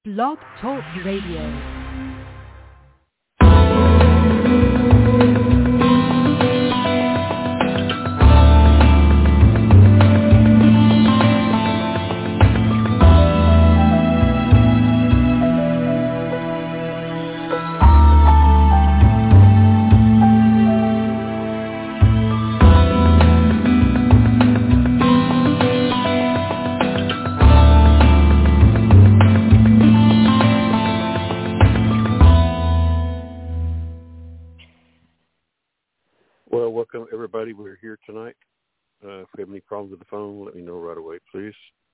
Blog Talk Radio. Well, welcome everybody. We're here tonight. If you have any problems with the phone, let me know right away, please.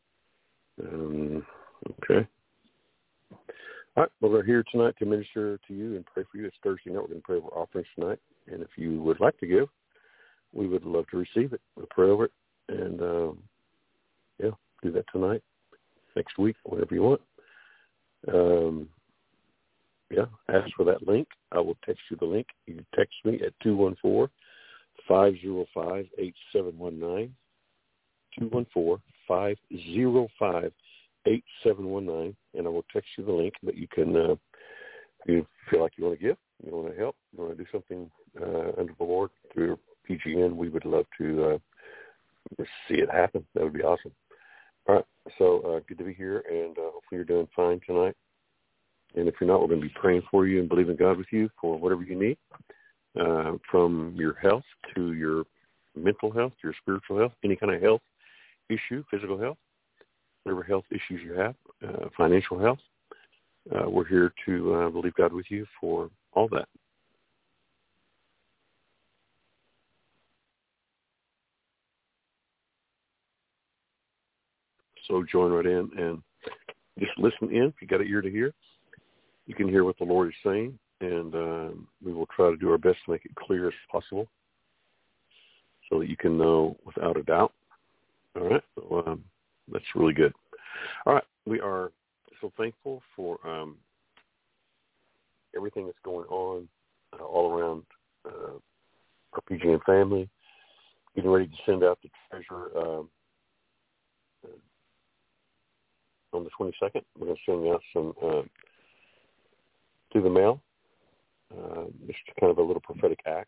Okay. All right. Well, we're here tonight to minister to you and pray for you. It's Thursday night. We're going to pray over offerings tonight. And if you would like to give, we would love to receive it. We'll pray over it. And, do that tonight, next week, whatever you want. Ask for that link. I will text you the link. You can text me at 214-505-8719, 214-505-8719, and I will text you the link that you can, if you feel like you want to give, you want to help, you want to do something under the Lord through PGN, we would love to see it happen. That would be awesome. All right, so good to be here, and hopefully you're doing fine tonight. And if you're not, we're going to be praying for you and believing God with you for whatever you need, from your health to your mental health, your spiritual health, any kind of health issue, physical health, whatever health issues you have, financial health. We're here to believe God with you for all that. So join right in and just listen in. If you got an ear to hear, you can hear what the Lord is saying, and we will try to do our best to make it clear as possible so that you can know without a doubt. All right? So, that's really good. All right. We are so thankful for everything that's going on all around our PGN family. Getting ready to send out the treasure on the 22nd. We're going to send out some through the mail. Just kind of a little prophetic act.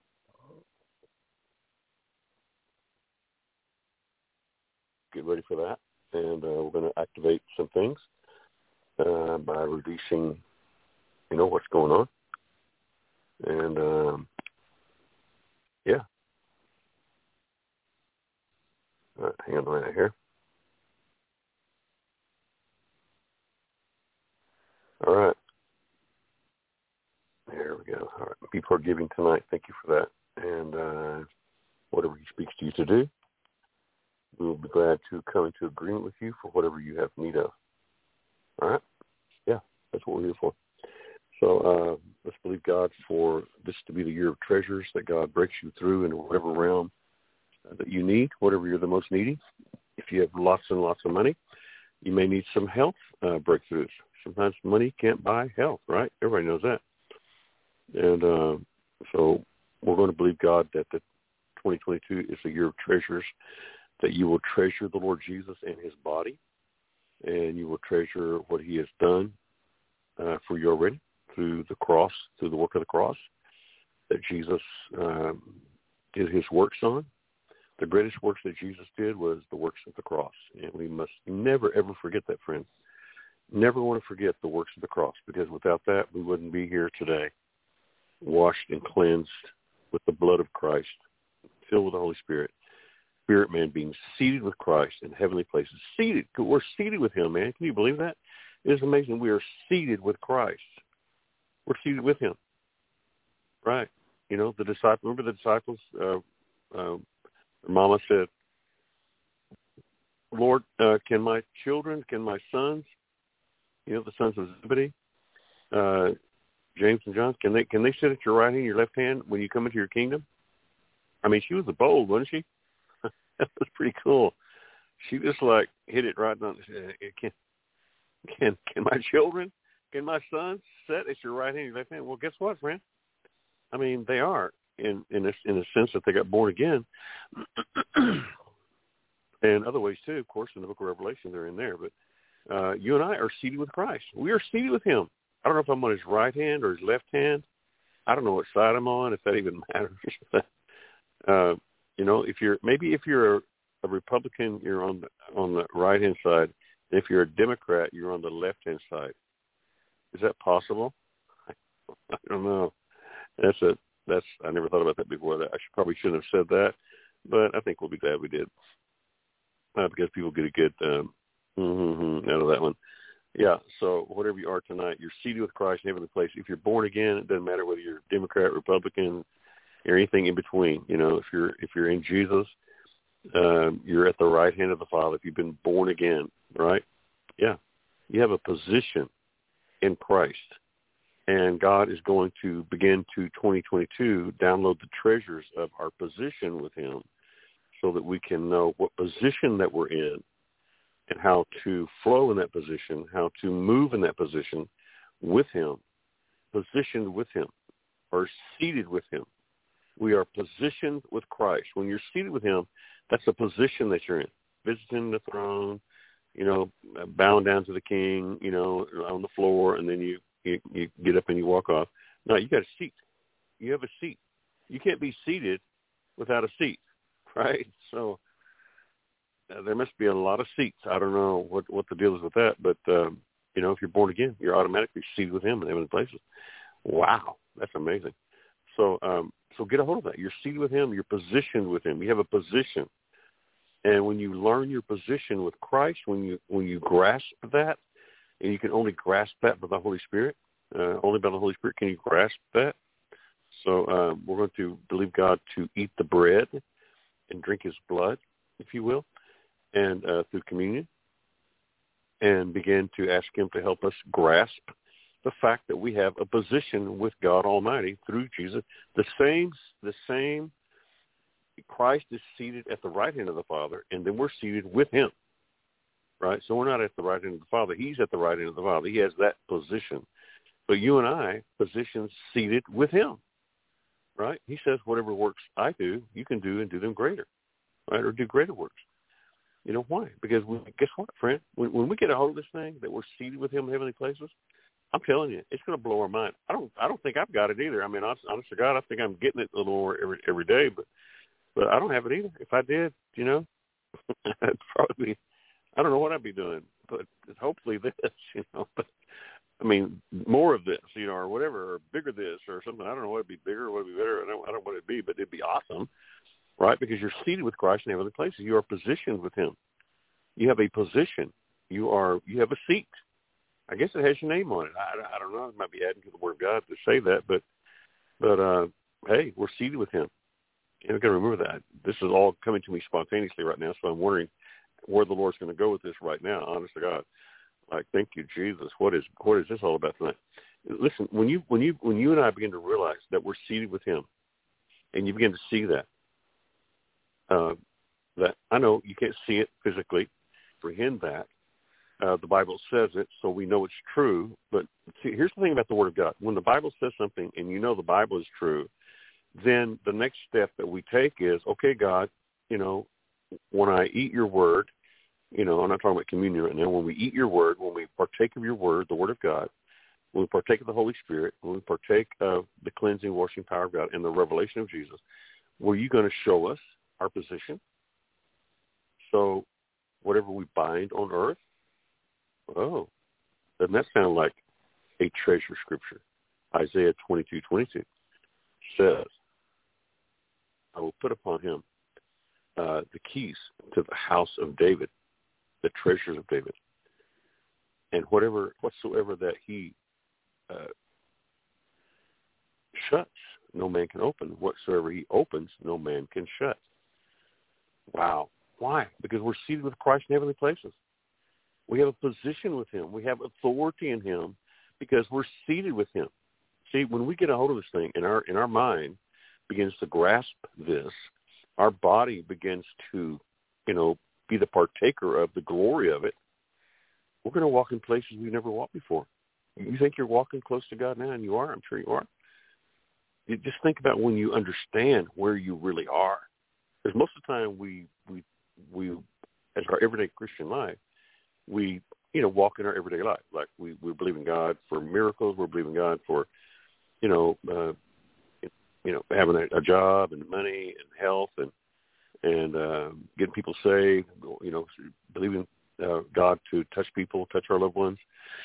Get ready for that. And we're going to activate some things by releasing, what's going on. And, All right, hang on a minute here. All right. There we go. All right. People are giving tonight. Thank you for that. And whatever he speaks to you to do, we will be glad to come into agreement with you for whatever you have need of. All right? Yeah, that's what we're here for. So let's believe God for this to be the year of treasures, that God breaks you through into whatever realm that you need, whatever you're the most needy. If you have lots and lots of money, you may need some health breakthroughs. Sometimes money can't buy health, right? Everybody knows that. And so we're going to believe God that the 2022 is a year of treasures, that you will treasure the Lord Jesus and his body, and you will treasure what he has done for you already through the cross, through the work of the cross, that Jesus did his works on. The greatest works that Jesus did was the works of the cross, and we must never, ever forget that, friends. Never want to forget the works of the cross, because without that, we wouldn't be here today, washed and cleansed with the blood of Christ, filled with the Holy Spirit, spirit man being seated with Christ in heavenly places. Seated. We're seated with him, man. Can you believe that? It is amazing. We are seated with Christ. We're seated with him. Right. The disciples, remember the disciples? Mama said, Lord, can my children, can my sons, the sons of Zebedee, James and John, can they sit at your right hand, your left hand when you come into your kingdom? I mean, she was bold, wasn't she? That was pretty cool. She just hit it right on. Can my children, can my sons sit at your right hand, your left hand? Well, guess what, friend? I mean, they are in a sense that they got born again, and other ways too. Of course, in the Book of Revelation, they're in there, but you and I are seated with Christ. We are seated with him. I don't know if I'm on his right hand or his left hand. I don't know what side I'm on, if that even matters. If you're a Republican, you're on the right hand side. If you're a Democrat, you're on the left hand side. Is that possible? I don't know. I never thought about that before. I probably shouldn't have said that, but I think we'll be glad we did, because people get a good out of that one. Yeah. So whatever you are tonight, you're seated with Christ in heavenly place. If you're born again, it doesn't matter whether you're Democrat, Republican, or anything in between. If you're in Jesus, you're at the right hand of the Father. If you've been born again, right? Yeah. You have a position in Christ. And God is going to begin to 2022 download the treasures of our position with him so that we can know what position that we're in and how to flow in that position, how to move in that position with him, positioned with him, or seated with him. We are positioned with Christ. When you're seated with him, that's a position that you're in, visiting the throne, bowing down to the king, on the floor, and then you get up and you walk off. No, you got a seat. You have a seat. You can't be seated without a seat, right? So there must be a lot of seats. I don't know what the deal is with that, but, if you're born again, you're automatically seated with him in heavenly places. Wow, that's amazing. So get a hold of that. You're seated with him. You're positioned with him. You have a position. And when you learn your position with Christ, when you grasp that, and you can only grasp that by the Holy Spirit. Only by the Holy Spirit can you grasp that. So we're going to believe God to eat the bread and drink his blood, if you will, and through communion, and begin to ask him to help us grasp the fact that we have a position with God Almighty through Jesus. The same Christ is seated at the right hand of the Father, and then we're seated with him. Right? So we're not at the right hand of the Father. He's at the right hand of the Father. He has that position. But you and I, positioned seated with him. Right? He says, whatever works I do, you can do and do them greater. Right? Or do greater works. Why? Because guess what, friend? When we get a hold of this thing, that we're seated with him in heavenly places, I'm telling you, it's going to blow our mind. I don't think I've got it either. I mean, honest to God, I think I'm getting it a little more every day, but I don't have it either. If I did, I'd probably, I don't know what I'd be doing, but hopefully this, but I mean, more of this, or whatever, or bigger this or something. I don't know what would be bigger or what would be better. I don't know what it'd be, but it'd be awesome, right? Because you're seated with Christ in heavenly places. You are positioned with him. You have a position. You have a seat. I guess it has your name on it. I don't know. It might be adding to the Word of God to say that, but hey, we're seated with him. And we've got to remember that. This is all coming to me spontaneously right now, so I'm wondering where the Lord's going to go with this right now, honest to God. Like, thank you, Jesus. What is this all about tonight? Listen, when you and I begin to realize that we're seated with him, and you begin to see that I know you can't see it physically, comprehend that. The Bible says it, so we know it's true. But see, here's the thing about the Word of God. When the Bible says something and you know the Bible is true, then the next step that we take is, okay, God, when I eat your word, I'm not talking about communion right now. When we eat your word, when we partake of your word, the Word of God, when we partake of the Holy Spirit, when we partake of the cleansing, washing power of God and the revelation of Jesus, were you going to show us our position? So whatever we bind on earth, doesn't that sound like a treasure scripture? Isaiah 22:22 says, I will put upon him the keys to the house of David, the treasures of David. And whatsoever that he shuts, no man can open. Whatsoever he opens, no man can shut. Wow. Why? Because we're seated with Christ in heavenly places. We have a position with him. We have authority in him because we're seated with him. See, when we get a hold of this thing and our mind begins to grasp this, our body begins to, be the partaker of the glory of it, we're going to walk in places we've never walked before. You think you're walking close to God now, and you are. I'm sure you are. You just think about when you understand where you really are. Because most of the time we as our everyday Christian life, we walk in our everyday life. Like we believe in God for miracles. We're believing God for, having a job and money and health and getting people saved, believing God to touch people, touch our loved ones.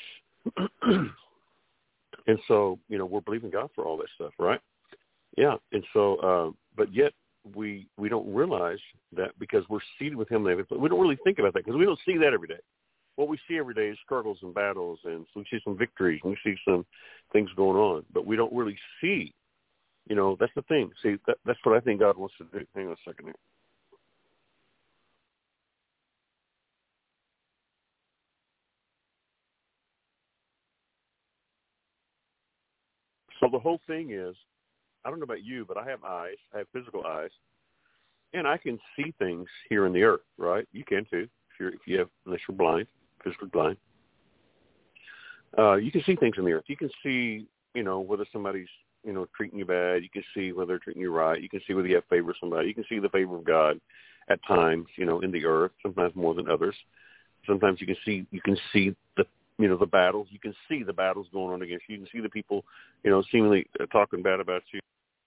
And so, we're believing God for all that stuff, right? Yeah. And so, but yet we don't realize that because we're seated with him. We don't really think about that because we don't see that every day. What we see every day is struggles and battles, and we see some victories, and we see some things going on, but we don't really see, that's the thing. See, that's what I think God wants to do. Hang on a second here. So the whole thing is, I don't know about you, but I have eyes. I have physical eyes, and I can see things here in the earth, right? You can too, unless you're blind, physically blind. You can see things in the earth. You can see, whether somebody's, treating you bad. You can see whether they're treating you right. You can see whether you have favor with somebody. You can see the favor of God at times, in the earth, sometimes more than others. Sometimes you can see the, the battles. You can see the battles going on against you. You can see the people, seemingly talking bad about you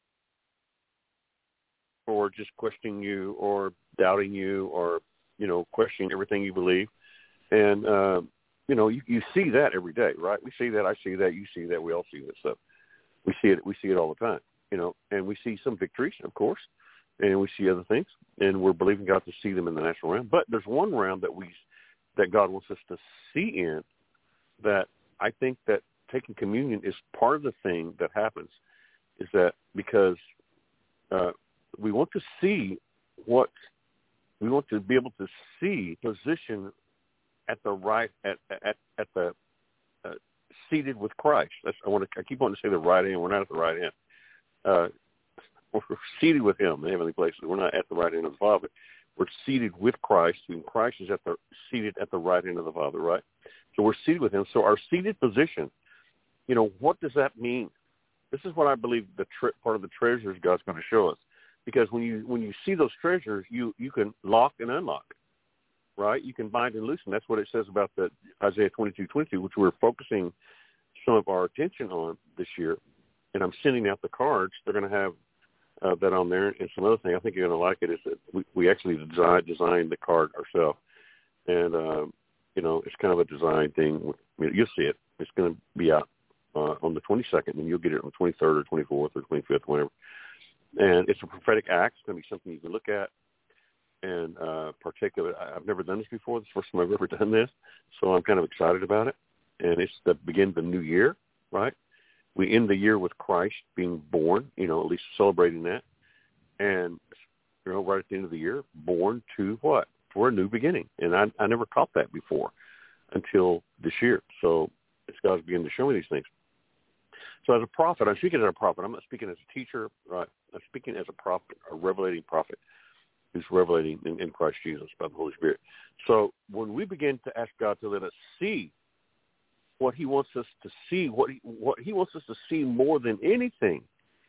or just questioning you or doubting you or, questioning everything you believe. And, you see that every day, right? We see that. I see that. You see that. We all see that stuff. We see it all the time, and we see some victories, of course, and we see other things, and we're believing God to see them in the natural realm. But there's one realm that God wants us to see in that I think that taking communion is part of the thing that happens, is that because we want to see we want to be able to see position at the right at the seated with Christ. I keep wanting to say the right hand. We're not at the right hand. We're seated with him in heavenly places. We're not at the right hand of the Father. We're seated with Christ, and Christ is seated at the right hand of the Father, right? So we're seated with him. So our seated position, what does that mean? This is what I believe part of the treasures God's going to show us. Because when you see those treasures, you can lock and unlock, right? You can bind and loosen. That's what it says about the Isaiah 22:22, which we're focusing some of our attention on this year. And I'm sending out the cards. They're going to have that on there. And some other thing I think you're going to like it is that we actually designed the card ourselves. And, it's kind of a design thing. You'll see it. It's going to be out on the 22nd, and you'll get it on the 23rd or 24th or 25th, whatever. And it's a prophetic act. It's going to be something you can look at and partake of it. I've never done this before. This is the first time I've ever done this, so I'm kind of excited about it. And it's the beginning of the new year, right? We end the year with Christ being born, at least celebrating that. And, right at the end of the year, born to what? For a new beginning. And I never caught that before until this year. So it's God's beginning to show me these things. So as a prophet, I'm speaking as a prophet. I'm not speaking as a teacher, right? I'm speaking as a prophet, a revelating prophet who's revelating in Christ Jesus by the Holy Spirit. So when we begin to ask God to let us see what he wants us to see, what he wants us to see more than anything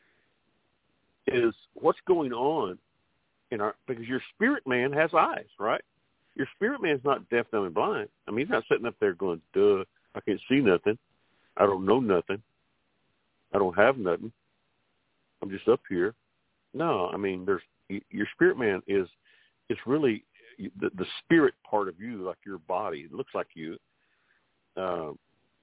is what's going on because your spirit man has eyes, right? Your spirit man's not deaf, dumb, and blind. I mean, he's not sitting up there going, duh, I can't see nothing. I don't know nothing. I don't have nothing. I'm just up here. No, I mean, your spirit man it's really the spirit part of you, like your body. It looks like you. The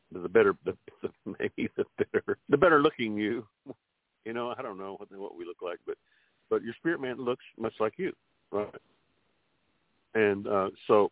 better looking you. I don't know what we look like, but your spirit man looks much like you, right? And so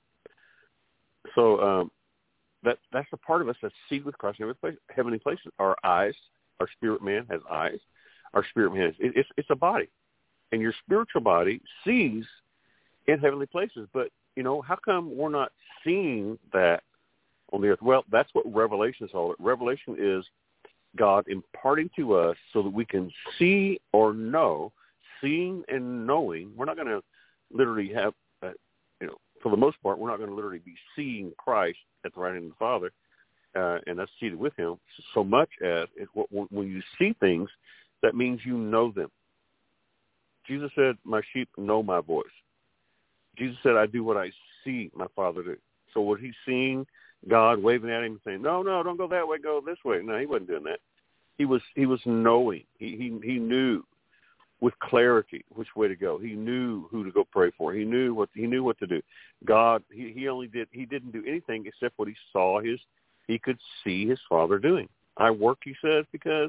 that's a part of us that's seated with Christ in heavenly places. Our eyes, our spirit man has eyes. Our spirit man it's a body, and your spiritual body sees in heavenly places. But how come we're not seeing that on the earth? Well, that's what Revelation is all about. Revelation is God imparting to us so that we can see or know, seeing and knowing. We're not going to literally have, for the most part, we're not going to literally be seeing Christ at the right hand of the Father, and that's seated with him, so much as when you see things, that means you know them. Jesus said, my sheep know my voice. Jesus said, I do what I see my Father do. So what he's seeing God waving at him and saying, no, don't go that way, go this way. No, he wasn't doing that. He was knowing. He knew with clarity which way to go. He knew who to go pray for. He knew what to do. God, he didn't do anything except what he could see his Father doing. I work, he says, because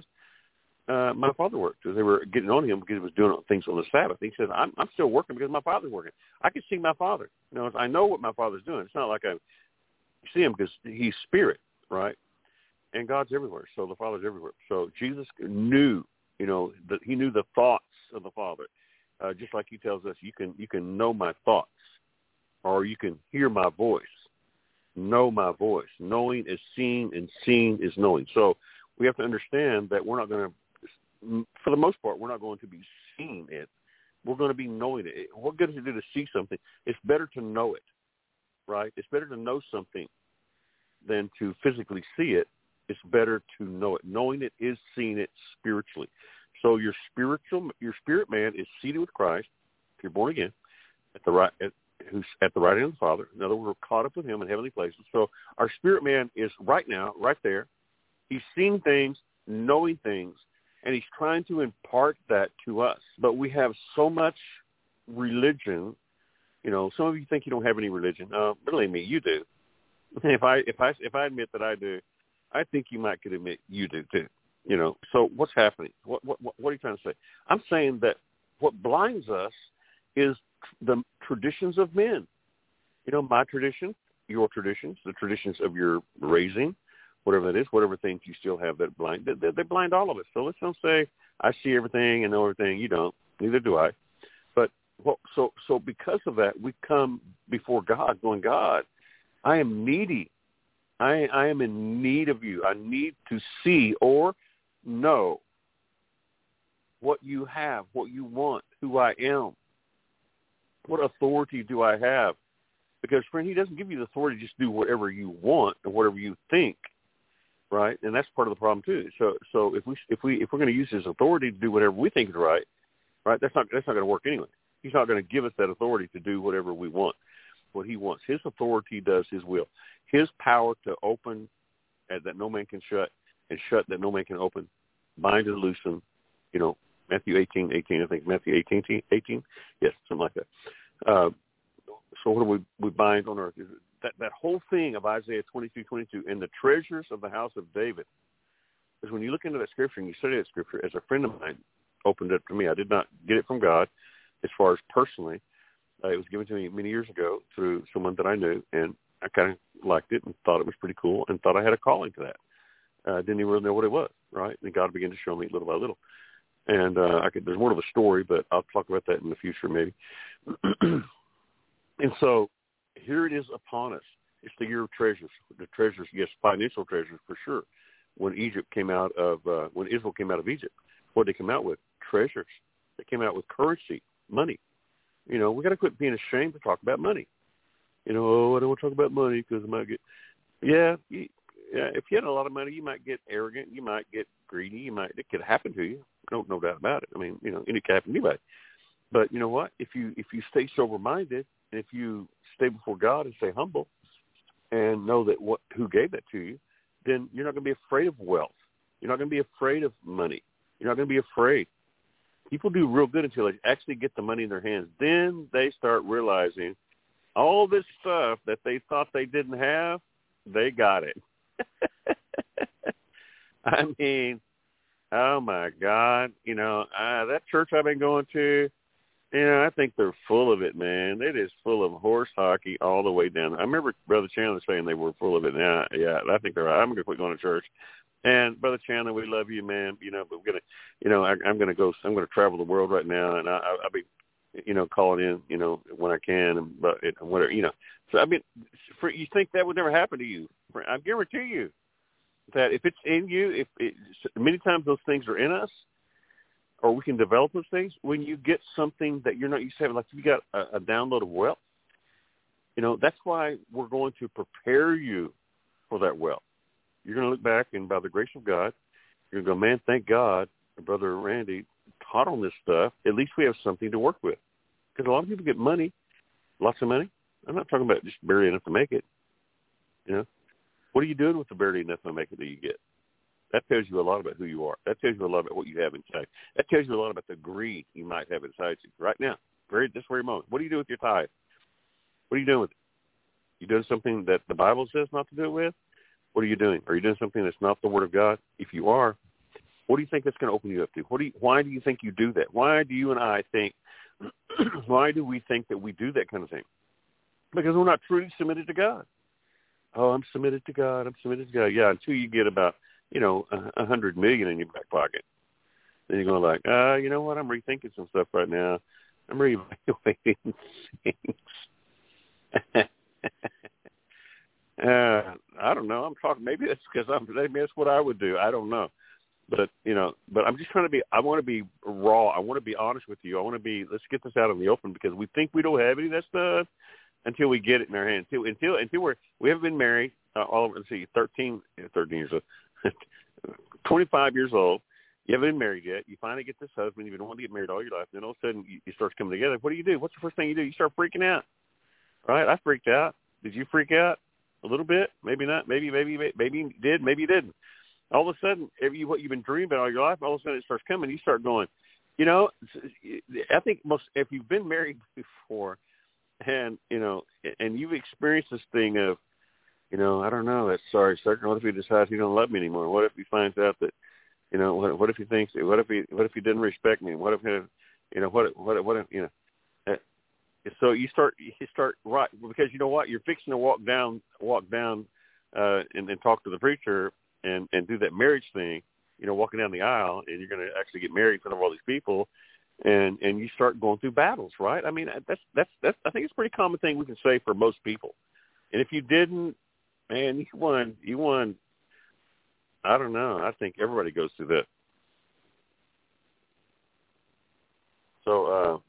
my Father worked. They were getting on him because he was doing things on the Sabbath. He says, I'm still working because my Father's working. I can see my Father. I know what my Father's doing. It's not like I see him because he's spirit, right? And God's everywhere, so the Father's everywhere. So Jesus knew, that he knew the thoughts of the Father. Just like he tells us, you can know my thoughts, or you can hear my voice. Know my voice. Knowing is seeing, and seeing is knowing. So we have to understand that we're not going to, for the most part, we're not going to be seeing it. We're going to be knowing it. What good is it to see something? It's better to know it, right? It's better to know something than to physically see it. It's better to know it. Knowing it is seeing it spiritually. So your spirit man is seated with Christ, if you're born again, who's at the right hand of the Father. In other words, we're caught up with him in heavenly places. So our spirit man is right now, right there. He's seeing things, knowing things, and he's trying to impart that to us. But we have so much religion. Some of you think you don't have any religion. Believe me, you do. If I admit that I do, I think you might could admit you do too. So what's happening? What are you trying to say? I'm saying that what blinds us is the traditions of men. My tradition, your traditions, the traditions of your raising, whatever that is, whatever things you still have that blind, they blind all of us. So let's don't say I see everything and know everything. You don't. Neither do I. But so because of that, we come before God going, God, I am needy. I am in need of you. I need to see or know what you have, what you want, who I am. What authority do I have? Because, friend, he doesn't give you the authority to just do whatever you want or whatever you think, right? And that's part of the problem too. So if we're going to use his authority to do whatever we think is right, that's not going to work anyway. He's not going to give us that authority to do whatever we want, what he wants. His authority does his will. His power to open that no man can shut, and shut that no man can open, bind and loosen, Matthew 18:18, I think, Matthew 18, yes, something like that. So what do we bind on earth? That whole thing of Isaiah 22:22, and the treasures of the house of David. Because when you look into that scripture and you study that scripture, as a friend of mine opened it to me, I did not get it from God as far as personally. It was given to me many years ago through someone that I knew, and I kind of liked it and thought it was pretty cool and thought I had a calling to that. Didn't even really know what it was, right? And God began to show me little by little. And there's more of a story, but I'll talk about that in the future maybe. And so here it is upon us. It's the year of treasures. The treasures, yes, financial treasures for sure. When Israel came out of Egypt, what did they come out with? Treasures. They came out with currency, money. We got to quit being ashamed to talk about money. I don't want to talk about money because I might get, if you had a lot of money, you might get arrogant, you might get greedy, it could happen to you. No doubt about it. I mean, it could happen to anybody. But you know what? If you stay sober-minded, and if you stay before God and stay humble, and know that who gave that to you, then you're not going to be afraid of wealth. You're not going to be afraid of money. You're not going to be afraid. People do real good until they actually get the money in their hands. Then they start realizing all this stuff that they thought they didn't have, they got it. I mean, oh my God, that church I've been going to, I think they're full of it, man. They're just full of horse hockey all the way down. I remember Brother Chandler saying they were full of it. Now, yeah, I think they're right. I'm going to quit going to church. And Brother Chandler, we love you, man. But we're gonna, I'm going to travel the world right now, and I'll be, calling in, when I can, but whatever, So I mean, you think that would never happen to you? I guarantee you that if it's in you, many times those things are in us, or we can develop those things. When you get something that you're not used to having, like you got a download of wealth, that's why we're going to prepare you for that wealth. You're going to look back, and by the grace of God, you're going to go, man, thank God, Brother Randy taught on this stuff. At least we have something to work with. Because a lot of people get money, lots of money. I'm not talking about just barely enough to make it. What are you doing with the barely enough momentum that you get? That tells you a lot about who you are. That tells you a lot about what you have inside. That tells you a lot about the greed you might have inside you right now, this very moment. What do you do with your tithe? What are you doing with it? You doing something that the Bible says not to do it with? What are you doing? Are you doing something that's not the Word of God? If you are, what do you think that's going to open you up to? Why do you think you do that? Why do you and I think, why do we think that we do that kind of thing? Because we're not truly submitted to God. Oh, I'm submitted to God. I'm submitted to God. Yeah, until you get about, 100 million in your back pocket. Then you're going like, you know what? I'm rethinking some stuff right now. I'm reevaluating things. I don't know. I'm talking. Maybe that's because maybe that's what I would do. I don't know. But I'm just trying to be. I want to be raw. I want to be honest with you. I want to be. Let's get this out in the open because we think we don't have any of that stuff until we get it in our hands. Until we haven't been married. Let's see, 13 years old, 25 years old. You haven't been married yet. You finally get this husband. You've been wanting to get married all your life. Then all of a sudden, you start coming together. What do? What's the first thing you do? You start freaking out. Right? I freaked out. Did you freak out? A little bit? Maybe not. Maybe you did. Maybe you didn't. All of a sudden, what you've been dreaming about all your life, all of a sudden it starts coming. You start going, I think if you've been married before and you've experienced this thing of, I don't know, that's sorry, certain. What if he decides he don't love me anymore? What if he finds out that, what if he thinks, what if he didn't respect me? What if, so you start right, because you know what, you're fixing to walk down and talk to the preacher and do that marriage thing, walking down the aisle, and you're going to actually get married in front of all these people, and you start going through battles, right? I mean, that's I think it's a pretty common thing we can say for most people. And if you didn't, man, you won. I don't know. I think everybody goes through that. So,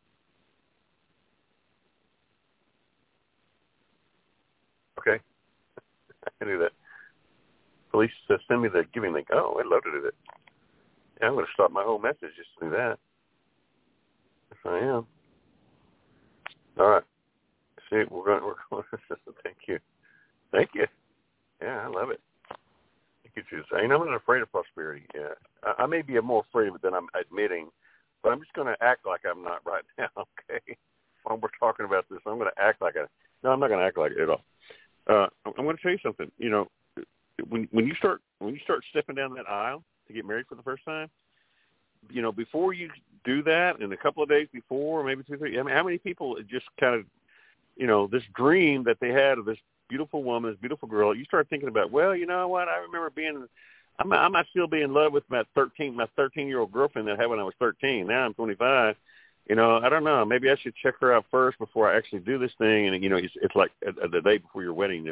okay. I can do that. Police says send me the giving link. Oh, I'd love to do that. Yeah, I'm going to stop my whole message just to do that. Yes, I am. All right. See, we're going. Thank you. Thank you. Yeah, I love it. Thank you, Jesus. I'm not afraid of prosperity. Yeah, I may be more afraid of it than I'm admitting, but I'm just going to act like I'm not right now. Okay. When we're talking about this, I'm going to act like No, I'm not going to act like it at all. I'm going to tell you something. When you start stepping down that aisle to get married for the first time, before you do that, and a couple of days before, maybe 2, 3. I mean, how many people just kind of, this dream that they had of this beautiful woman, this beautiful girl, you start thinking about, well, you know what? I remember I might still be in love with my 13-year-old girlfriend that I had when I was 13. Now I'm 25. I don't know. Maybe I should check her out first before I actually do this thing. And it's like the day before your wedding.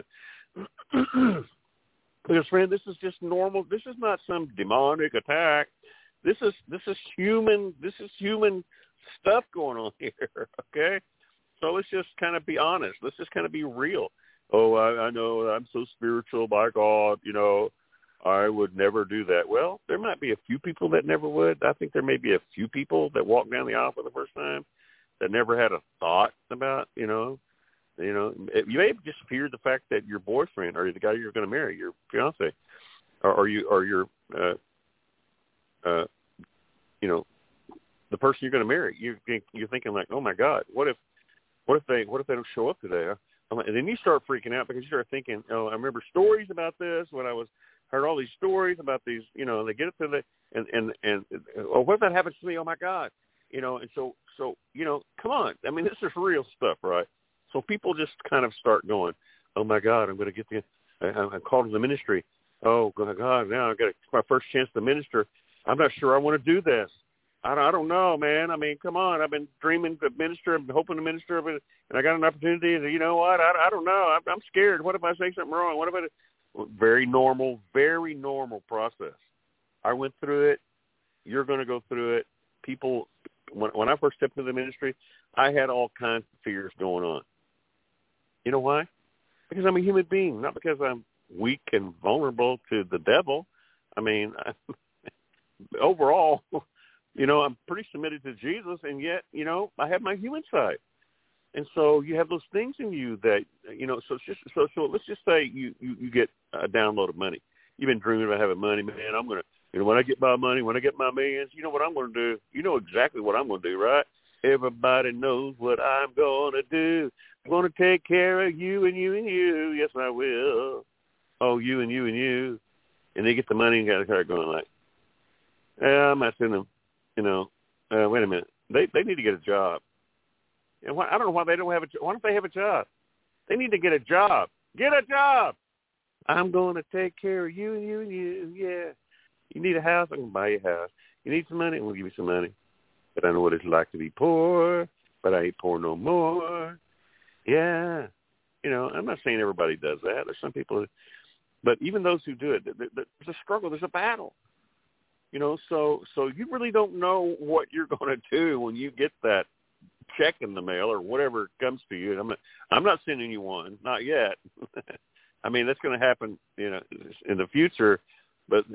Because, friend, this is just normal. This is not some demonic attack. This is human. This is human stuff going on here. Okay, so let's just kind of be honest. Let's just kind of be real. Oh, I know I'm so spiritual. By God, I would never do that. Well, there might be a few people that never would. I think there may be a few people that walk down the aisle for the first time that never had a thought about, you may have just feared the fact that your boyfriend or the guy you're going to marry, your fiance, or your the person you're going to marry. You're thinking like, oh my God, what if they don't show up today? And then you start freaking out because you start thinking, oh, I remember stories about this when I heard all these stories about these, they get up to the and what if that happens to me? Oh my God, and so come on. I mean, this is real stuff, right? So people just kind of start going, oh my God, I'm going to get I'm called to the ministry. Oh God, now it's my first chance to minister. I'm not sure I want to do this. I don't know, man. I mean, come on. I've been dreaming to minister. I'm hoping to minister, and I got an opportunity. And you know what? I don't know. I'm scared. What if I say something wrong? What if very normal process. I went through it. You're going to go through it. People, when I first stepped into the ministry, I had all kinds of fears going on. You know why? Because I'm a human being, not because I'm weak and vulnerable to the devil. I mean, overall, I'm pretty submitted to Jesus, and yet, I have my human side. And so you have those things in you that, so it's just, so let's just say you get a download of money. You've been dreaming about having money, man. I'm going to, when I get my money, when I get my millions, you know what I'm going to do? You know exactly what I'm going to do, right? Everybody knows what I'm going to do. I'm going to take care of you and you and you. Yes, I will. Oh, you and you and you. And they get the money and got a car going like, I'm not sending them, wait a minute. They need to get a job. And I don't know why they don't have a job. Why don't they have a job? They need to get a job. Get a job. I'm going to take care of you and you and you. Yeah. You need a house? I'm going to buy you a house. You need some money? We'll give you some money. But I know what it's like to be poor, but I ain't poor no more. Yeah. I'm not saying everybody does that. There's some people, but even those who do it, there's a struggle. There's a battle. So you really don't know what you're going to do when you get that check in the mail or whatever comes to you. I'm not sending you one, not yet. I mean, that's going to happen, in the future. But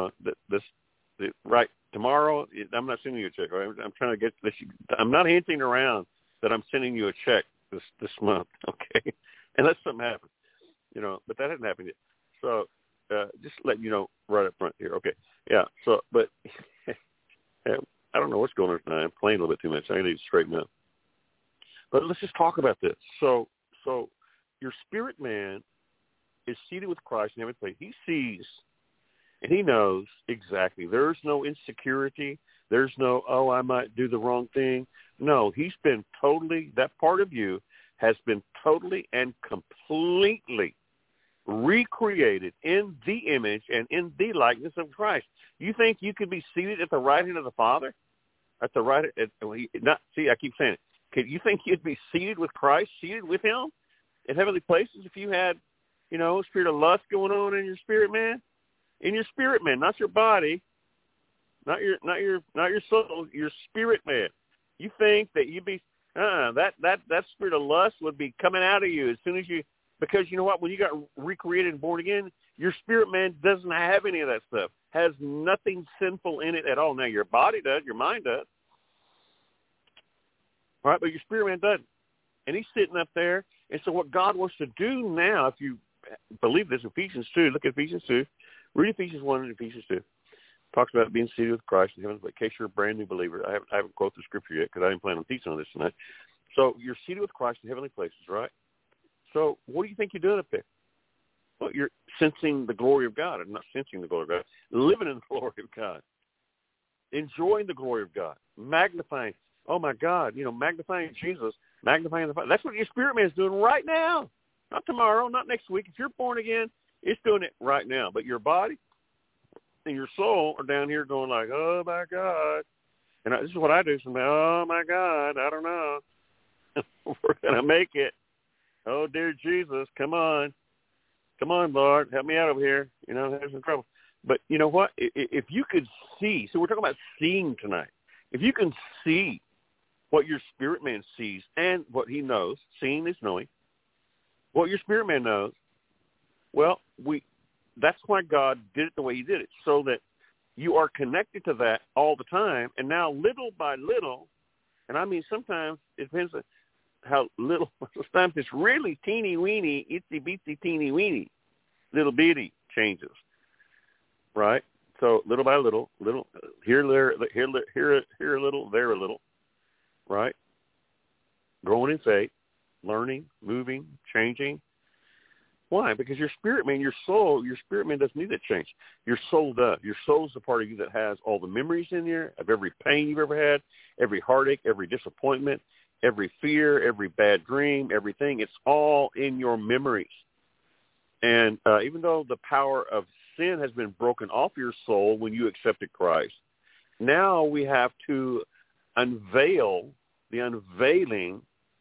right tomorrow, I'm not sending you a check. Right? I'm trying to get this. I'm not hinting around that I'm sending you a check this month, okay? Unless something happens, But that hasn't happened yet. So just letting you know right up front here, okay? Yeah. So, but I don't know what's going on tonight. I'm playing a little bit too much. I need to straighten up. But let's just talk about this. So your spirit man is seated with Christ in heavenly place. He sees and he knows exactly. There's no insecurity. There's no, I might do the wrong thing. No, he's been totally, that part of you has been totally and completely recreated in the image and in the likeness of Christ. You think you could be seated at the right hand of the Father? At the right, I keep saying it. You think you'd be seated with Christ, seated with him in heavenly places if you had, spirit of lust going on in your spirit, man? In your spirit, man, not your body, not your soul, your spirit, man. You think that you'd be, that spirit of lust would be coming out of you as soon as you, because you know what? When you got recreated and born again, your spirit, man, doesn't have any of that stuff. Has nothing sinful in it at all. Now, your body does, your mind does. All right, but your spirit man doesn't. And he's sitting up there. And so what God wants to do now, if you believe this, Ephesians 2, look at Ephesians 2. Read Ephesians 1 and Ephesians 2. Talks about being seated with Christ in heaven. In case you're a brand new believer, I haven't quoted the scripture yet because I didn't plan on teaching on this tonight. So you're seated with Christ in heavenly places, right? So what do you think you're doing up there? Well, you're sensing the glory of God. I'm not sensing the glory of God. Living in the glory of God. Enjoying the glory of God. Magnifying. Oh, my God. Magnifying Jesus. Magnifying the Father. That's what your spirit man is doing right now. Not tomorrow, not next week. If you're born again, it's doing it right now. But your body and your soul are down here going like, oh, my God. And this is what I do sometimes. Oh, my God, I don't know. We're going to make it. Oh, dear Jesus, come on. Come on, Lord, help me out over here. There's some trouble. But you know what? If you could see, so we're talking about seeing tonight. If you can see what your spirit man sees and what he knows, seeing is knowing, what your spirit man knows, well, that's why God did it the way he did it, so that you are connected to that all the time. And now little by little, and I mean sometimes it depends on how little, sometimes it's really teeny-weeny, itsy-bitsy teeny-weeny, little bitty changes, right? So little by little, here a little, there a little, right? Growing in faith, learning, moving, changing. Why? Because your spirit man, your spirit man doesn't need that change. Your soul does. Your soul is the part of you that has all the memories in there of every pain you've ever had, every heartache, every disappointment, every fear, every bad dream, everything. It's all in your memories. And even though the power of sin has been broken off your soul when you accepted Christ, now we have to unveil the unveiling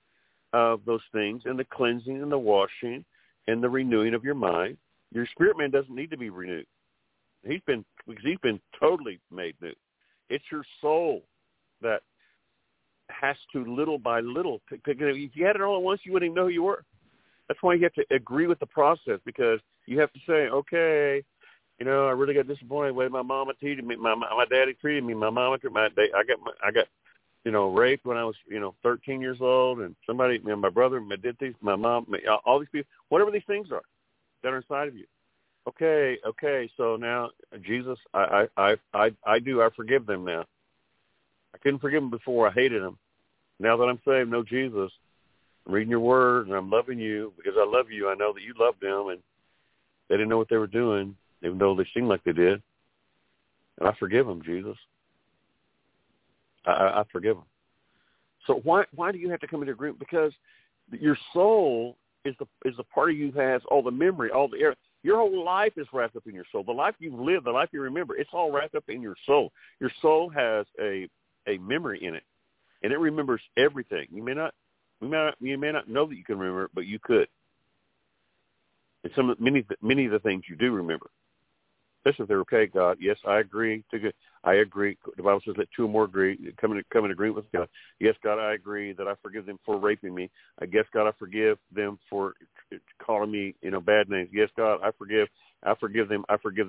of those things and the cleansing and the washing and the renewing of your mind. Your spirit man doesn't need to be renewed. He's been totally made new. It's your soul that has to little by little. If you had it all at once, you wouldn't even know who you were. That's why you have to agree with the process, because you have to say, okay, I really got disappointed with my mama treated me, my daddy treated me, my mama treated me. I got raped when I was, 13 years old, and somebody, my brother did these, my mom, all these people, whatever these things are that are inside of you. Okay, so now, Jesus, I forgive them now. I couldn't forgive them before. I hated them. Now that I'm saved, know Jesus, I'm reading your word, and I'm loving you because I love you. I know that you love them, and they didn't know what they were doing, even though they seemed like they did. And I forgive them, Jesus. I forgive them. So why do you have to come into agreement? Because your soul is the part of you that has all the memory, all the air. Your whole life is wrapped up in your soul. The life you've lived, the life you remember, it's all wrapped up in your soul. Your soul has a memory in it, and it remembers everything. You may not know that you can remember it, but you could. And many of the things you do remember. Especially if they're okay, God, yes, I agree. I agree. The Bible says let two or more agree, come in agreement with God. Yes, God, I agree that I forgive them for raping me. I guess, God, I forgive them for calling me, bad names. Yes, God, I forgive them.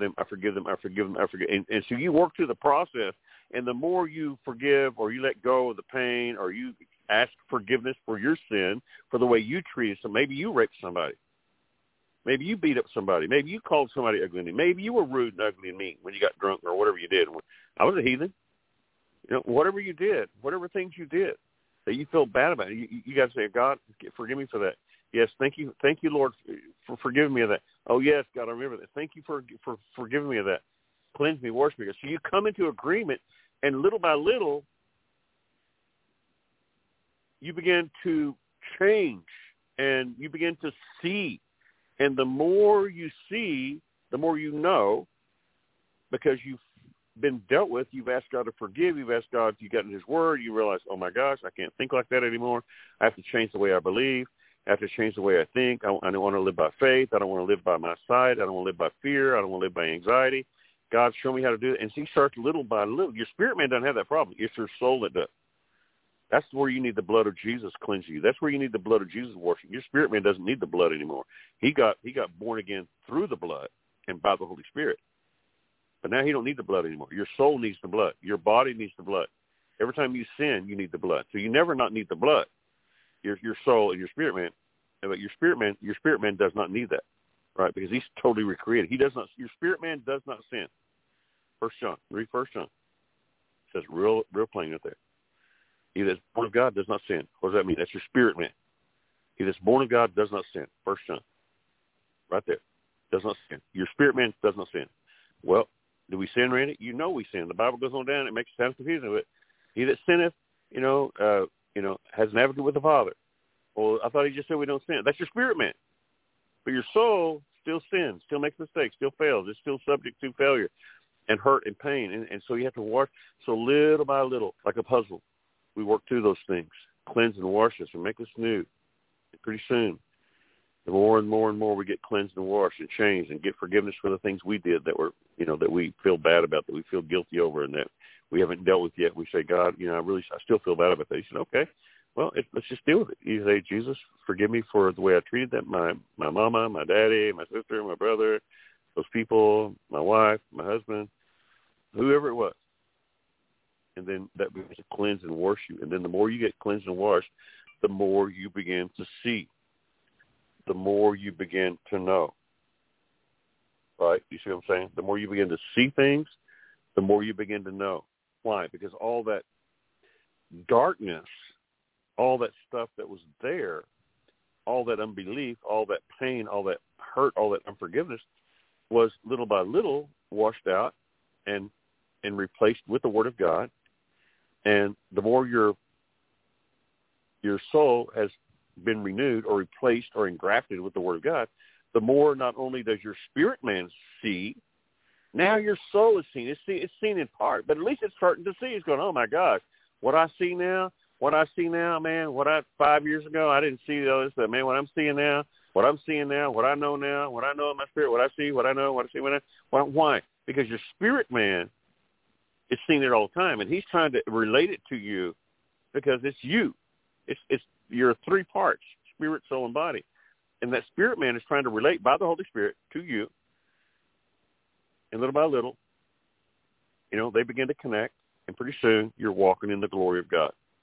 And so you work through the process, and the more you forgive or you let go of the pain or you ask forgiveness for your sin, for the way you treated somebody, maybe you raped somebody. Maybe you beat up somebody. Maybe you called somebody ugly and mean. Maybe you were rude and ugly and mean when you got drunk or whatever you did. I was a heathen. Whatever you did, whatever things you did that you feel bad about, you got to say, God, forgive me for that. Yes, thank you, Lord, for forgiving me of that. Oh, yes, God, I remember that. Thank you for forgiving me of that. Cleanse me, wash me. So you come into agreement, and little by little, you begin to change, and you begin to see. And the more you see, the more you know, because you've been dealt with. You've asked God to forgive. You've asked God, you got in his word. You realize, oh, my gosh, I can't think like that anymore. I have to change the way I believe. I have to change the way I think. I don't want to live by faith. I don't want to live by my sight. I don't want to live by fear. I don't want to live by anxiety. God, show me how to do it. And so you start little by little. Your spirit man doesn't have that problem. It's your soul that does. That's where you need the blood of Jesus cleanse you. That's where you need the blood of Jesus wash you. Your spirit man doesn't need the blood anymore. He got born again through the blood and by the Holy Spirit. But now he don't need the blood anymore. Your soul needs the blood. Your body needs the blood. Every time you sin, you need the blood. So you never not need the blood. Your soul and your spirit man. But your spirit man does not need that, right? Because he's totally recreated. He does not. Your spirit man does not sin. 1 John. Read 1 John. It says real plain right there. He that's born of God does not sin. What does that mean? That's your spirit man. He that's born of God does not sin. 1 John. Right there. Does not sin. Your spirit man does not sin. Well, do we sin, Randy? You know we sin. The Bible goes on down. It makes it sound confusing. But he that sinneth, has an advocate with the Father. Well, I thought he just said we don't sin. That's your spirit man. But your soul still sins, still makes mistakes, still fails. It's still subject to failure and hurt and pain. And so you have to wash. So little by little, like a puzzle, we work through those things, cleanse and wash us and make us new. And pretty soon, the more and more and more we get cleansed and washed and changed and get forgiveness for the things we did that were, that we feel bad about, that we feel guilty over, and that we haven't dealt with yet. We say, God, I still feel bad about that. He said, okay, well, let's just deal with it. You say, Jesus, forgive me for the way I treated them, my mama, my daddy, my sister, my brother, those people, my wife, my husband, whoever it was. And then that begins to cleanse and wash you. And then the more you get cleansed and washed, the more you begin to see, the more you begin to know. Right? You see what I'm saying? The more you begin to see things, the more you begin to know. Why? Because all that darkness, all that stuff that was there, all that unbelief, all that pain, all that hurt, all that unforgiveness was little by little washed out and replaced with the Word of God. And the more your soul has been renewed or replaced or engrafted with the Word of God, the more not only does your spirit man see, now your soul is seen. It's seen in part, but at least it's starting to see. It's going, oh, my gosh, what I see now, man, 5 years ago, I didn't see all this, but, man, what I'm seeing now, what I know now, what I know in my spirit, what I see, what I know, what I see, why? Because your spirit man is seeing it all the time, and he's trying to relate it to you because it's you. It's your three parts, spirit, soul, and body. And that spirit man is trying to relate by the Holy Spirit to you. And little by little, they begin to connect, and pretty soon you're walking in the glory of God.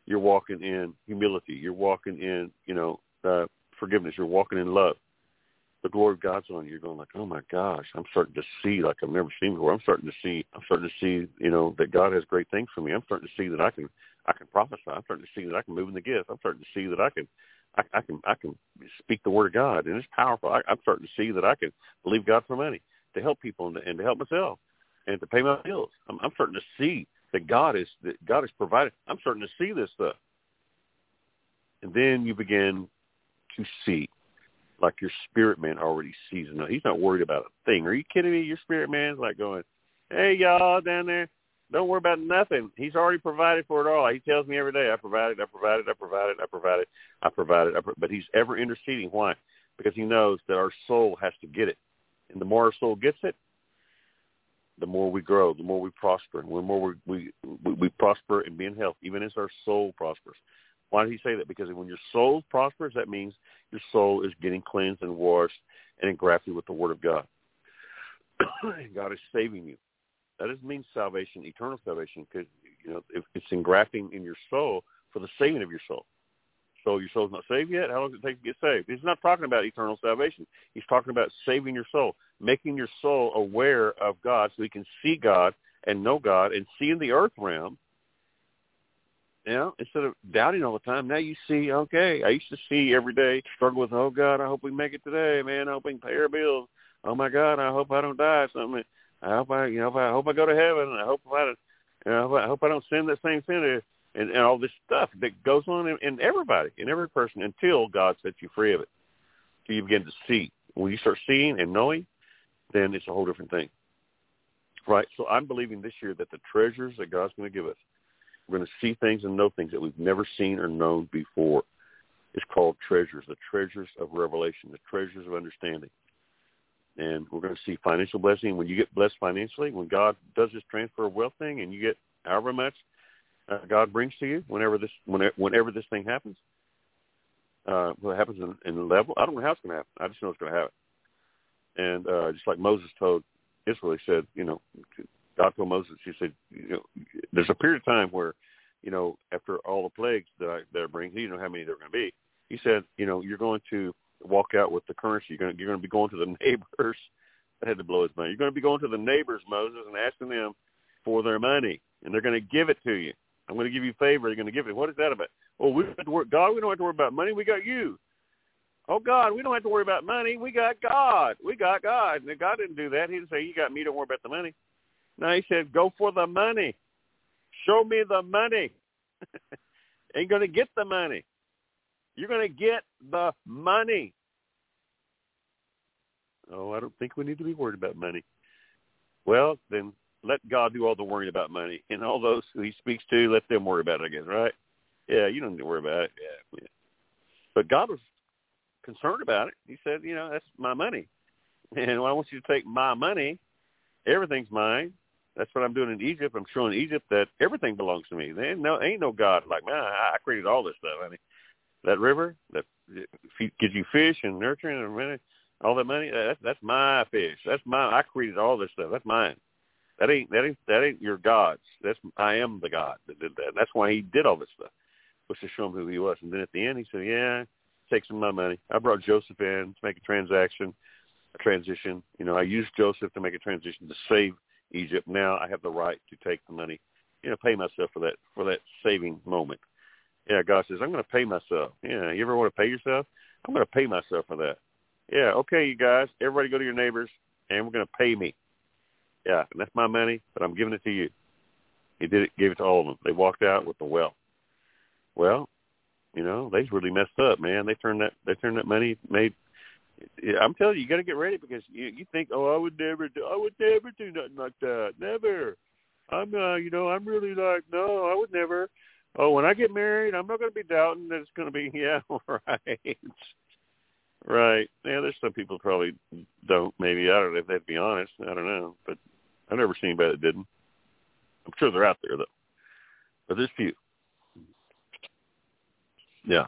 You're walking in humility. You're walking in, forgiveness. You're walking in love. The glory of God's on you. You're going like, oh my gosh, I'm starting to see like I've never seen before. I'm starting to see, that God has great things for me. I'm starting to see that I can prophesy. I'm starting to see that I can move in the gifts. I'm starting to see that I can speak the word of God, and it's powerful. I'm starting to see that I can believe God for money to help people and to help myself and to pay my bills. I'm starting to see that God is provided. I'm starting to see this stuff. And then you begin to see, like your spirit man already sees it. He's not worried about a thing. Are you kidding me? Your spirit man's like going, hey, y'all down there, don't worry about nothing. He's already provided for it all. He tells me every day, I provided. But he's ever interceding. Why? Because he knows that our soul has to get it. And the more our soul gets it, the more we grow, the more we prosper, and the more we prosper and be in health, even as our soul prospers. Why did he say that? Because when your soul prospers, that means your soul is getting cleansed and washed and engrafted with the Word of God. God is saving you. That doesn't mean salvation, eternal salvation, because if it's engrafting in your soul for the saving of your soul. So your soul's not saved yet? How long does it take to get saved? He's not talking about eternal salvation. He's talking about saving your soul, making your soul aware of God so he can see God and know God and see in the earth realm. Instead of doubting all the time, now you see, okay, I used to see every day, struggle with, oh, God, I hope we make it today, man. I hope we can pay our bills. Oh, my God, I hope I don't die or something. I hope I go to heaven. I hope I don't sin that same sin. And all this stuff that goes on in everybody, in every person, until God sets you free of it. So you begin to see. When you start seeing and knowing, then it's a whole different thing. Right? So I'm believing this year that the treasures that God's going to give us, we're going to see things and know things that we've never seen or known before. It's called treasures, the treasures of revelation, the treasures of understanding. And we're going to see financial blessing. When you get blessed financially, when God does this transfer of wealth thing and you get however much God brings to you, whenever this thing happens, what happens in the level, I don't know how it's going to happen. I just know it's going to happen. And just like Moses told Israel, he said, God told Moses, he said, there's a period of time where, after all the plagues that I bring, he didn't know how many there were going to be. He said, you're going to walk out with the currency. You're going to be going to the neighbors. That had to blow his mind. You're going to be going to the neighbors, Moses, and asking them for their money, and they're going to give it to you. I'm going to give you a favor. You're going to give it. What is that about? Oh, we don't have to worry. God, we don't have to worry about money. We got you. Oh, God, we don't have to worry about money. We got God. We got God. And God didn't do that. He didn't say, you got me. Don't worry about the money. No, he said, go for the money. Show me the money. Ain't going to get the money. You're going to get the money. Oh, I don't think we need to be worried about money. Well, then let God do all the worrying about money. And all those who he speaks to, let them worry about it, I guess, right? Yeah, you don't need to worry about it. Yeah. But God was concerned about it. He said, that's my money. And I want you to take my money. Everything's mine. That's what I'm doing in Egypt. I'm showing Egypt that everything belongs to me. There ain't no God like, man, I created all this stuff. I mean, that river that gives you fish and nurturing and all that money, that's my fish. That's mine. I created all this stuff. That's mine. That ain't your God's. I am the God that did that. That's why he did all this stuff, was to show him who he was. And then at the end, he said, yeah, take some of my money. I brought Joseph in to make a transition. I used Joseph to make a transition to save Egypt. Now I have the right to take the money, pay myself for that saving moment. Yeah, God says, I'm going to pay myself. Yeah, you ever want to pay yourself? I'm going to pay myself for that. Yeah, okay, you guys, everybody go to your neighbors, and we're going to pay me. Yeah, and that's my money, but I'm giving it to you. He did it, gave it to all of them. They walked out with the wealth. Well, they really messed up, man. They turned that money, I'm telling you got to get ready, because you think, oh, I would never do nothing like that. Never. I'm really like, no, I would never. Oh, when I get married, I'm not going to be doubting that it's going to be, yeah, right. Right. Yeah, there's some people probably don't, maybe. I don't know if they'd be honest. I don't know. But I've never seen anybody that didn't. I'm sure they're out there, though. But there's few. Yeah.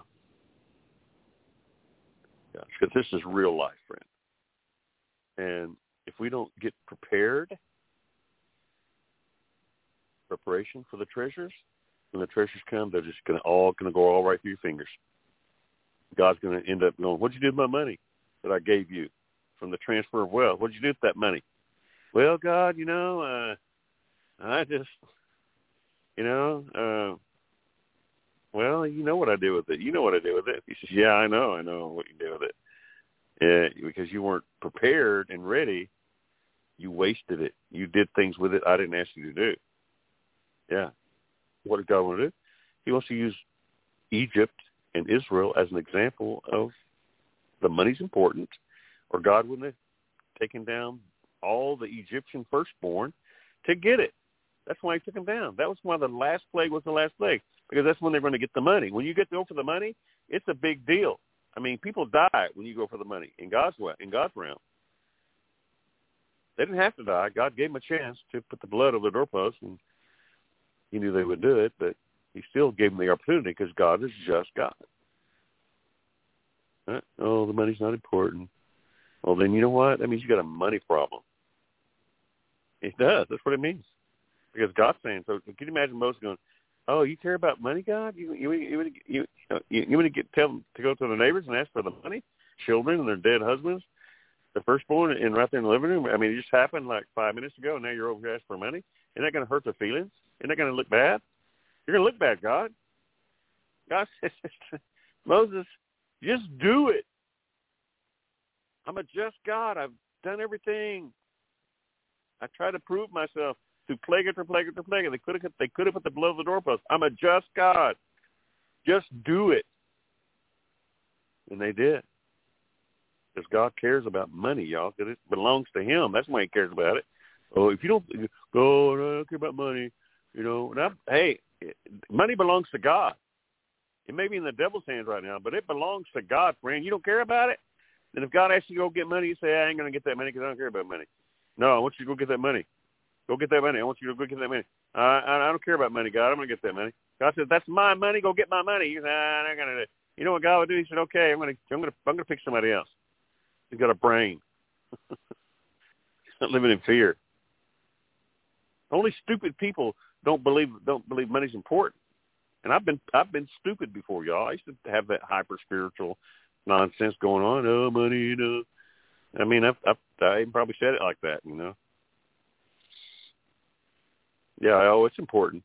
Yeah. Because this is real life, friend. And if we don't get preparation for the treasures, when the treasures come, they're just all going to go all right through your fingers. God's going to end up going, what'd you do with my money that I gave you from the transfer of wealth? What'd you do with that money? Well, God, I just, well, you know what I did with it. You know what I did with it. He says, yeah, I know what you did with it. Because you weren't prepared and ready, you wasted it. You did things with it I didn't ask you to do. Yeah. What does God want to do? He wants to use Egypt and Israel as an example of the money's important, or God wouldn't have taken down all the Egyptian firstborn to get it. That's why he took them down. That was why the last plague was the last plague, because that's when they're going to get the money. When you get to go for the money, it's a big deal. I mean, people die when you go for the money in God's way, in God's realm. They didn't have to die. God gave them a chance to put the blood over the doorpost, and he knew they would do it, but he still gave them the opportunity because God is just God. Right? Oh, the money's not important. Well, then you know what? That means you got a money problem. It does. That's what it means. Because God's saying, so can you imagine Moses going, oh, you care about money, God? You want to tell them to go to the neighbors and ask for the money? Children and their dead husbands? The firstborn and right there in the living room? I mean, it just happened like 5 minutes ago, and now you're over here asking for money? Isn't that going to hurt their feelings? Isn't that going to look bad? You're going to look bad, God. God says, Moses, just do it. I'm a just God. I've done everything. I try to prove myself through plague after plague after plague. They could have put the blood of the doorpost. I'm a just God. Just do it. And they did. Because God cares about money, y'all, because it belongs to him. That's why he cares about it. Oh, if you don't go, I don't care about money, hey, money belongs to God. It may be in the devil's hands right now, but it belongs to God, friend. You don't care about it? Then if God asks you to go get money, you say, I ain't going to get that money because I don't care about money. No, I want you to go get that money. Go get that money. I want you to go get that money. I don't care about money, God. I'm going to get that money. God said, that's my money. Go get my money. You say, I'm not going to do it. You know what God would do? He said, okay, I'm going to pick somebody else. He's got a brain. He's not living in fear. Only stupid people don't believe money's important. And I've been stupid before, y'all. I used to have that hyper spiritual nonsense going on. Oh, money, I mean, I even probably said it like that, Yeah, it's important.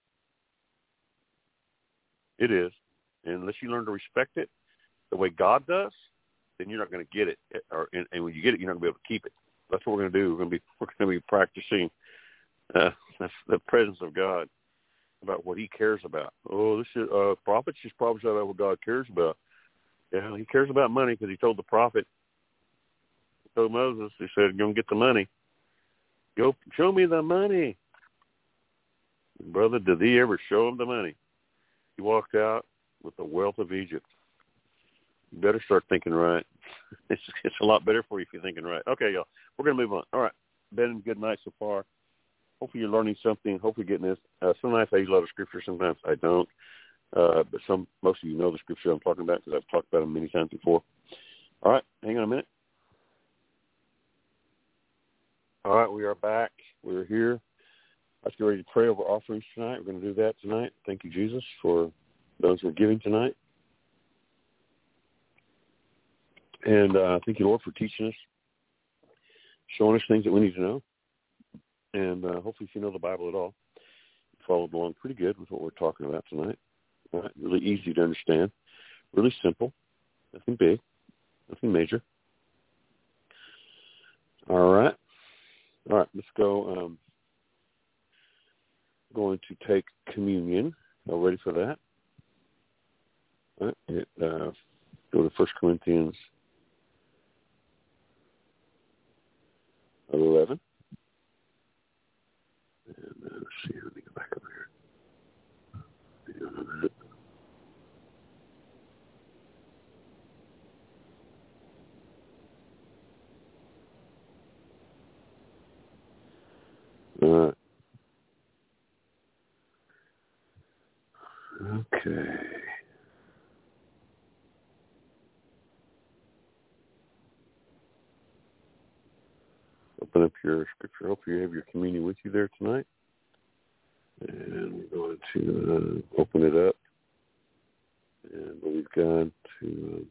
It is. And unless you learn to respect it the way God does, then you're not going to get it. And when you get it, you're not going to be able to keep it. That's what we're going to do. We're going to be practicing that's the presence of God, about what he cares about. Oh, this is prophets just prophesy about what God cares about. Yeah, he cares about money because he told the prophet, he told Moses, he said, go and get the money. Go show me the money. And brother, did he ever show him the money? He walked out with the wealth of Egypt. You better start thinking right. It's a lot better for you if you're thinking right. Okay, y'all, we're going to move on. All right, Ben, good night so far. Hopefully you're learning something. Hopefully you're getting this. Sometimes I use a lot of scripture. Sometimes I don't. But most of you know the scripture I'm talking about because I've talked about them many times before. All right, hang on a minute. All right, we are back. We're here. Let's get ready to pray over offerings tonight. We're going to do that tonight. Thank you, Jesus, for those who are giving tonight. And thank you, Lord, for teaching us, showing us things that we need to know. And hopefully if you know the Bible at all, you followed along pretty good with what we're talking about tonight. All right, really easy to understand, really simple, nothing big, nothing major. All right, let's go. Going to take communion. Y'all ready for that? All right, go to 1 Corinthians 11. And let's see, let me go back over here. Okay. Open up your scripture. Hope you have your communion with you there tonight. And we're going to open it up and believe God to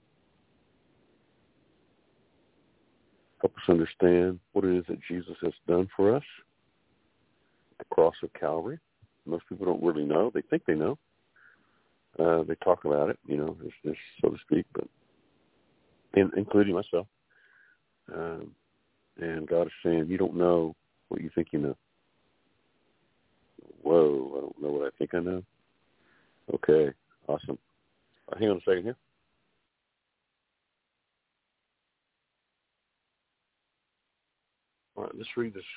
help us understand what it is that Jesus has done for us at the cross of Calvary. Most people don't really know. They think they know. They talk about it, just so to speak, but including myself. And God is saying, you don't know what you think you know. Whoa, I don't know what I think I know. Okay, awesome. Hang on a second here. All right, let's read this.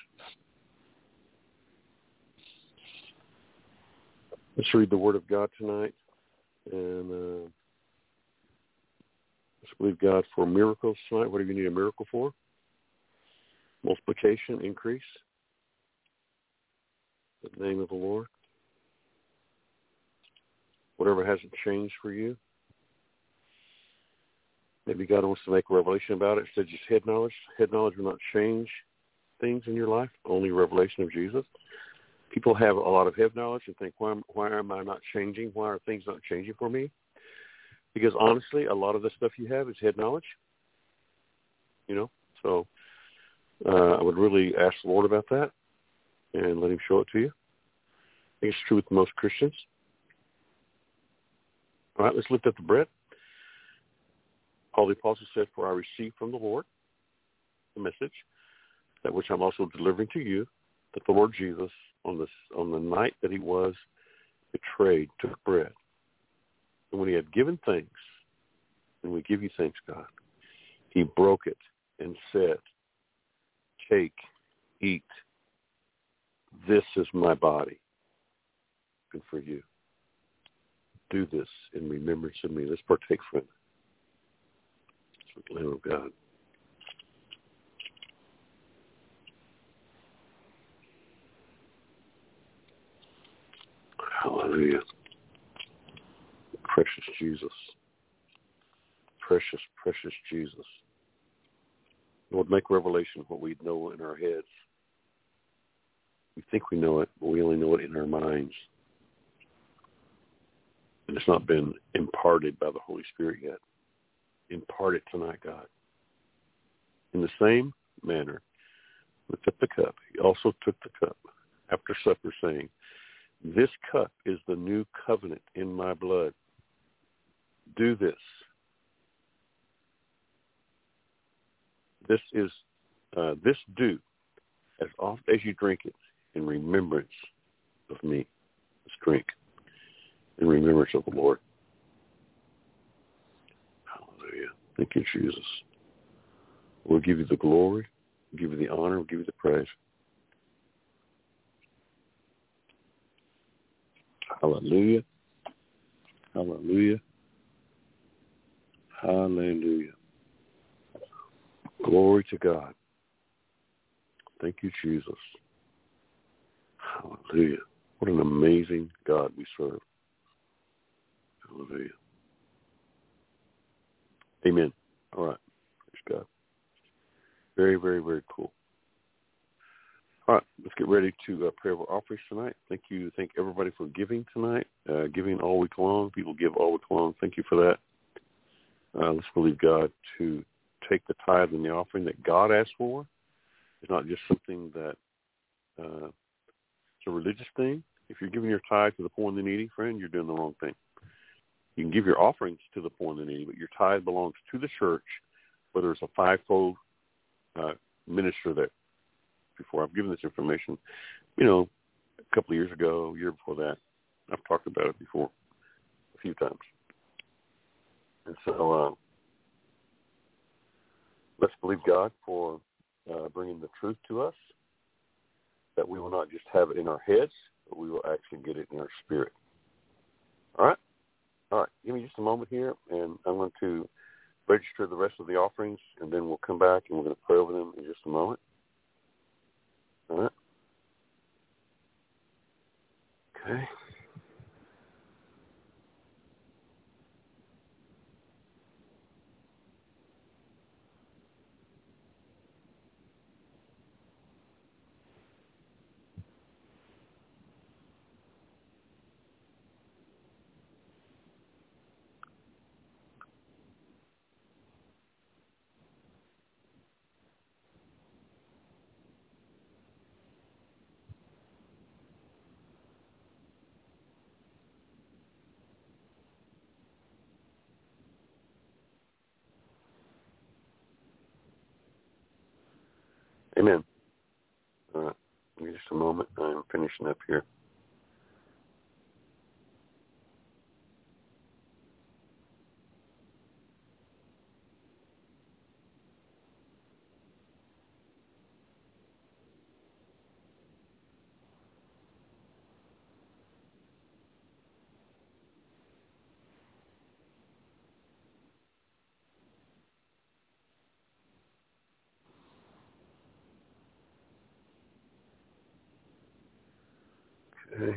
Let's read the Word of God tonight. And let's believe God for miracles tonight. What do you need a miracle for? Multiplication, increase. In the name of the Lord. Whatever hasn't changed for you. Maybe God wants to make a revelation about it instead of just head knowledge. Head knowledge will not change things in your life, only revelation of Jesus. People have a lot of head knowledge and think, why am I not changing? Why are things not changing for me? Because honestly, a lot of the stuff you have is head knowledge. So I would really ask the Lord about that and let him show it to you. I think it's true with most Christians. All right, let's lift up the bread. Paul the Apostle said, for I received from the Lord the message, that which I'm also delivering to you, that the Lord Jesus, on the night that he was betrayed, took bread. And when he had given thanks, and we give you thanks, God, he broke it and said, take, eat. This is my body. And for you. Do this in remembrance of me. Let's partake from it. It's the Lamb of God. Hallelujah. Precious Jesus. Precious, precious Jesus. Lord, make revelation of what we know in our heads. We think we know it, but we only know it in our minds. And it's not been imparted by the Holy Spirit yet. Impart it tonight, God. In the same manner, lift up the cup. He also took the cup after supper, saying, this cup is the new covenant in my blood. Do this. This do as oft as you drink it in remembrance of me. Let's drink in remembrance of the Lord. Hallelujah. Thank you, Jesus. We'll give you the glory, we'll give you the honor, we'll give you the praise. Hallelujah. Hallelujah. Hallelujah. Glory to God. Thank you, Jesus. Hallelujah. What an amazing God we serve. Hallelujah. Amen. All right. Praise God. Very, very, very cool. All right. Let's get ready to pray over offerings tonight. Thank you. Thank everybody for giving tonight, giving all week long. People give all week long. Thank you for that. Let's believe God to take the tithe and the offering that God asked for. It's not just something that it's a religious thing. If you're giving your tithe to the poor and the needy, friend, you're doing the wrong thing. You can give your offerings to the poor and the needy, but your tithe belongs to the church, whether it's a fivefold minister there. Before I've given this information, a couple of years ago, a year before that, I've talked about it before a few times. And so let's believe God for bringing the truth to us, that we will not just have it in our heads, but we will actually get it in our spirit. All right? All right. Give me just a moment here, and I'm going to register the rest of the offerings, and then we'll come back, and we're going to pray over them in just a moment. All right? Okay. Amen. All right. Give me just a moment. I'm finishing up here. Okay.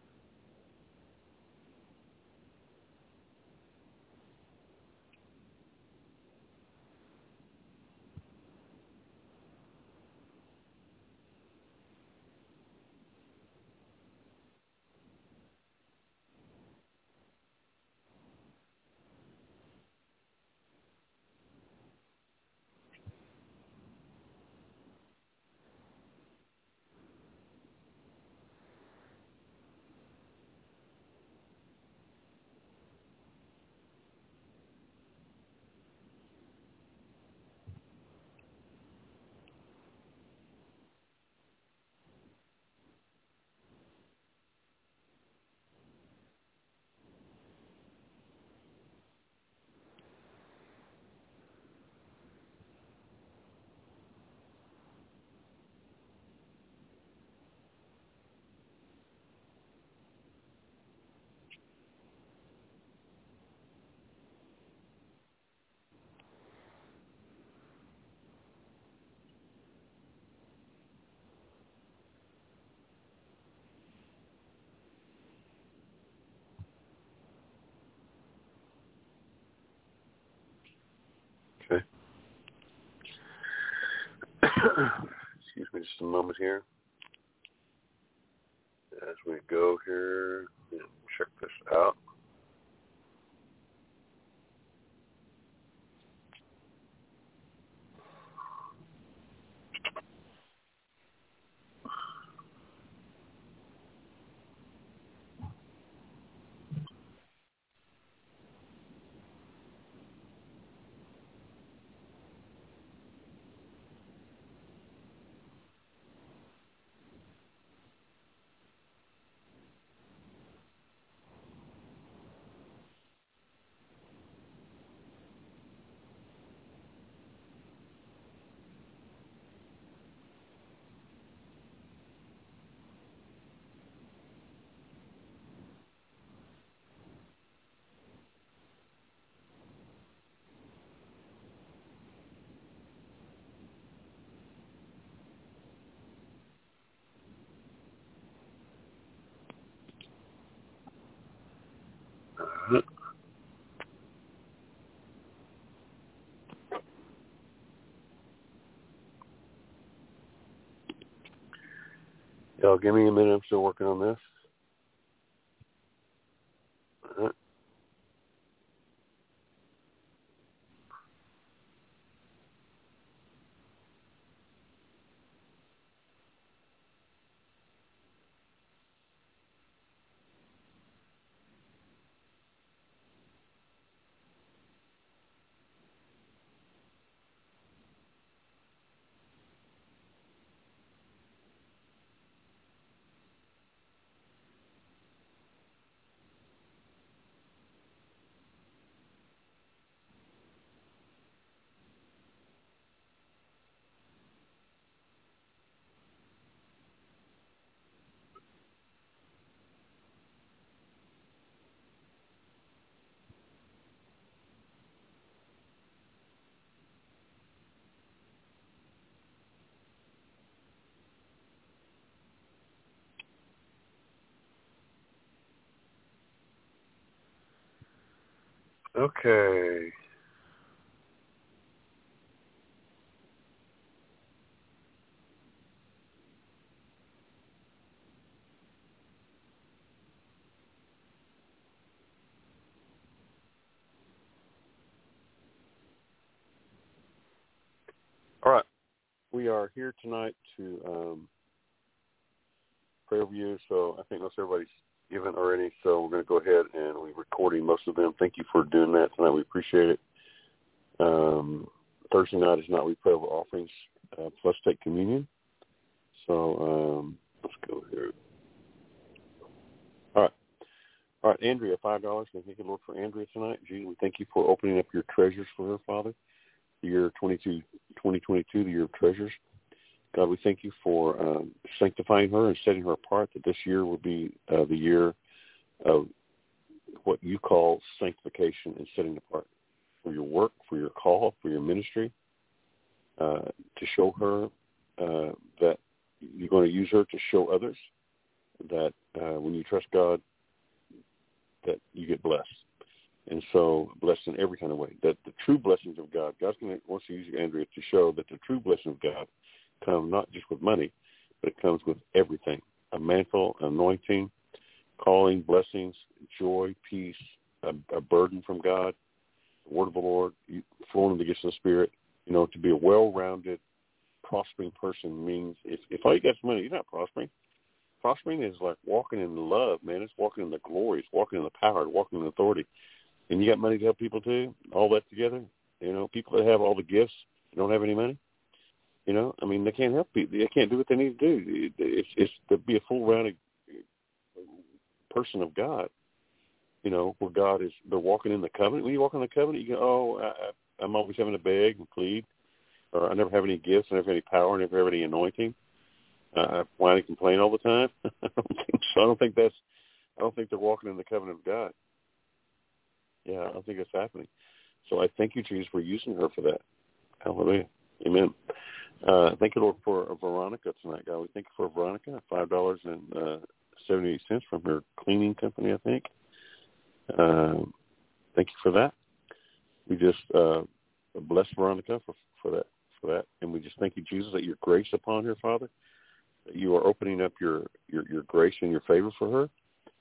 Okay. Excuse me just a moment here. As we go here and check this out. Y'all give me a minute. I'm still working on this. All right. Okay. All right. We are here tonight to pray over you. So I think most everybody's given already. So we're going to go ahead and we're recording most of them. Thank you for doing that tonight. We appreciate it. Thursday night is not we pray over offerings. plus take communion. So let's go here. All right, Andrea, $5. We thank you, Lord, for Andrea tonight. Jesus, we thank you for opening up your treasures for her, Father. The year 2022, the year of treasures. God, we thank you for sanctifying her and setting her apart, that this year will be the year of what you call sanctification and setting apart for your work, for your call, for your ministry, to show her that you're going to use her to show others that when you trust God, that you get blessed. And so blessed in every kind of way, that the true blessings of God, God's going to wants to use you, Andrea, to show that the true blessings of God come not just with money, but it comes with everything, a mantle, anointing, calling, blessings, joy, peace, a burden from God, the word of the Lord, flowing in the gifts of the Spirit. You know, to be a well-rounded, prospering person means if all you got is money, you're not prospering. Prospering is like walking in love, man. It's walking in the glory. It's walking in the power. It's walking in authority. And you got money to help people too, all that together. You know, people that have all the gifts don't have any money. You know, I mean, they can't help people. They can't do what they need to do. It's to be a full-rounded person of God. You know, where God is, they're walking in the covenant. When you walk in the covenant, you go, I'm always having to beg and plead, or I never have any gifts, I never have any power, I never have any anointing. I whine and complain all the time. I don't think they're walking in the covenant of God. Yeah, I don't think that's happening. So I thank you, Jesus, for using her for that. Hallelujah. Amen. Thank you, Lord, for Veronica tonight, God. We thank you for Veronica, $5.78 from her cleaning company, I think. Thank you for that. We just bless Veronica for that. And we just thank you, Jesus, that your grace upon her, Father, that you are opening up your grace and your favor for her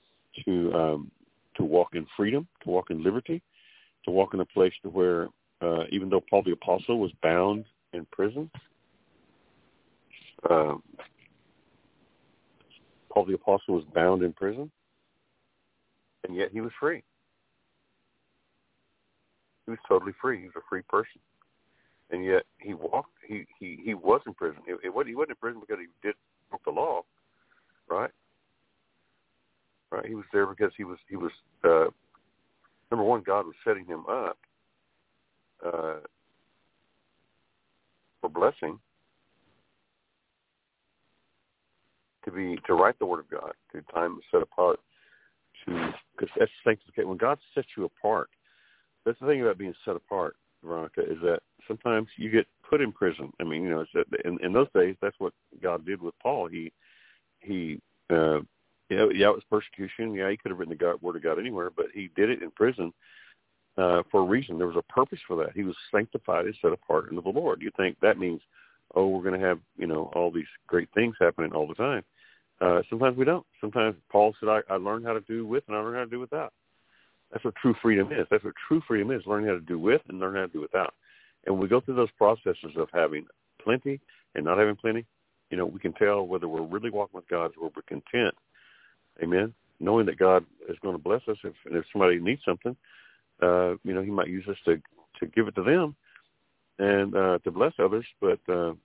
to walk in freedom, to walk in liberty, to walk in a place to where even though Paul the Apostle was bound in prison, Paul the Apostle was bound in prison, and yet he was free. He was totally free. He was a free person. And yet he walked, he was in prison. He wasn't in prison because he did broke the law, right? Right. He was there because he was number one, God was setting him up for blessing, to write the Word of God, to time set apart, because that's sanctification. When God sets you apart, that's the thing about being set apart, Veronica, is that sometimes you get put in prison. I mean, you know, in those days, that's what God did with Paul. He it was persecution. Yeah, he could have written the Word of God anywhere, but he did it in prison for a reason. There was a purpose for that. He was sanctified and set apart unto the Lord. You think that means, we're going to have, all these great things happening all the time. Sometimes we don't. Sometimes Paul said, I learned how to do with and I learned how to do without. That's what true freedom is. That's what true freedom is, learning how to do with and learn how to do without. And when we go through those processes of having plenty and not having plenty, we can tell whether we're really walking with God or we're content. Amen. Knowing that God is going to bless us if somebody needs something, he might use us to give it to them and to bless others. But,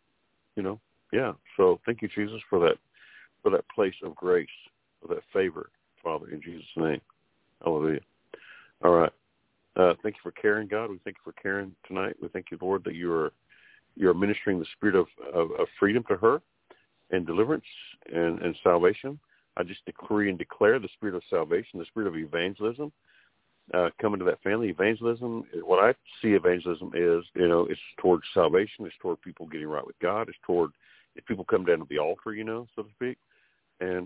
So thank you, Jesus, for that place of grace, for that favor, Father, in Jesus' name. Hallelujah. All right. Thank you for Karen, God. We thank you for Karen tonight. We thank you, Lord, that you're ministering the spirit of freedom to her and deliverance and salvation. I just decree and declare the spirit of salvation, the spirit of evangelism coming to that family. Evangelism, what I see evangelism is, it's towards salvation. It's toward people getting right with God. It's toward if people come down to the altar, so to speak, and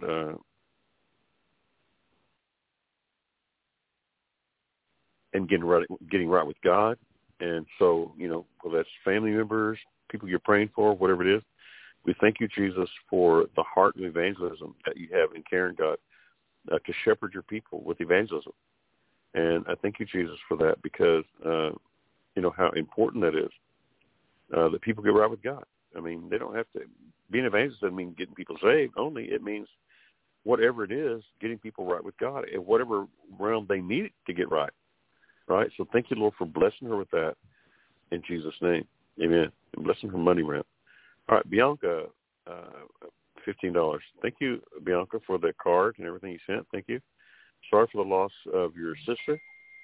getting right with God. And so, whether that's family members, people you're praying for, whatever it is, we thank you, Jesus, for the heart of evangelism that you have in Karen, God, to shepherd your people with evangelism. And I thank you, Jesus, for that because, how important that is, that people get right with God. I mean, they don't have to. Being an evangelist doesn't mean getting people saved only. It means whatever it is, getting people right with God in whatever realm they need it to get right. Right? So thank you, Lord, for blessing her with that in Jesus' name. Amen. And blessing her money realm. All right, Bianca, $15. Thank you, Bianca, for the card and everything you sent. Thank you. Sorry for the loss of your sister.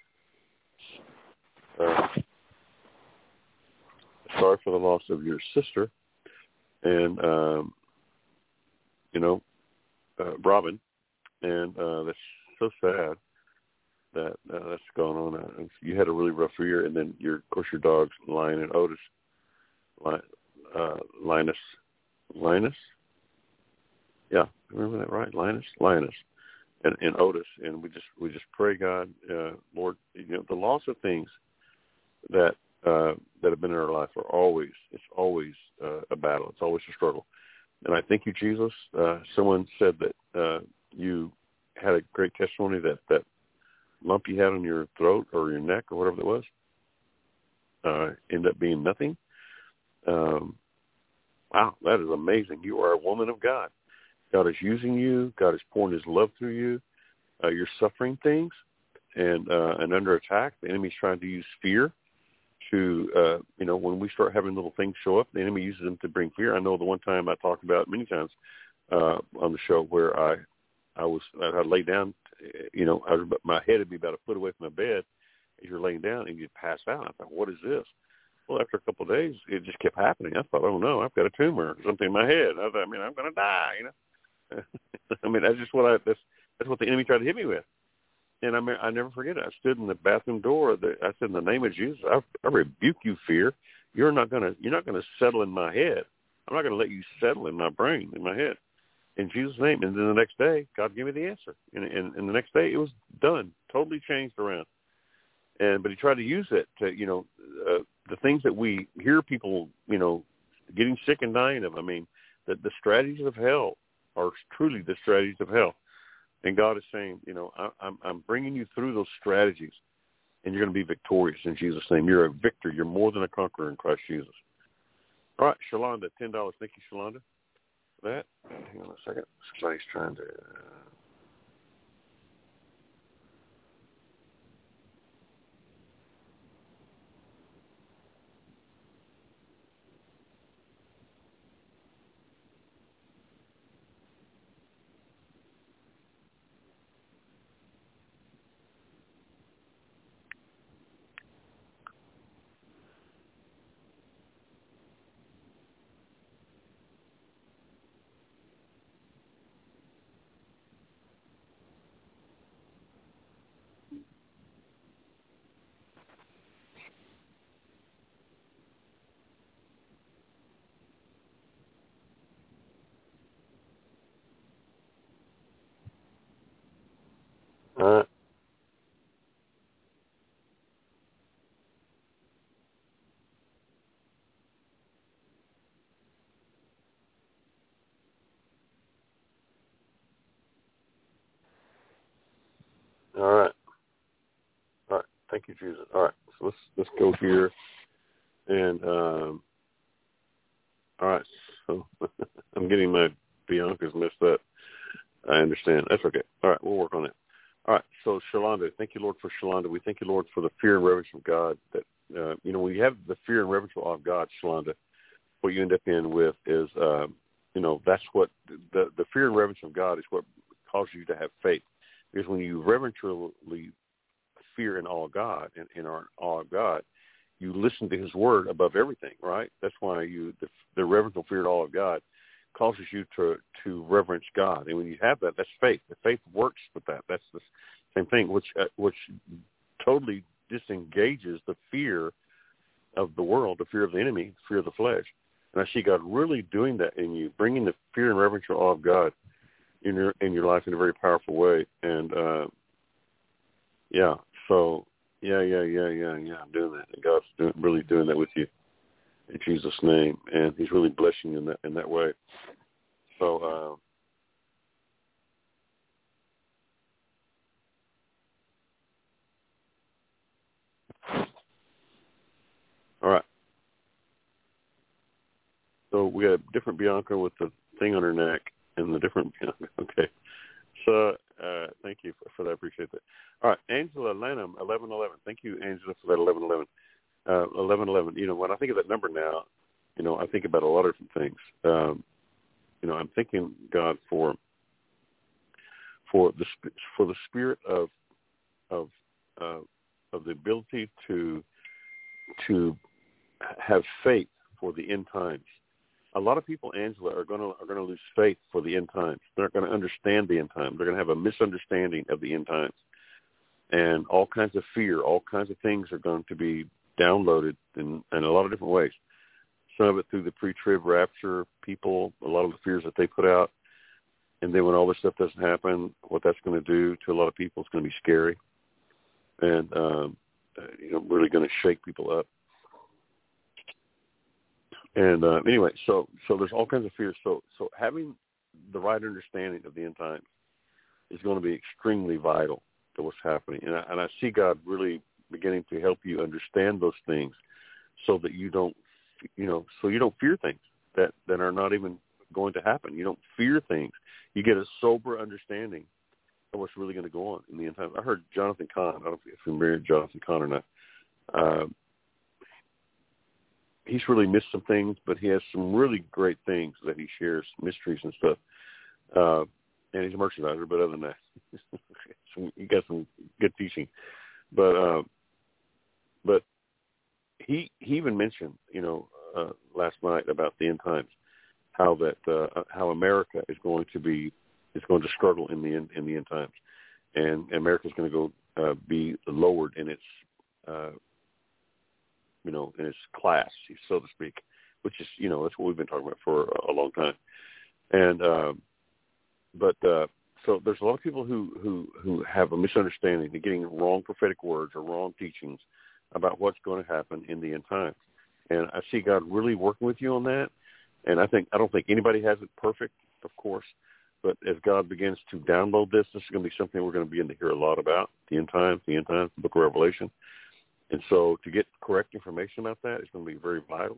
Sorry for the loss of your sister. And, Robin. And that's so sad that that's going on. You had a really rough year, and then, of course, your dogs, Lion and Otis, Linus? Yeah, remember that, right? Linus, and Otis, and we just pray, God, Lord, the loss of things that have been in our life it's always a battle. It's always a struggle. And I thank you, Jesus. Someone said that you had a great testimony that lump you had on your throat or your neck or whatever it was ended up being nothing. Wow, that is amazing. You are a woman of God. God is using you. God is pouring his love through you. You're suffering things and under attack. The enemy's trying to use fear to, when we start having little things show up, the enemy uses them to bring fear. I know the one time I talked about many times on the show where I lay down, my head would be about a foot away from my bed as you're laying down and you'd pass out. I thought, what is this? Well, after a couple of days, it just kept happening. I thought, oh, no, I've got a tumor or something in my head. I thought, I'm going to die, that's what the enemy tried to hit me with. And I never forget it. I stood in the bathroom door. I said, in the name of Jesus, I rebuke you, fear. You're not going to settle in my head. I'm not going to let you settle in my brain, in my head. In Jesus' name. And then the next day, God gave me the answer. And the next day, it was done, totally changed around. But he tried to use it to, the things that we hear people, getting sick and dying of. The strategies of hell are truly the strategies of hell. And God is saying, I'm bringing you through those strategies, and you're going to be victorious in Jesus' name. You're a victor. You're more than a conqueror in Christ Jesus. All right, Shalonda, $10. Thank you, Shalonda, for that. Hang on a second. Somebody's trying to... All right. All right. Thank you, Jesus. All right. So let's go here. And all right. So I'm getting my Bianca's messed up. I understand. That's okay. All right. We'll work on it. All right. So Shalonda, thank you, Lord, for Shalonda. We thank you, Lord, for the fear and reverence of God. That when you have the fear and reverence of God, Shalonda, what you end up in with is, that's what the fear and reverence of God is what causes you to have faith. Because when you reverentially fear and awe of God, and in our awe of God, you listen to his word above everything, right? That's why the reverential fear and awe of God causes you to reverence God. And when you have that, that's faith. The faith works with that. That's the same thing, which totally disengages the fear of the world, the fear of the enemy, the fear of the flesh. And I see God really doing that in you, bringing the fear and reverential awe of God in your life in a very powerful way. And I'm doing that. And God's really doing that with you in Jesus' name. And he's really blessing you in that way. So, all right. So we got a different Bianca with the thing on her neck and the different Bianca. Okay. So thank you for that. I appreciate that. All right. Angela Lanham, 1111. Thank you, Angela, for that 1111. 1111. When I think of that number now, I think about a lot of different things. I'm thanking God for the spirit of the ability to have faith for the end times. A lot of people, Angela, are going to lose faith for the end times. They're not going to understand the end times. They're going to have a misunderstanding of the end times, and all kinds of fear, all kinds of things are going to be downloaded in a lot of different ways. Some of it through the pre-trib rapture people, a lot of the fears that they put out. And then when all this stuff doesn't happen, what that's going to do to a lot of people is going to be scary and, really going to shake people up. And anyway, so there's all kinds of fears. So having the right understanding of the end times is going to be extremely vital to what's happening. And I see God really beginning to help you understand those things so that you don't fear things that are not even going to happen. You don't fear things. You get a sober understanding of what's really going to go on in the end time. I heard Jonathan Cahn. I don't know if you're familiar with Jonathan Cahn or not. He's really missed some things, but he has some really great things that he shares, mysteries and stuff. And he's a merchandiser, but other than that, he got some good teaching. But he even mentioned, last night about the end times, how America is going to struggle in the end times, and America is going to go be lowered in its in its class, so to speak, which is that's what we've been talking about for a long time, and so there's a lot of people who have a misunderstanding, they're getting wrong prophetic words or wrong teachings about what's going to happen in the end times. And I see God really working with you on that. And I don't think anybody has it perfect, of course. But as God begins to download this is going to be something we're going to begin to hear a lot about, the end times, the book of Revelation. And so to get correct information about that is going to be very vital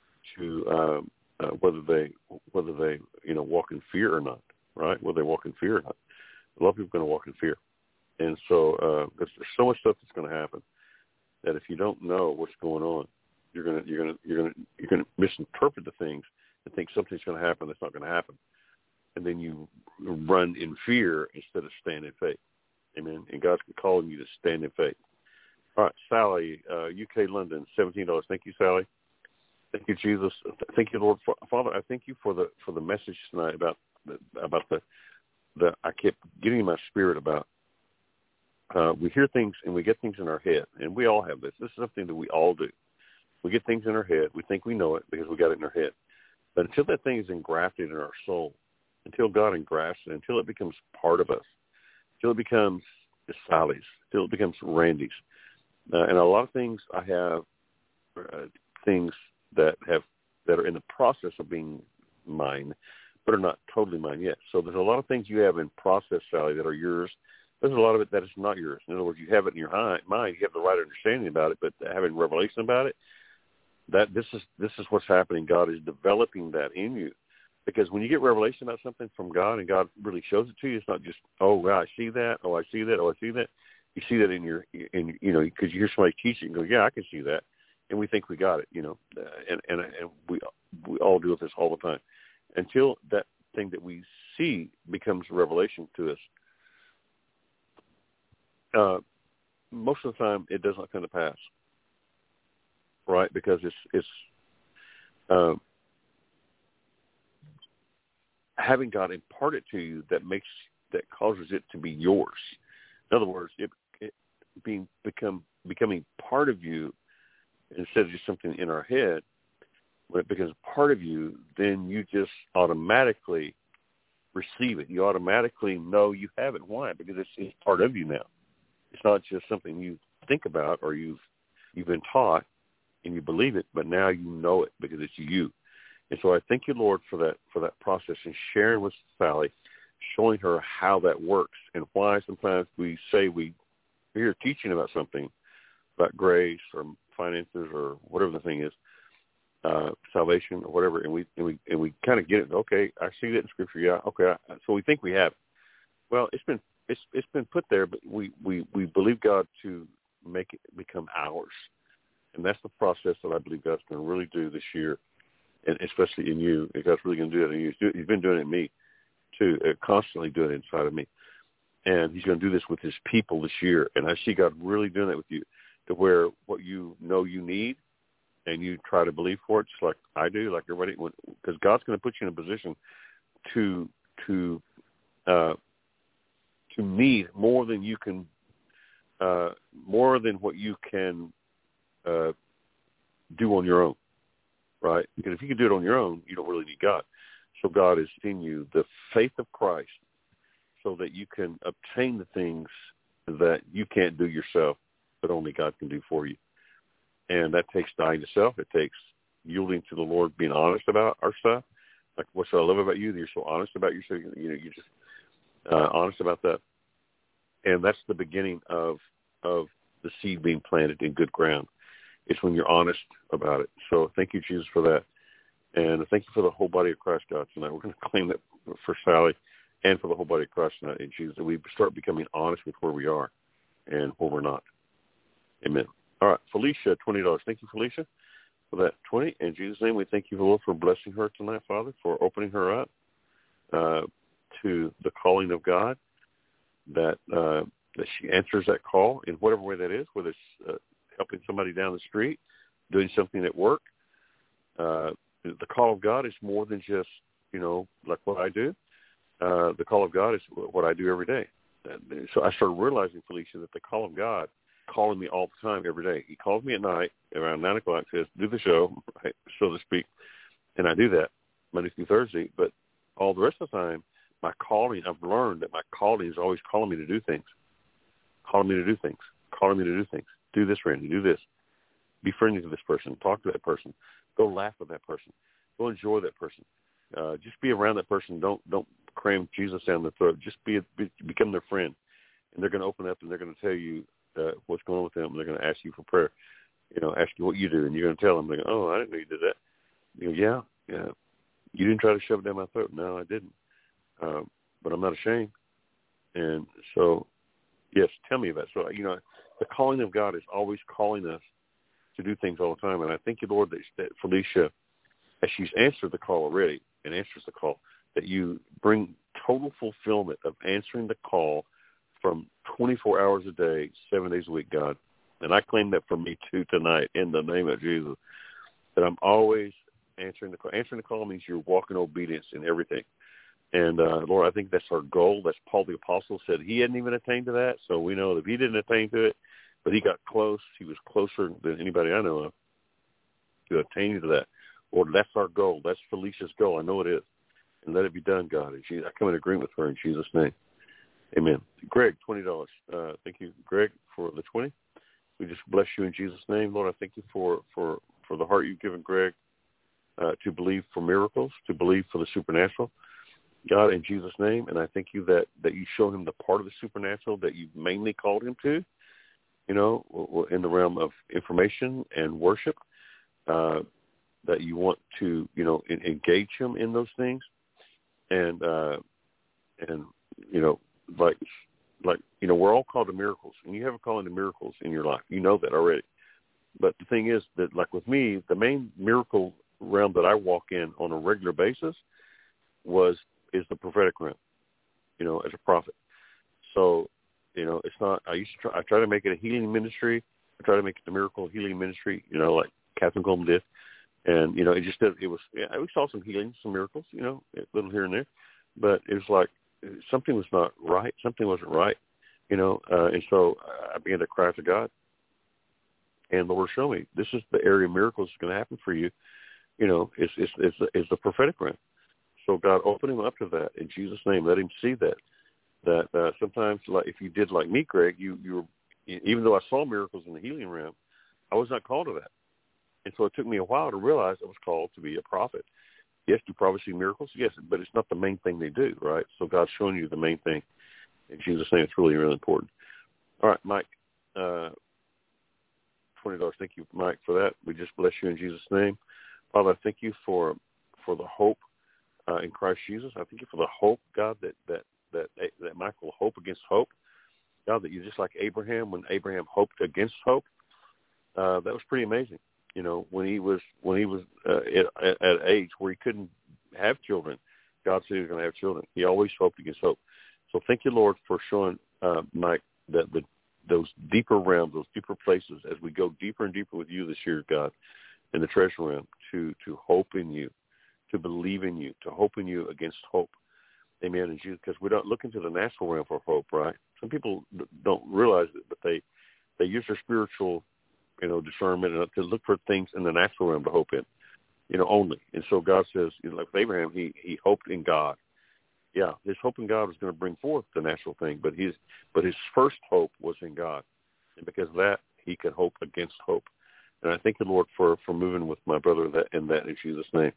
to whether they walk in fear or not, right? Whether they walk in fear or not. A lot of people are going to walk in fear. And so there's so much stuff that's going to happen that if you don't know what's going on, you're gonna misinterpret the things and think something's going to happen that's not going to happen, and then you run in fear instead of stand in faith. Amen. And God's calling you to stand in faith. All right, Sally, UK London, $17. Thank you, Sally. Thank you, Jesus. Thank you, Lord. Father, I thank you for the message tonight about the I kept getting in my spirit about. We hear things and we get things in our head, and we all have this. This is something that we all do. We get things in our head. We think we know it because we got it in our head. But until that thing is engrafted in our soul, until God engrafts it, until it becomes part of us, until it becomes Sally's, until it becomes Randy's. And a lot of things I have things that are in the process of being mine, but are not totally mine yet. So there's a lot of things you have in process, Sally, that are yours. There's a lot of it that is not yours. In other words, you have it in your mind, you have the right understanding about it, but having revelation about it, that this is what's happening. God is developing that in you, because when you get revelation about something from God and God really shows it to you, it's not just, oh, wow, I see that, oh, I see that, oh, I see that. You see that because you hear somebody teaching, and go, yeah, I can see that, and we think we got it, and we all do this all the time, until that thing that we see becomes revelation to us. Most of the time, it does not come to pass, right? Because it's having God impart it to you that causes it to be yours. In other words, it becoming part of you instead of just something in our head. When it becomes part of you, then you just automatically receive it. You automatically know you have it. Why? Because it's part of you now. It's not just something you think about or you've been taught and you believe it, but now you know it because it's you. And so I thank you, Lord, for that process and sharing with Sally, showing her how that works and why sometimes we say we hear teaching about something, about grace or finances or whatever the thing is, salvation or whatever, and we kind of get it. Okay, I see that in Scripture. Yeah, okay. So we think we have it. Well, it's been put there, but we believe God to make it become ours, and that's the process that I believe God's going to really do this year and especially in you. And God's really going to do that in you. He's been doing it in me, too, constantly doing it inside of me. And he's going to do this with his people this year. And I see God really doing that with you, to where what you know you need and you try to believe for it, just like I do, like everybody, because God's going to put you in a position to need more than you can, more than what you can do on your own, right? Because if you can do it on your own, you don't really need God. So God is in you the faith of Christ, so that you can obtain the things that you can't do yourself, but only God can do for you. And that takes dying to self. It takes yielding to the Lord, being honest about our stuff. Like, what I love about you, that you're so honest about yourself. You know, you're just honest about that. And that's the beginning of the seed being planted in good ground. It's when you're honest about it. So thank you, Jesus, for that. And thank you for the whole body of Christ, God, tonight. We're going to claim that for Sally and for the whole body of Christ tonight, in Jesus, that we start becoming honest with where we are and where we're not. Amen. All right, Felicia, $20. Thank you, Felicia, for that 20. In Jesus' name, we thank you, Lord, for blessing her tonight, Father, for opening her up to the calling of God, that she answers that call in whatever way that is, whether it's helping somebody down the street, doing something at work. The call of God is more than just, like what I do. The call of God is what I do every day. So I started realizing, Felicia, that the call of God calling me all the time, every day. He calls me at night around 9 o'clock, says, do the show, right, so to speak. And I do that Monday through Thursday. But all the rest of the time, my calling, I've learned that my calling is always calling me to do things. Calling me to do things. Calling me to do things. Do this, Randy. Do this. Be friendly to this person. Talk to that person. Go laugh with that person. Go enjoy that person. Just be around that person. Don't cram Jesus down their throat. Just become their friend. And they're going to open up and they're going to tell you what's going on with them. And they're going to ask you for prayer. Ask you what you do. And you're going to tell them, they go, oh, I didn't know you did that. You go, yeah. You didn't try to shove it down my throat. No, I didn't. But I'm not ashamed. And so, yes, tell me about it. So, the calling of God is always calling us to do things all the time. And I thank you, Lord, that Felicia, as she's answered the call already and answers the call, that you bring total fulfillment of answering the call from 24 hours a day, 7 days a week, God. And I claim that for me, too, tonight, in the name of Jesus, that I'm always answering the call. Answering the call means you're walking obedience in everything. And, Lord, I think that's our goal. That's Paul the Apostle said he hadn't even attained to that. So we know that if he didn't attain to it, but he got close. He was closer than anybody I know of to attaining to that. Lord, that's our goal. That's Felicia's goal. I know it is. And let it be done, God. I come in agreement with her in Jesus' name. Amen. Greg, $20. Thank you, Greg, for the 20. We just bless you in Jesus' name. Lord, I thank you for the heart you've given Greg to believe for miracles, to believe for the supernatural. God, in Jesus' name, and I thank you that you show him the part of the supernatural that you've mainly called him to, in the realm of information and worship, that you want to, engage him in those things. And we're all called to miracles, and you have a calling to miracles in your life. You know that already. But the thing is that, like with me, the main miracle realm that I walk in on a regular basis is the prophetic realm, as a prophet. So, it's not, I try to make it a healing ministry. I try to make it the miracle healing ministry, like Catherine Coleman did. And, we saw some healing, some miracles, a little here and there, but it was like something was not right. Something wasn't right, and so I began to cry to God. And the Lord showed me, this is the area of miracles that's going to happen for you, is the prophetic realm. So God, open him up to that in Jesus' name. Let him see that sometimes, like if you did like me, Greg, you were, even though I saw miracles in the healing realm, I was not called to that. And so it took me a while to realize I was called to be a prophet. Yes, do prophets see miracles? Yes, but it's not the main thing they do, right? So God's showing you the main thing. In Jesus' name, it's really, really important. All right, Mike, $20. Thank you, Mike, for that. We just bless you in Jesus' name. Father, I thank you for the hope in Christ Jesus. I thank you for the hope, God, that Mike will hope against hope. God, that you're just like Abraham when Abraham hoped against hope. That was pretty amazing. when he was at age where he couldn't have children, God said he was going to have children. He always hoped against hope. So thank you, Lord, for showing Mike that those deeper realms, those deeper places, as we go deeper and deeper with you this year, God, in the treasure realm, to hope in you, to believe in you, to hope in you against hope. Amen. And Jesus, because we don't look into the natural realm for hope, right? Some people don't realize it, but they use their spiritual, discernment to look for things in the natural realm to hope in, only. And so God says, like with Abraham, he hoped in God. Yeah, his hope in God was going to bring forth the natural thing, but his first hope was in God, and because of that, he could hope against hope. And I thank the Lord for moving with my brother in Jesus' name.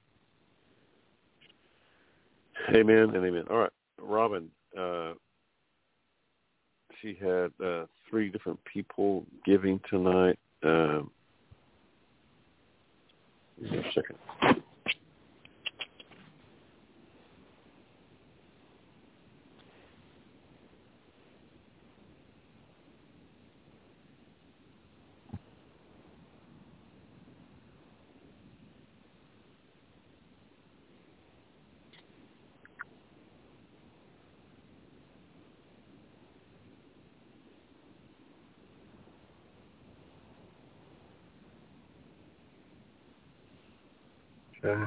Amen and amen. All right, Robin. She had 3 different people giving tonight. Give me a second. Okay.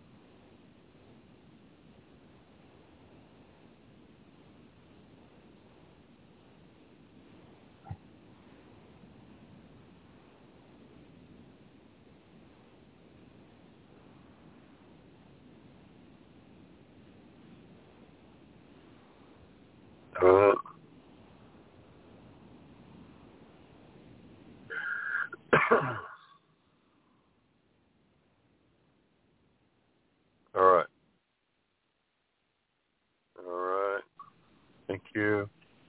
All right. Thank you.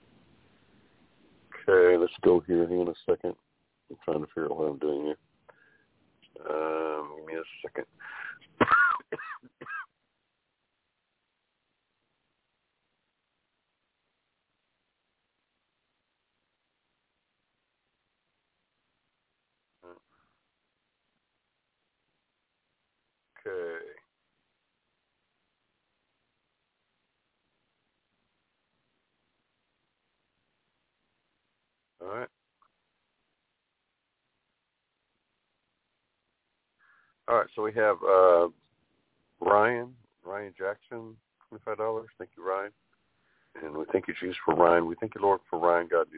Okay, let's go here. Hang on a second. I'm trying to figure out what I'm doing here. Give me a second. Okay. All right. All right. So we have Ryan Jackson, $25. Thank you, Ryan. And we thank you, Jesus, for Ryan. We thank you, Lord, for Ryan, God,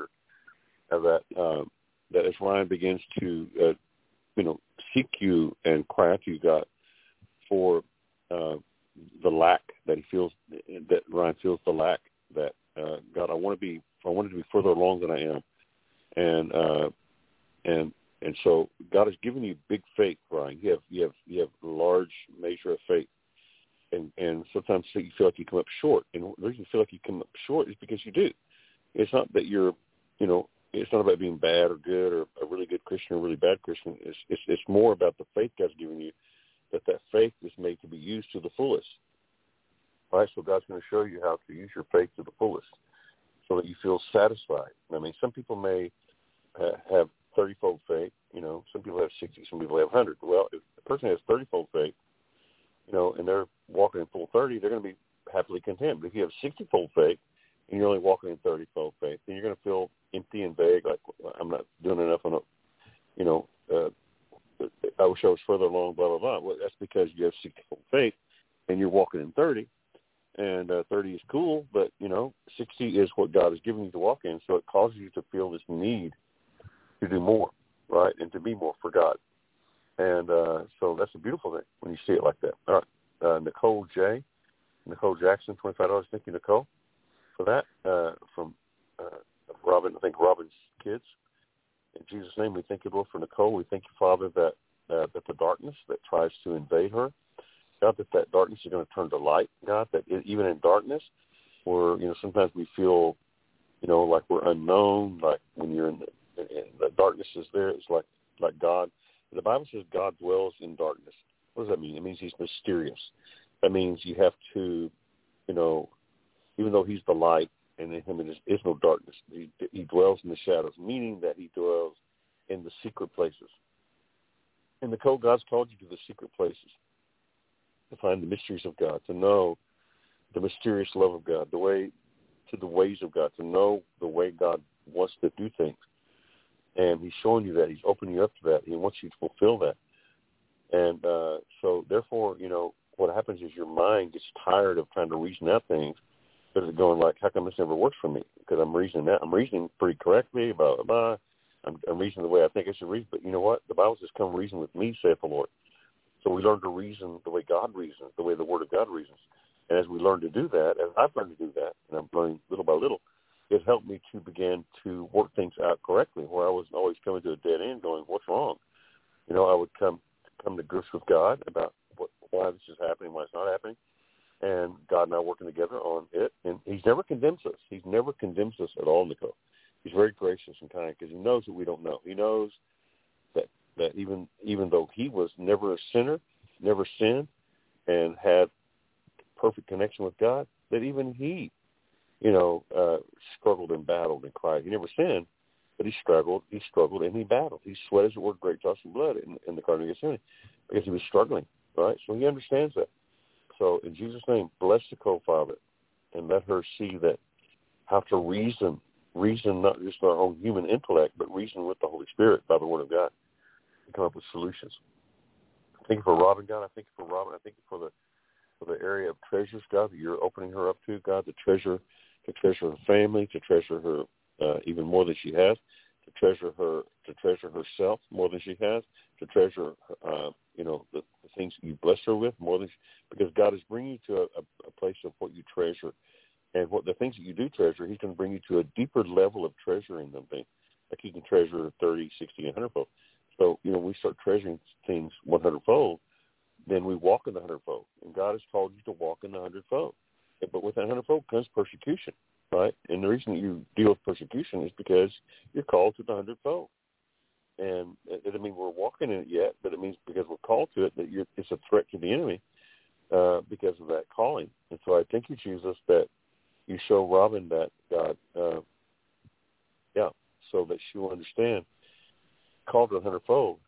that as Ryan begins to, seek you and cry out to you, God, for the lack that he feels, that Ryan feels the lack that, God, I wanted to be further along than I am. And so God has given you big faith, Ryan. You have a large measure of faith. And sometimes you feel like you come up short. And the reason you feel like you come up short is because you do. It's not that you're, it's not about being bad or good or a really good Christian or a really bad Christian. It's more about the faith God's given you, that faith is made to be used to the fullest. All right, so God's going to show you how to use your faith to the fullest so that you feel satisfied. I mean, some people may have 30-fold faith. Some people have 60, some people have 100. Well, if a person has 30-fold faith, and they're walking in full 30, they're going to be happily content. But if you have 60-fold faith and you're only walking in 30-fold faith, then you're going to feel empty and vague, like I'm not doing enough. I wish I was further along, blah, blah, blah. Well, that's because you have 60-fold faith and you're walking in 30. And 30 is cool, but, 60 is what God has given you to walk in. So it causes you to feel this need to do more, right, and to be more for God. And so that's a beautiful thing when you see it like that. All right. Nicole Jackson, $25. Thank you, Nicole, for that. From Robin, I think Robin's kids. In Jesus' name, we thank you, Lord, for Nicole. We thank you, Father, that the darkness that tries to invade her, God, that darkness is going to turn to light, God, that even in darkness, where, sometimes we feel, like we're unknown, like when you're in the darkness is there, it's like God. The Bible says God dwells in darkness. What does that mean? It means he's mysterious. That means you have to, even though he's the light and in him is no darkness, he dwells in the shadows, meaning that he dwells in the secret places. And Nicole, God's called you to the secret places to find the mysteries of God, to know the mysterious love of God, the ways of God, to know the way God wants to do things. And he's showing you that. He's opening you up to that. He wants you to fulfill that. And so, therefore, what happens is your mind gets tired of trying to reason out things because it's going like, how come this never works for me? Because I'm reasoning out. I'm reasoning pretty correctly, blah, blah, blah. I'm reasoning the way I think I should reason. But you know what? The Bible says, come reason with me, saith the Lord. So we learn to reason the way God reasons, the way the Word of God reasons. And as we learn to do that, as I've learned to do that, and I'm learning little by little, it helped me to begin to work things out correctly, where I wasn't always coming to a dead end going, what's wrong? I would come to grips with God about why this is happening, why it's not happening, and God and I working together on it. And he's never condemns us. He's never condemns us at all, Nicole. He's very gracious and kind because he knows that we don't know. He knows that even though he was never a sinner, never sinned, and had perfect connection with God, that even he, struggled and battled and cried. He never sinned, but he struggled, and he battled. He sweat as it were great drops of blood in the Garden of Gethsemane because he was struggling, right? So he understands that. So in Jesus' name, bless Nicole, Father, and let her see that how to reason not just our own human intellect, but reason with the Holy Spirit by the Word of God to come up with solutions. Thank you for Robin, God. I thank you for Robin. I thank you for the area of treasures, God, that you're opening her up to, God, to treasure her family, to treasure her even more than she has, to treasure herself more than she has, to treasure the things that you bless her with more than because God is bringing you to a place of what you treasure, and what the things that you do treasure, He's going to bring you to a deeper level of treasuring them things, like He can treasure 30, 60, and 100-fold. So we start treasuring things 100-fold, then we walk in the 100-fold, and God has called you to walk in the 100-fold. But with that 100-fold comes persecution, right? And the reason that you deal with persecution is because you're called to the 100-fold. And it doesn't mean we're walking in it yet, but it means because we're called to it that it's a threat to the enemy because of that calling. And so I thank you, Jesus, that you show Robin that, God, so that she will understand, called to the 100-fold.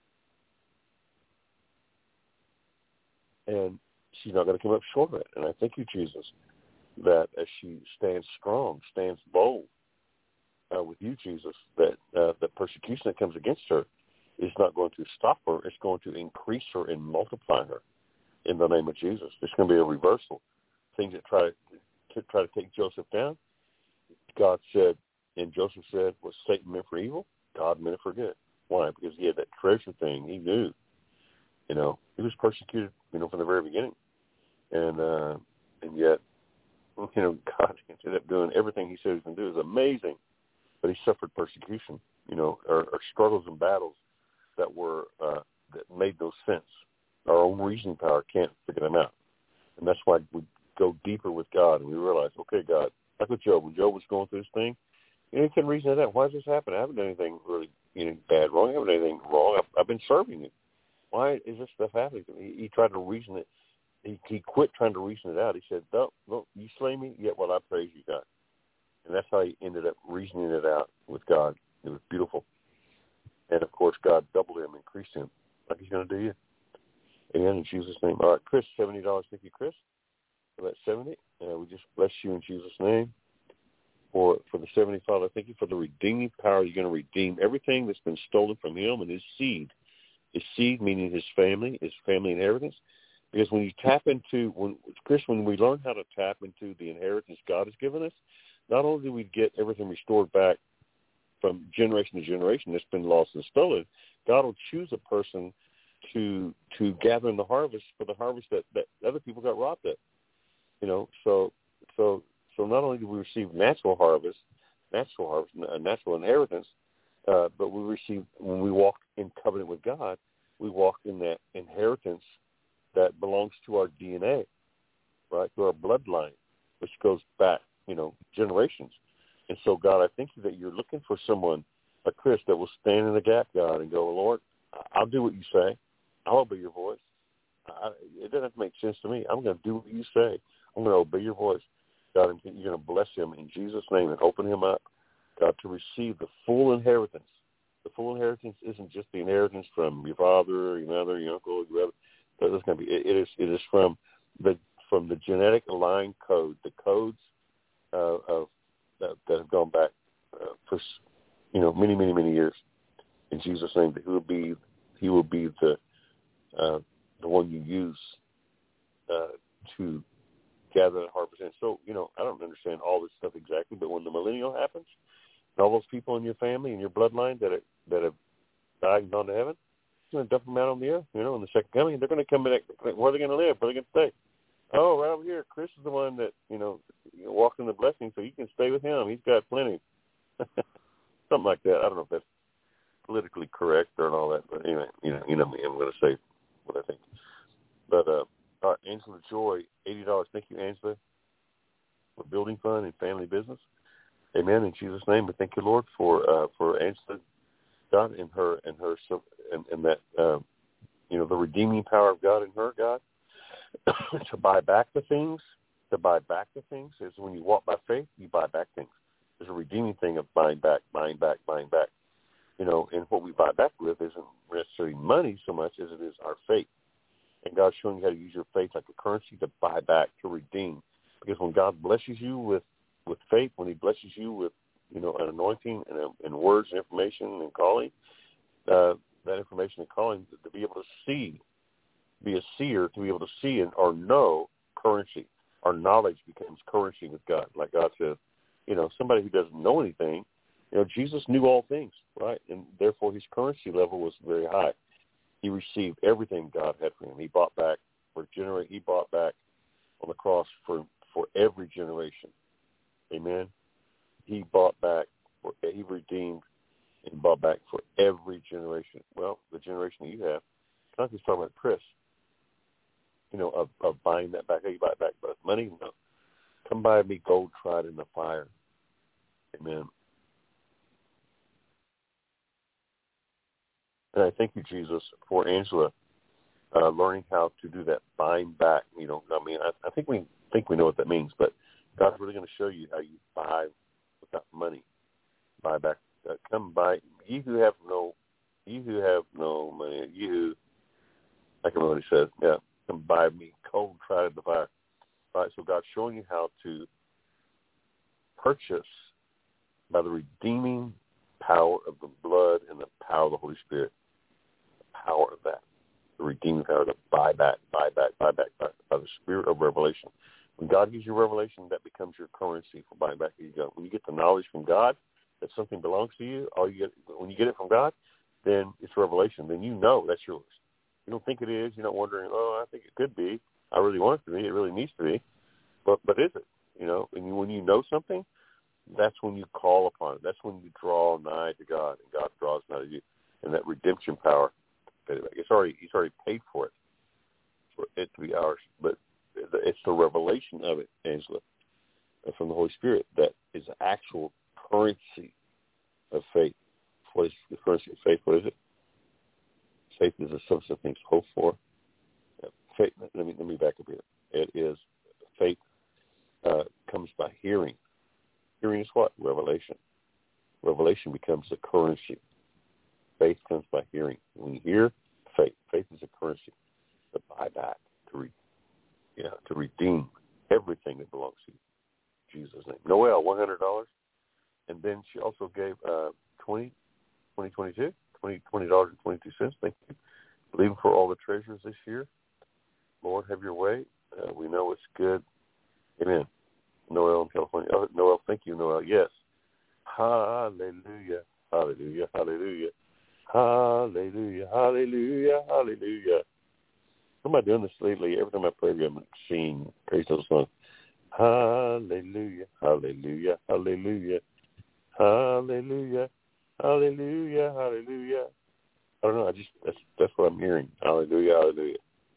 And she's not going to come up short of it. And I thank you, Jesus, that as she stands strong, stands bold with you, Jesus, that the persecution that comes against her is not going to stop her. It's going to increase her and multiply her in the name of Jesus. There's going to be a reversal. Things that try to take Joseph down, God said, and Joseph said, was Satan meant for evil? God meant it for good. Why? Because he had that treasure thing. He knew. He was persecuted, from the very beginning. And yet, God ended up doing everything he said he was going to do. It was amazing. But he suffered persecution, or struggles and battles that made no sense. Our own reasoning power can't figure them out. And that's why we go deeper with God and we realize, okay, God, like with Job, when Job was going through this thing, he couldn't reason it out. Why does this happen? I haven't done anything really bad wrong. I haven't done anything wrong. I've been serving you. Why is this stuff happening to me? He tried to reason it. He quit trying to reason it out. He said, no, you slay me, yet will I praise you, God. And that's how he ended up reasoning it out with God. It was beautiful. And, of course, God doubled him, increased him, like he's going to do you. Amen, in Jesus' name. All right, Chris, $70. Thank you, Chris, for that 70. We just bless you in Jesus' name for the 70, Father. Thank you for the redeeming power. You're going to redeem everything that's been stolen from him and his seed. His seed, meaning his family inheritance. Because when you tap into, when we learn how to tap into the inheritance God has given us, not only do we get everything restored back from generation to generation that's been lost and stolen, God will choose a person to gather in the harvest for the harvest that other people got robbed at. So not only do we receive natural inheritance, but we receive, when we walk in covenant with God, we walk in that inheritance that belongs to our DNA, right, to our bloodline, which goes back, generations. And so, God, I thank you that you're looking for someone like Chris that will stand in the gap, God, and go, Lord, I'll do what you say. I'll obey your voice. It doesn't have to make sense to me. I'm going to do what you say. I'm going to obey your voice. God, and you're going to bless him in Jesus' name and open him up, God, to receive the full inheritance The full inheritance isn't just the inheritance from your father, your mother, your uncle, your brother. That's going to be. It is from the genetic line code, the codes of that have gone back for many years. In Jesus' name, that he will be the one you use to gather and harvest. So I don't understand all this stuff exactly, but when the millennial happens, and all those people in your family and your bloodline that have died and gone to heaven, he's going to dump them out on the earth. In the second coming, they're going to come back. Where are they going to live? Where are they going to stay? Oh, right over here. Chris is the one that walked in the blessing, so you can stay with him. He's got plenty. Something like that. I don't know if that's politically correct or all that, but anyway, me. I'm going to say what I think. But all right, Angela Joy, $80. Thank you, Angela, for building fund and family business. Amen. In Jesus' name, we thank you, Lord, for Angela, God, and that the redeeming power of God in her, God, to buy back the things. Is when you walk by faith, you buy back things. There's a redeeming thing of buying back. And what we buy back with isn't necessarily money so much as it is our faith. And God's showing you how to use your faith like a currency to buy back, to redeem. Because when God blesses you with faith, when he blesses you with, an anointing and words and information and calling, that information and calling to be able to see, be a seer, to be able to see or know currency. Our knowledge becomes currency with God. Like God says, somebody who doesn't know anything, Jesus knew all things, right? And therefore his currency level was very high. He received everything God had for him. He bought back He bought back on the cross for every generation. Amen. He bought back, he redeemed and bought back for every generation. Well, the generation that you have, I'm not just talking about Chris, of buying that back. How you buy it back? But money? No. Come buy me gold tried in the fire. Amen. And I thank you, Jesus, for Angela learning how to do that buying back. I think we know what that means, but God's really going to show you how you buy without money. Buy back. Come buy. Ye who have no money. I can remember what he says. Yeah, come buy me cold tried in the fire. All right, so God's showing you how to purchase by the redeeming power of the blood and the power of the Holy Spirit. The power of that. The redeeming power to buy back by the Spirit of revelation. When God gives you revelation, that becomes your currency for buying back. When you get the knowledge from God that something belongs to you, when you get it from God, then it's revelation. Then you know that's yours. You don't think it is. You're not wondering, I think it could be. I really want it to be. It really needs to be. But is it? When you know something, that's when you call upon it. That's when you draw nigh to God, and God draws nigh to you. And that redemption power, he's already paid for it to be ours. But it's the revelation of it, Angela, from the Holy Spirit, that is the actual currency of faith. What is the currency of faith? What is it? Faith is a substance of things hoped for. Faith. Let me back up here. It is faith comes by hearing. Hearing is what? Revelation. Revelation becomes the currency. Faith comes by hearing. When you hear faith, faith is a currency to buy back, to redeem everything that belongs to you. In Jesus' name. Noelle, $100. And then she also gave $20.22. Thank you. Believing for all the treasures this year. Lord, have your way. We know it's good. Amen. Noel in California. Oh, Noel, thank you, Noel. Yes. Hallelujah. Hallelujah. Hallelujah. Hallelujah. Hallelujah. Hallelujah. How am I doing this lately? Every time I pray, I'm singing praise those songs. Hallelujah. Hallelujah. Hallelujah. Hallelujah. Hallelujah. Hallelujah. I don't know. That's what I'm hearing. Hallelujah. Hallelujah.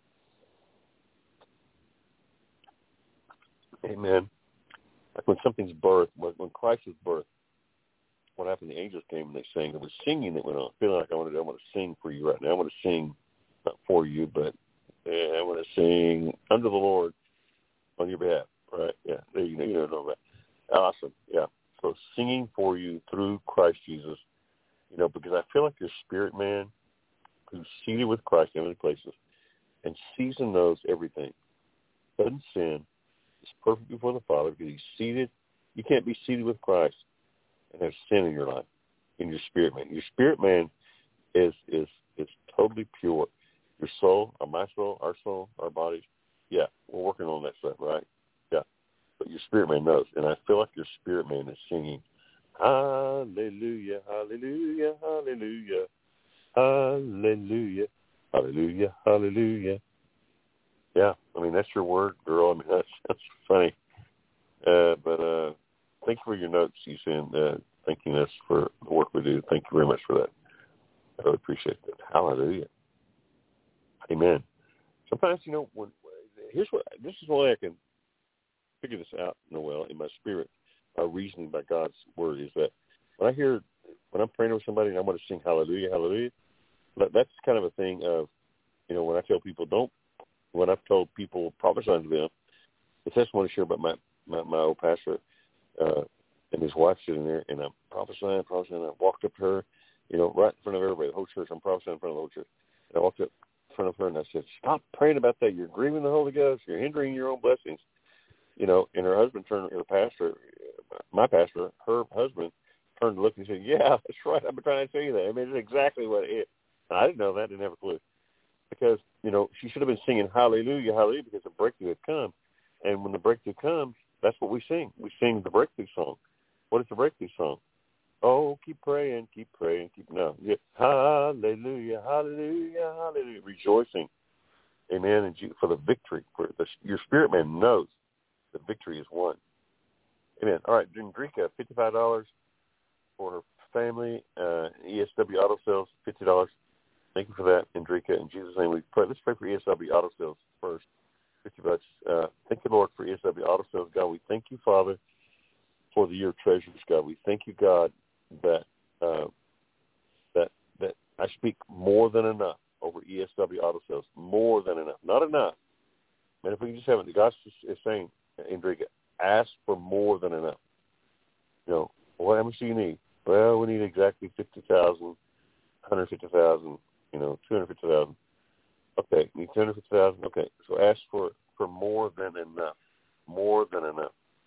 Amen. Like when something's birthed, when Christ was birthed, what happened? The angels came and they sang. There was singing that went on. Feeling like I want to sing for you right now. I want to sing, not for you, but I want to sing under the Lord on your behalf. Right? Yeah. There you know that. Awesome. Yeah. So singing for you through Christ Jesus because I feel like your spirit man who's seated with Christ in many places and sees and knows everything, doesn't sin, is perfect before the Father because he's seated. You can't be seated with Christ and have sin in your life, in your spirit man. Your spirit man is totally pure. Your soul, or my soul, our bodies, yeah, we're working on that stuff, right? Yeah. But your spirit man knows. And I feel like your spirit man is singing, hallelujah, hallelujah, hallelujah, hallelujah, hallelujah, hallelujah. Yeah, I mean, that's your word, girl. I mean, that's funny. But thank you for your notes, you send, thanking us for the work we do. Thank you very much for that. I really appreciate that. Hallelujah. Amen. Sometimes, this is why I can figure this out, Noel, in my spirit, by reasoning by God's word, is that when I'm praying over somebody and I want to sing hallelujah, hallelujah, that's kind of a thing of, when I tell people when I've told people, prophesying to them, the testimony to share about my old pastor and his wife sitting there, and I'm prophesying, and I walked up to her, right in front of everybody, the whole church. I'm prophesying in front of the whole church. And I walked up in front of her and I said, stop praying about that. You're grieving the Holy Ghost. You're hindering your own blessings. And her husband turned, my pastor, her husband turned to look and said, yeah, that's right. I've been trying to tell you that. I mean, it's exactly what it is. And I didn't know that. Didn't have a clue. Because, she should have been singing hallelujah, hallelujah, because the breakthrough had come. And when the breakthrough comes, that's what we sing. We sing the breakthrough song. What is the breakthrough song? Oh, keep praying, no. Yeah. Hallelujah, hallelujah, hallelujah. Rejoicing. Amen. And for the victory. Your spirit man knows the victory is won. Amen. All right, Drika, $55 for her family. ESW Auto Sales, $50. Thank you for that, Drika. In Jesus' name we pray. Let's pray for ESW Auto Sales first. $50. Thank you, Lord, for ESW Auto Sales. God, we thank you, Father, for the year of treasures, God. We thank you, God, that I speak more than enough over ESW Auto Sales. More than enough. Not enough. And if we can just have it, God is saying, Enrique, ask for more than enough. Well, how much do you need? Well, we need exactly 50,000, 150,000, 250,000. Okay, you need 250,000. Okay, so ask for more than enough. More than enough.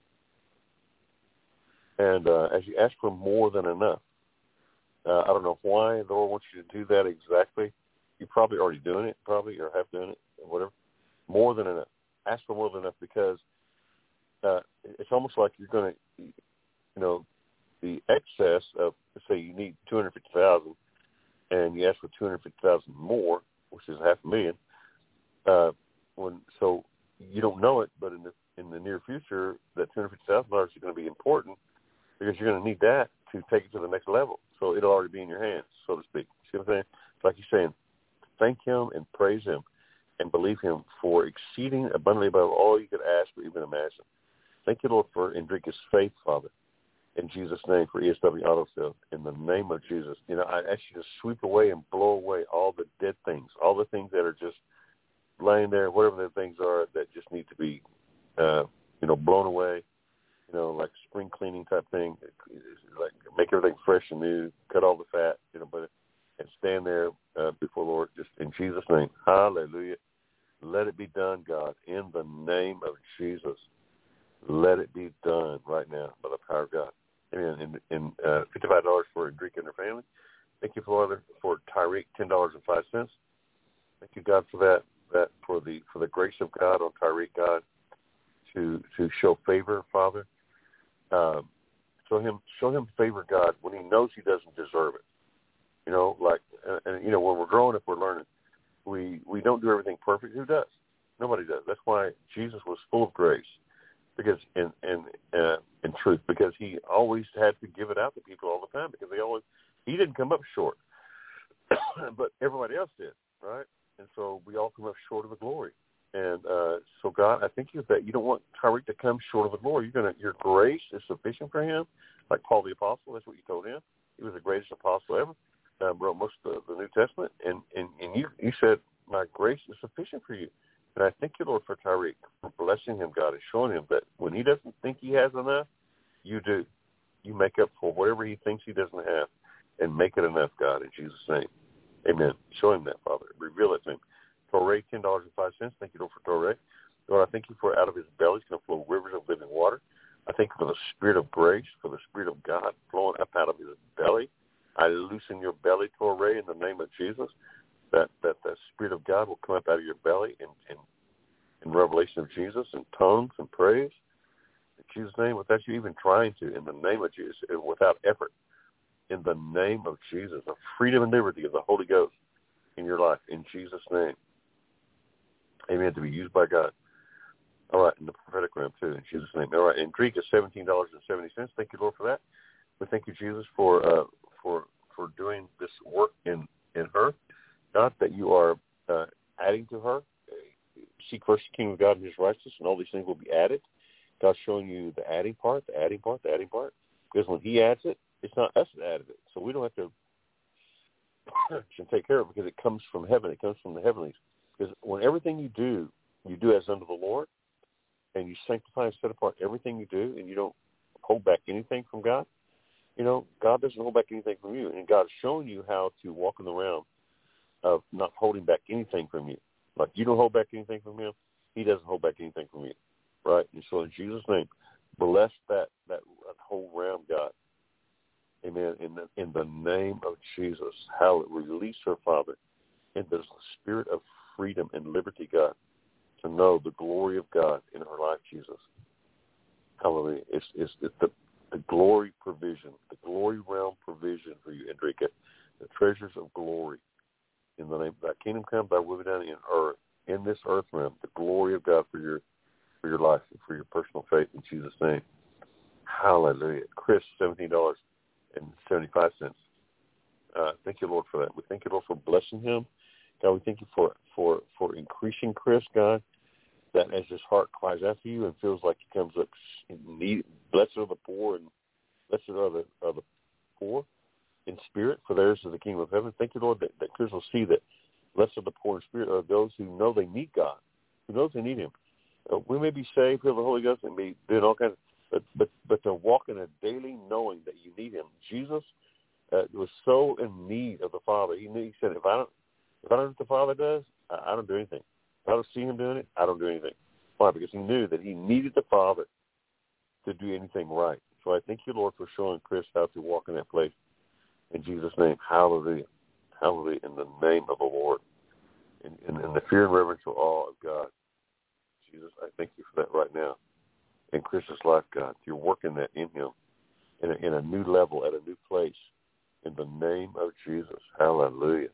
And as you ask for more than enough, I don't know why the Lord wants you to do that exactly. You're probably already doing it, or have done it, or whatever. More than enough. Ask for more than enough because it's almost like you're going to, the excess of, say you need 250,000 and you ask for 250,000 more, which is $500,000. So you don't know it, but in the near future, that $250,000 is going to be important because you're going to need that to take it to the next level. So it'll already be in your hands, so to speak. See what I'm saying? It's like you're saying, thank him and praise him and believe him for exceeding abundantly above all you could ask or even imagine. Thank you, Lord, for Enrique's faith, Father, in Jesus' name, for ESW Auto Sales. In the name of Jesus, I ask you to sweep away and blow away all the dead things, all the things that are just laying there, whatever the things are that just need to be, blown away, like spring cleaning type thing, like make everything fresh and new, cut all the fat, and stand there before the Lord, just in Jesus' name. Hallelujah. Let it be done, God, in the name of Jesus. Let it be done right now by the power of God. Amen. And $55 for Enrique and her family. Thank you, Father, for Tyreek, $10.05. Thank you, God, for that for the grace of God on Tyreek, God, to show favor, Father. Show him favor, God, when he knows he doesn't deserve it. When we're growing up, we're learning. We don't do everything perfect. Who does? Nobody does. That's why Jesus was full of grace, because in truth, because he always had to give it out to people all the time, because he didn't come up short, but everybody else did, right? And so we all come up short of the glory. And so, God, I thank you that you don't want Tyreek to come short of the glory. Your grace is sufficient for him, like Paul the Apostle. That's what you told him. He was the greatest apostle ever. Wrote most of the New Testament. And you said, my grace is sufficient for you. And I thank you, Lord, for Tyreek, for blessing him, God, and showing him that when he doesn't think he has enough, you do. You make up for whatever he thinks he doesn't have. and make it enough, God, in Jesus' name. Amen. Show him that, Father. Reveal it to him. Torrey, $10.05. Thank you, Lord, for Torrey. Lord, I thank you for out of his belly is going to flow rivers of living water. I thank you for the Spirit of grace, for the Spirit of God flowing up out of his belly. I loosen your belly, Torrey, in the name of Jesus. That Spirit of God will come up out of your belly in revelation of Jesus, in tongues and praise. In Jesus' name, without you even trying to, in the name of Jesus, without effort. In the name of Jesus, the freedom and liberty of the Holy Ghost in your life, in Jesus' name. Amen, to be used by God. All right, in the prophetic realm, too, in Jesus' name. All right, and Greek is $17.70. Thank you, Lord, for that. We thank you, Jesus, for doing this work in her. God, that you are adding to her. Seek first the kingdom of God and his righteousness, and all these things will be added. God's showing you the adding part. Because when he adds it, it's not us that added it. So we don't have to take care of it because it comes from heaven. It comes from the heavenlies. Because when everything you do as unto the Lord, and you sanctify and set apart everything you do, and you don't hold back anything from God, God doesn't hold back anything from you. And God's showing you how to walk in the realm of not holding back anything from you. Like you don't hold back anything from him, he doesn't hold back anything from you. Right? And so in Jesus' name, bless that whole realm, God. Amen. In the name of Jesus, hallelujah. Release her, Father, into the spirit of freedom and liberty, God, to know the glory of God in her life, Jesus. Hallelujah. It's the glory provision, the glory realm provision for you, Enrica, the treasures of glory. In the name of thy kingdom come, thy will be done in earth, in this earth realm, the glory of God for your life and for your personal faith in Jesus' name. Hallelujah. Chris, $17.75. Thank you, Lord, for that. We thank you, Lord, for blessing him. God, we thank you for increasing Chris, God, that as his heart cries out to you and feels like he comes up in need, blessed are the poor and blessed are the poor in spirit, for theirs is the kingdom of heaven. Thank you, Lord, that Chris will see that blessed are the poor in spirit are those who know they need God, who knows they need him. We may be saved, filled with the Holy Ghost, and be doing all kinds of, but to walk in a daily knowing that you need him. Jesus was so in need of the Father. He said, if I don't do what the Father does, I don't do anything. If I don't see him doing it, I don't do anything. Why? Because he knew that he needed the Father to do anything right. So I thank you, Lord, for showing Chris how to walk in that place. In Jesus' name, hallelujah. Hallelujah, in the name of the Lord. In the fear and reverential awe of God. Jesus, I thank you for that right now. In Chris's life, God, you're working that in him in a new level, at a new place. In the name of Jesus. Hallelujah.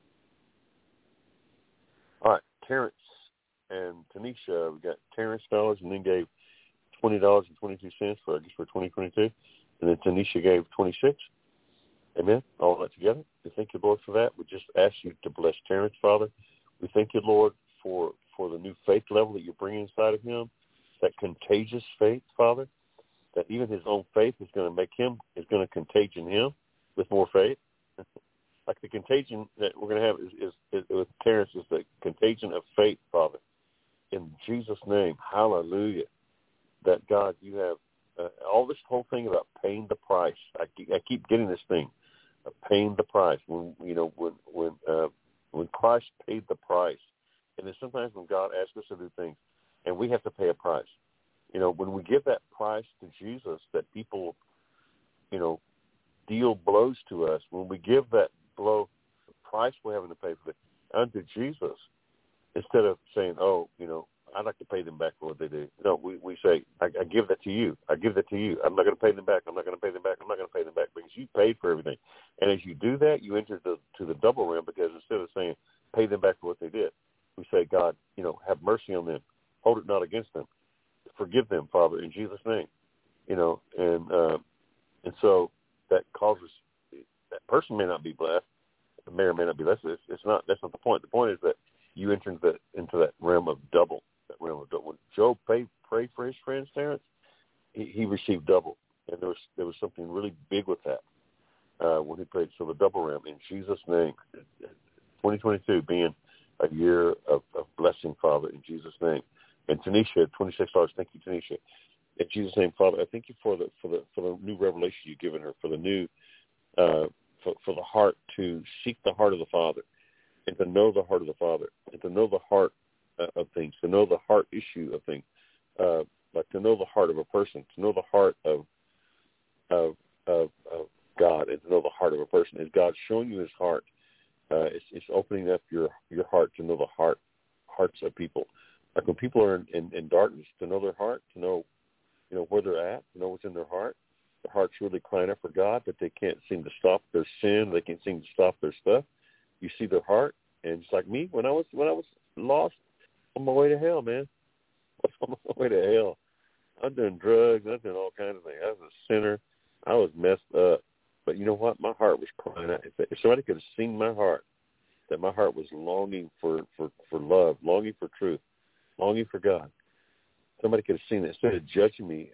All right, Terrence and Tanisha, we got Terrence dollars and then gave $20.22 for 2022, and then Tanisha gave $26. Amen. All that together. We thank you, Lord, for that. We just ask you to bless Terrence, Father. We thank you, Lord, for the new faith level that you're bringing inside of him, that contagious faith, Father, that even his own faith is going to contagion him with more faith. Like the contagion that we're going to have is with Terrence is the contagion of faith, Father. In Jesus' name, hallelujah. That, God, you have all this whole thing about paying the price. I keep getting this thing of paying the price. When Christ paid the price, and then sometimes when God asks us to do things, and we have to pay a price. When we give that price to Jesus, that people, deal blows to us. When we give that blow, the price we're having to pay for it unto Jesus, instead of saying, I'd like to pay them back for what they do. No, we say, I give that to you. I give that to you. I'm not going to pay them back. I'm not going to pay them back. I'm not going to pay them back because you paid for everything. And as you do that, you enter to the double realm, because instead of saying, pay them back for what they did, we say, God, have mercy on them. Hold it not against them. Forgive them, Father, in Jesus' name. And so that causes, that person may not be blessed, may or may not be blessed. That's not the point. The point is that you enter into that realm of double. That realm of double. When Job prayed for his friends, Terrence, he received double, and there was something really big with that when he prayed. So the double realm, in Jesus' name, 2022 being a year of blessing, Father, in Jesus' name. And Tanisha, $26. Thank you, Tanisha. In Jesus' name, Father, I thank you for the new revelation you've given her, for the new for the heart to seek the heart of the Father, and to know the heart of the Father, and to know the heart of things, to know the heart issue of things, like to know the heart of a person, to know the heart of God, and to know the heart of a person. Is God showing you His heart? It's opening up your heart to know the hearts of people. Like when people are in darkness, to know their heart, to know where they're at, to know what's in their heart. Their heart's really crying out for God, but they can't seem to stop their sin. They can't seem to stop their stuff. You see their heart, and just like me, when I was lost on my way to hell, man. I was on my way to hell. I was doing drugs. I was doing all kinds of things. I was a sinner. I was messed up. But you know what? My heart was crying out. If somebody could have seen my heart, that my heart was longing for love, longing for truth, longing for God. Somebody could have seen it instead of judging me,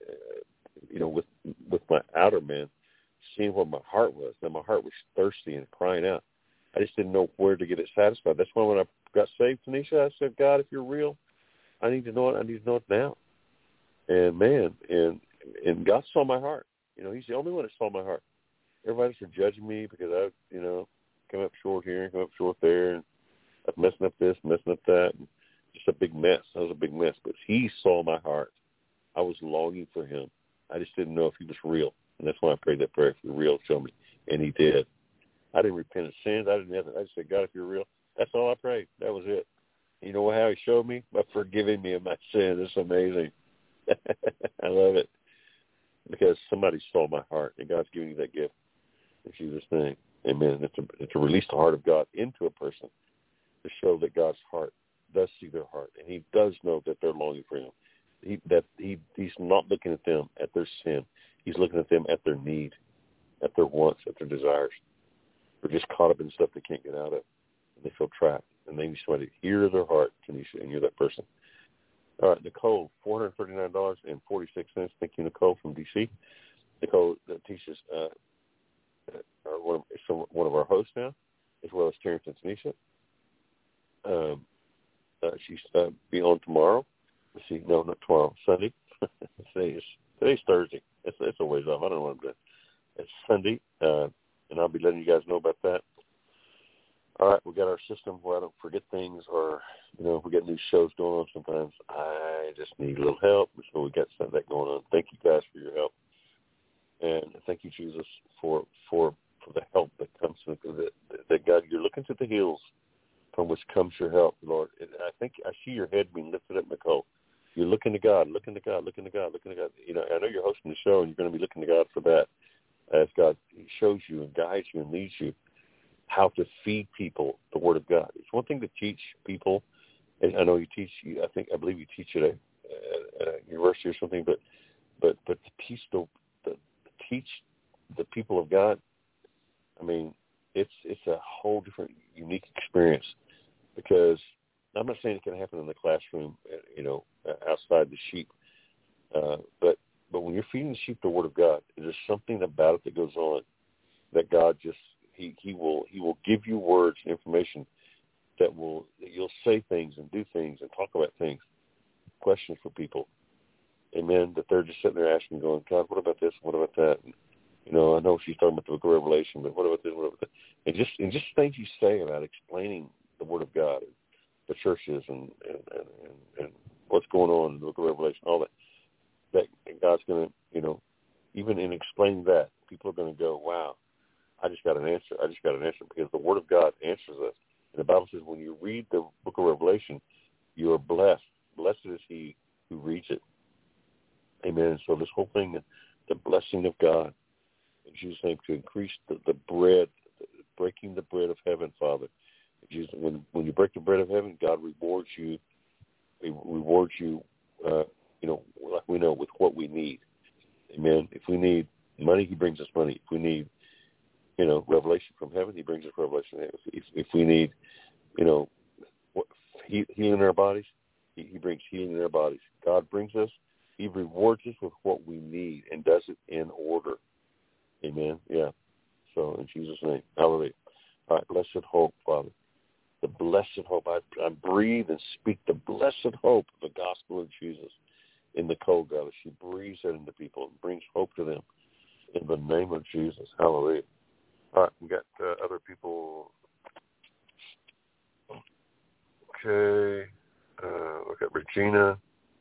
with my outer man, seeing what my heart was. That my heart was thirsty and crying out. I just didn't know where to get it satisfied. That's why when I got saved, Tanisha, I said, God, if you're real, I need to know it. I need to know it now. And man, and God saw my heart. He's the only one that saw my heart. Everybody else was judging me because I, come up short here and come up short there, and I'm messing up this, messing up that, and just a big mess. I was a big mess. But He saw my heart. I was longing for Him. I just didn't know if He was real. And that's why I prayed that prayer. If you're real, show me. And He did. I didn't repent of sins. I didn't have it. I just said, God, if you're real, that's all I prayed. That was it. You know how He showed me? By forgiving me of my sins. It's amazing. I love it. Because somebody saw my heart, and God's giving you that gift. In Jesus' name. Amen. It's to release the heart of God into a person to show that God's heart does see their heart, and He does know that they're longing for Him. He's not looking at them at their sin. He's looking at them at their need, at their wants, at their desires. They're just caught up in stuff they can't get out of, and they feel trapped. And they need somebody to hear their heart, Tanisha, and you're that person. All right, Nicole, $439.46. Thank you, Nicole, from D.C. Nicole teaches one of our hosts now, as well as Terrence and Tanisha. She's be on tomorrow. Let's see, no, not tomorrow, Sunday. Today's Thursday. It's a ways off. I don't know what I'm doing. It's Sunday, and I'll be letting you guys know about that. All right, we got our system where I don't forget things, or we get new shows going on sometimes. I just need a little help, so we got some of that going on. Thank you guys for your help, and thank you, Jesus, for the help that comes from that God. You're looking to the hills from which comes your help, Lord. And I think I see your head being lifted up, Nicole. You're looking to God, looking to God, looking to God, looking to God. I know you're hosting the show, and you're going to be looking to God for that, as God shows you and guides you and leads you how to feed people the Word of God. It's one thing to teach people, and I know you teach. I believe you teach at a university or something, but to teach the people of God. I mean, it's a whole different, unique experience, because I'm not saying it can happen in the classroom, outside the sheep, but when you're feeding the sheep the Word of God, there's something about it that goes on that God just He will give you words and information that you'll say things and do things and talk about things, questions for people, amen, that they're just sitting there asking, going, God, what about this? What about that? And, I know she's talking about the book of Revelation, but what about this? What about that? And just things you say about explaining the Word of God, and the churches, and what's going on in the book of Revelation, all that God's going to, even in explaining that, people are going to go, wow, I just got an answer. Because the Word of God answers us. And the Bible says when you read the book of Revelation, you are blessed. Blessed is he who reads it. Amen. So this whole thing, the blessing of God, in Jesus' name, to increase the bread, breaking the bread of heaven, Father. Jesus, when you break the bread of heaven, God rewards you. He rewards you, like we know, with what we need. Amen. If we need money, He brings us money. If we need, revelation from heaven, He brings us revelation. If we need, healing in our bodies, He brings healing in our bodies. God brings us. He rewards us with what we need and does it in order. Amen. Yeah. So in Jesus' name, hallelujah. All right, blessed hope, Father. The blessed hope. I breathe and speak the blessed hope of the gospel of Jesus in Nicole, God. As she breathes that into people and brings hope to them in the name of Jesus. Hallelujah. All right, we got other people. Okay. We got Regina.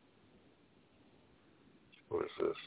What is this?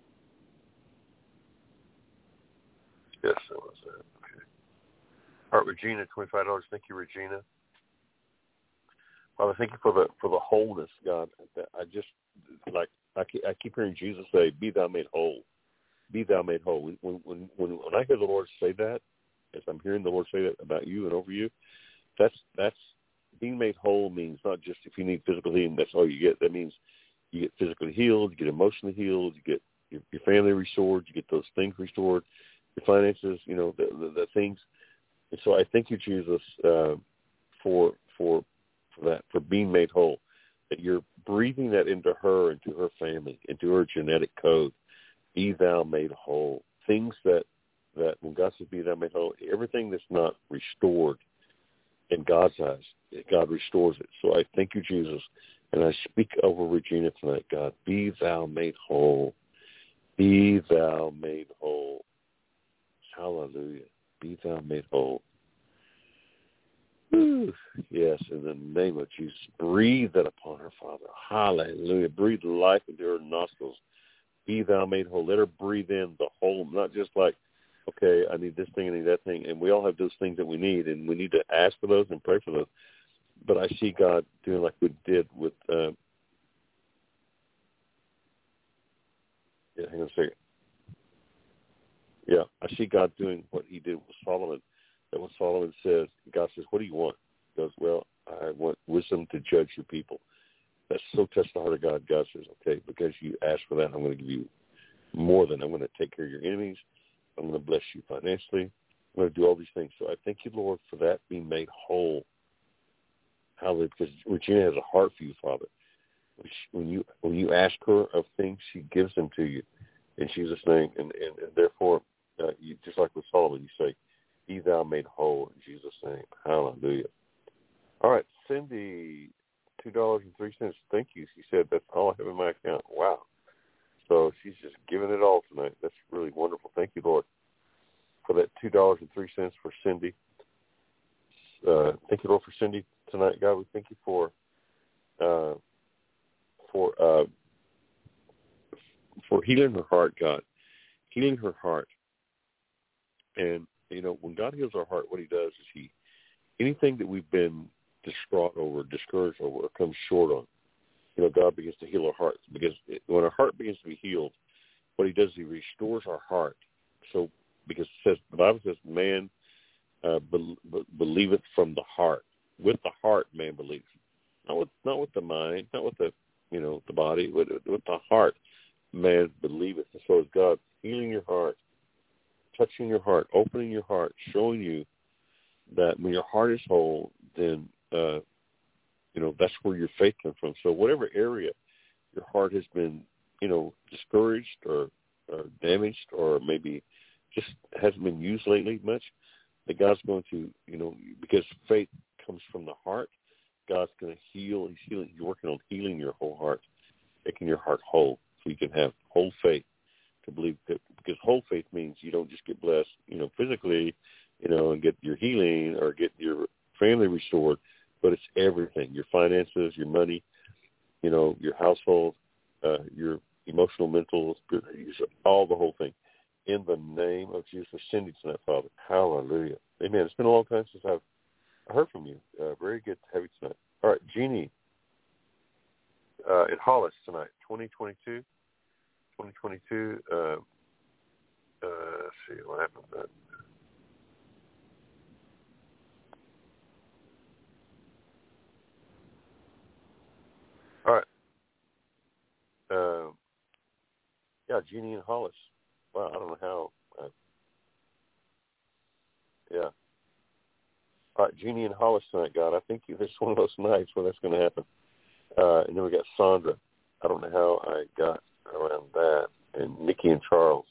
Yes, that was that. Okay. All right, Regina, $25. Thank you, Regina. Father, thank you for the wholeness, God. I just I keep hearing Jesus say, "Be thou made whole. Be thou made whole." When I hear the Lord say that, as I'm hearing the Lord say that about you and over you, that's being made whole means not just if you need physical healing, that's all you get. That means you get physically healed, you get emotionally healed, you get your family restored, you get those things restored, your finances, the things. And so I thank you, Jesus, for that, for being made whole, that you're breathing that into her, into her family, into her genetic code. Be thou made whole. Things that when God says be thou made whole, everything that's not restored in God's eyes, God restores it. So I thank you, Jesus, and I speak over Regina tonight, God. Be thou made whole. Be thou made whole. Hallelujah. Be thou made whole. Whew. Yes, in the name of Jesus. Breathe that upon her, Father. Hallelujah. Breathe life into her nostrils. Be thou made whole. Let her breathe in the whole, not just like, okay, I need this thing, I need that thing. And we all have those things that we need, and we need to ask for those and pray for those. But I see God doing like we did with, hang on a second. Yeah, I see God doing what he did with Solomon. That when Solomon says, God says, what do you want? He goes, well, I want wisdom to judge your people. That so touched the heart of God. God says, okay, because you asked for that, I'm going to give you more than I'm going to take care of your enemies. I'm going to bless you financially. I'm going to do all these things. So I thank you, Lord, for that being made whole. Hallelujah, because Regina has a heart for you, Father. When you ask her of things, she gives them to you in Jesus' name. And therefore, you, just like with Solomon, you say, be thou made whole in Jesus' name. Hallelujah. All right, Cindy, $2.03. Thank you. She said, that's all I have in my account. Wow. So she's just giving it all tonight. That's really wonderful. Thank you, Lord, for that $2.03 for Cindy. Thank you, Lord, for Cindy tonight. God, we thank you for healing her heart, God. Healing her heart. And, when God heals our heart, what he does is anything that we've been distraught over, discouraged over, or come short on, God begins to heal our hearts. Because when our heart begins to be healed, what he does is he restores our heart. So, because the Bible says, man believeth from the heart. With the heart, man believes. Not with the mind, not with the body, with the heart, man believeth. And so is God healing your heart, touching your heart, opening your heart, showing you that when your heart is whole, then that's where your faith comes from. So whatever area your heart has been, discouraged or damaged, or maybe just hasn't been used lately much, that God's going to, because faith comes from the heart, God's going to heal. He's healing. He's working on healing your whole heart, making your heart whole, so you can have whole faith to believe that. Because whole faith means you don't just get blessed, physically, and get your healing or get your family restored, but it's everything: your finances, your money, your household, your emotional, mental, all the whole thing. In the name of Jesus, send it tonight, Father. Hallelujah. Amen. It's been a long time since I've heard from you. Very good to have you tonight. All right, Jeannie in Hollis tonight, 2022. Let's see what happened with that. All right. Jeannie in Hollis. Wow, I don't know how. Yeah. All right, Jeannie in Hollis tonight, God. I think this is one of those nights where that's going to happen. And then we got Sandra. I don't know how I got around that. And Nikki and Charles.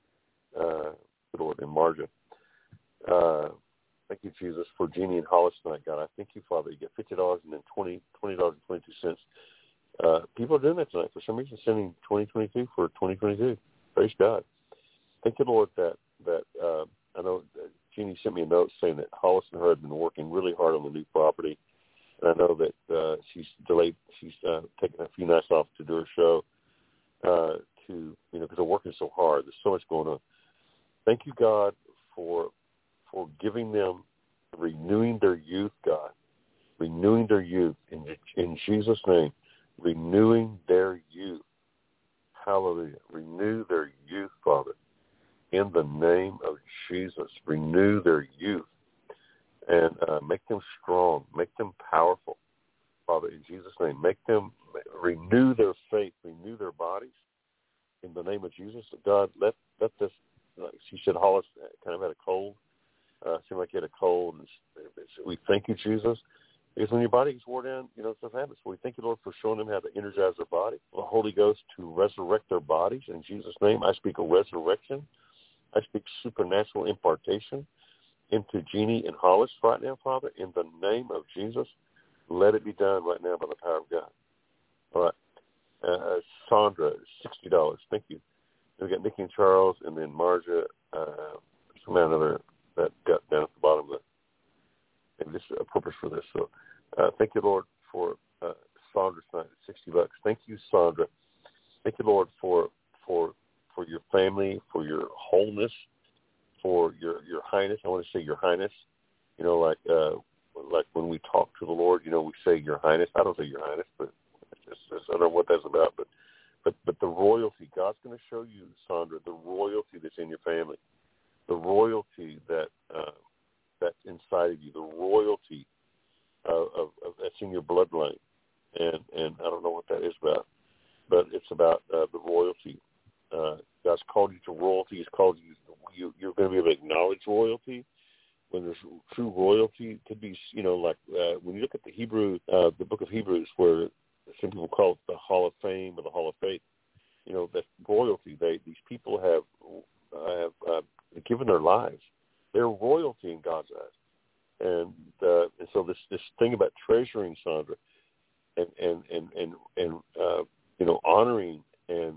And Marja. Thank you, Jesus, for Jeannie and Hollis tonight, God. I thank you, Father. You get $50 and then $20.22. People are doing that tonight. For some reason, sending 2022 for 2022. Praise God. Thank you, Lord, that I know Jeannie sent me a note saying that Hollis and her had been working really hard on the new property. And I know that she's delayed. She's taken a few nights off to do her show because they're working so hard. There's so much going on. Thank you, God, for giving them, renewing their youth, God, renewing their youth in Jesus' name, renewing their youth. Hallelujah. Renew their youth, Father, in the name of Jesus. Renew their youth and make them strong, make them powerful, Father, in Jesus' name. Make them renew their faith, renew their bodies in the name of Jesus. God, let this, like she said, Hollis kind of had a cold. Seemed like he had a cold. And we thank you, Jesus. Because when your body gets worn down, stuff happens. So we thank you, Lord, for showing them how to energize their body. The Holy Ghost to resurrect their bodies. In Jesus' name, I speak a resurrection. I speak supernatural impartation into Jeannie and Hollis right now, Father. In the name of Jesus, let it be done right now by the power of God. All right. Sandra, $60. Thank you. And we got Nikki and Charles, and then Marja, somehow or another that got down at the bottom of and this is a purpose for this. So thank you, Lord, for Sandra's night at $60. Thank you, Sandra. Thank you, Lord, for your family, for your wholeness, for your highness. I want to say your highness. Like when we talk to the Lord, we say your highness. I don't say your highness, but I don't know what that's about. But the royalty, God's going to show you, Sandra, the royalty that's in your family, the royalty that's inside of you, the royalty of that's in your bloodline, and I don't know what that is about, but it's about the royalty. God's called you to royalty. He's called you. You're going to be able to acknowledge royalty. When there's true royalty, it could be like when you look at the book of Hebrews, where some people call it the Hall of Fame or the Hall of Faith. That royalty. These people have given their lives. They're royalty in God's eyes, and so this thing about treasuring, Sandra, and honoring and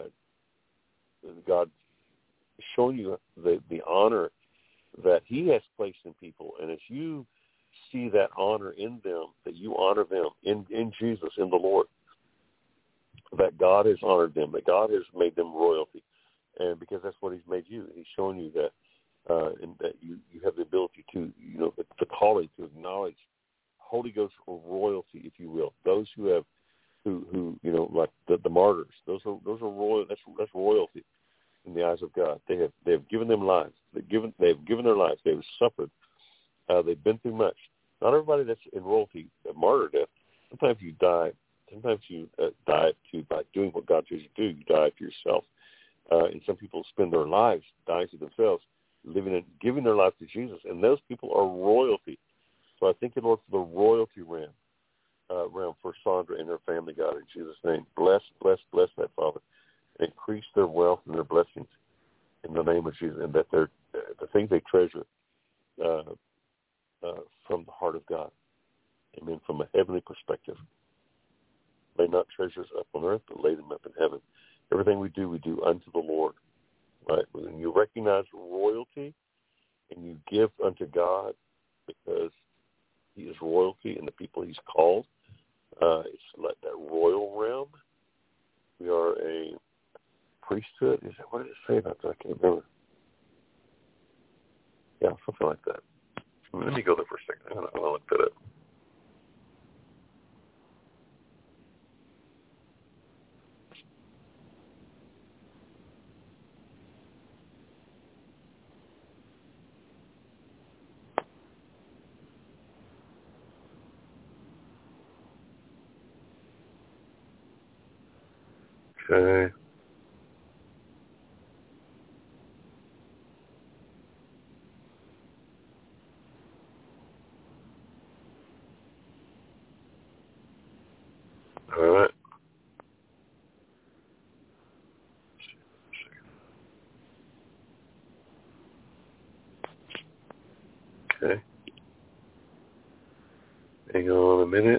God showing you the honor that He has placed in people, and as you see that honor in them, that you honor them in Jesus, in the Lord, that God has honored them, that God has made them royalty, and because that's what He's made you. He's showing you that. And that you have the ability to, the calling to acknowledge Holy Ghost royalty, if you will. Those who like the martyrs. Those are royal. That's royalty in the eyes of God. They have given them lives. They've given their lives. They've suffered. They've been through much. Not everybody that's in royalty, martyr death. Sometimes you die. Sometimes you die by doing what God tells you to do. You die to yourself. And some people spend their lives dying to themselves, living and giving their life to Jesus, and those people are royalty. So I thank you, Lord, for the royalty realm for Sandra and her family, God, in Jesus' name. Bless that, Father. Increase their wealth and their blessings in the name of Jesus, and that the things they treasure from the heart of God. Amen. From a heavenly perspective. Lay not treasures up on earth, but lay them up in heaven. Everything we do unto the Lord. Right? When you recognize royalty and you give unto God because He is royalty and the people He's called, it's like that royal realm. We are a priesthood. What did it say about that? I can't remember. Yeah, something like that. Let me go there for a second. I'll look that up. Okay. All right. Okay. Hang on a minute.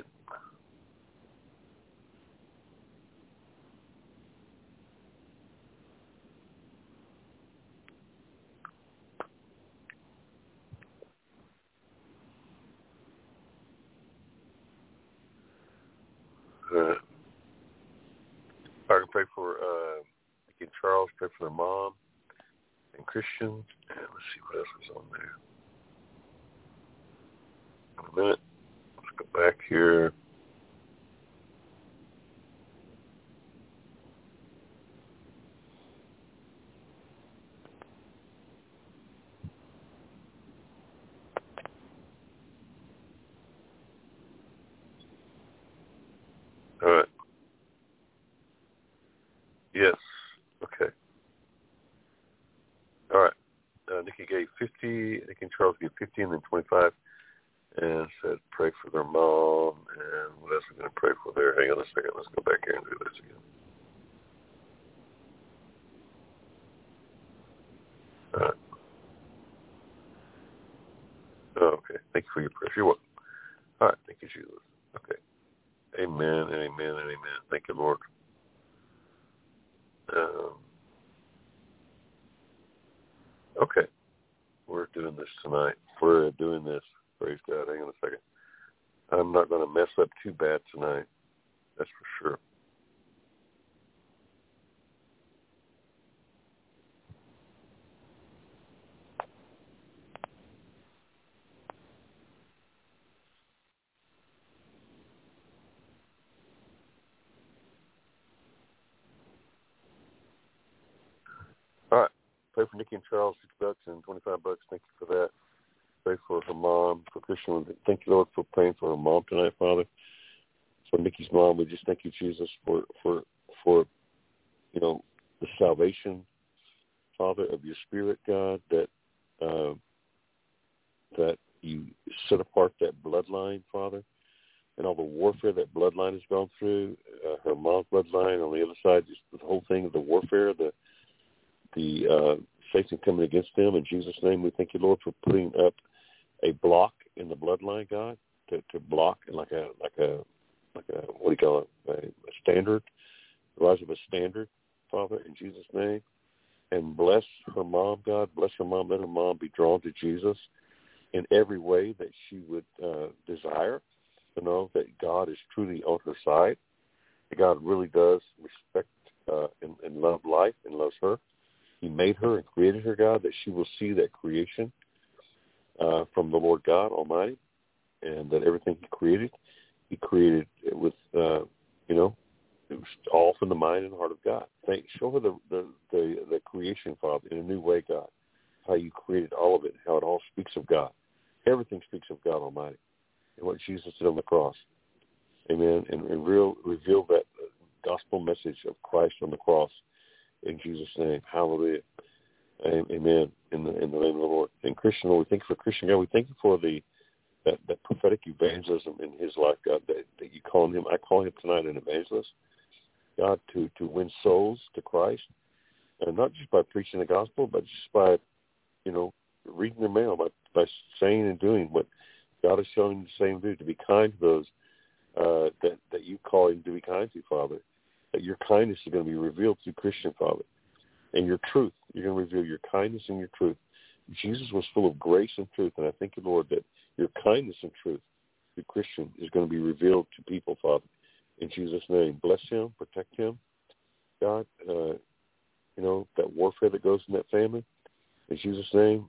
Charles, pray for their mom and Christian. And let's see what else was on there. In a minute. Let's go back here. All right. Yes. Okay. All right. Nikki gave 50. Nikki and Charles gave 50 and then 25. And said, pray for their mom. And what else are we going to pray for there? Hang on a second. Let's go back here and do this again. All right. Oh, okay. Thank you for your prayer. You're welcome. All right. Thank you, Jesus. Okay. Amen and amen and amen. Thank you, Lord. Okay. We're doing this tonight. We're doing this. Praise God. Hang on a second. I'm not going to mess up too bad tonight. That's for sure. All right. Pray for Nikki and Charles, $6 and $25. Thank you for that. Pray for her mom, for Christian. Thank you, Lord, for praying for her mom tonight, Father. For Nikki's mom, we just thank you, Jesus, for you know, the salvation, Father, of your Spirit, God, that you set apart that bloodline, Father, and all the warfare that bloodline has gone through. Her mom's bloodline on the other side, just the whole thing of the warfare, the Satan coming against them. In Jesus' name, we thank you, Lord, for putting up a block in the bloodline, God, to block like a what do you call it, a standard, the rise of a standard, Father, in Jesus' name. And bless her mom, God. Bless her mom. Let her mom be drawn to Jesus in every way that she would desire, to know that God is truly on her side, that God really does respect and love life and loves her. He made her and created her, God, that she will see that creation from the Lord God Almighty, and that everything He created it with, it was all from the mind and heart of God. Show her the creation, Father, in a new way, God, how you created all of it, how it all speaks of God. Everything speaks of God Almighty and what Jesus did on the cross. Amen. And reveal that gospel message of Christ on the cross in Jesus' name. Hallelujah. Amen. In the name of the Lord. And Christian, Lord, we thank you for Christian, God. We thank you for that prophetic evangelism in his life, God, that you call him. I call him tonight an evangelist, God, to win souls to Christ. And not just by preaching the gospel, but just by, reading their mail, by saying and doing what God is showing you to say and do, to be kind to those that you call him to be kind to, Father. That your kindness is going to be revealed through Christian, Father. And your truth. You're going to reveal your kindness and your truth. Jesus was full of grace and truth, and I thank you, Lord, that your kindness and truth through Christian is going to be revealed to people, Father. In Jesus' name, bless him, protect him, God. That warfare that goes in that family. In Jesus' name,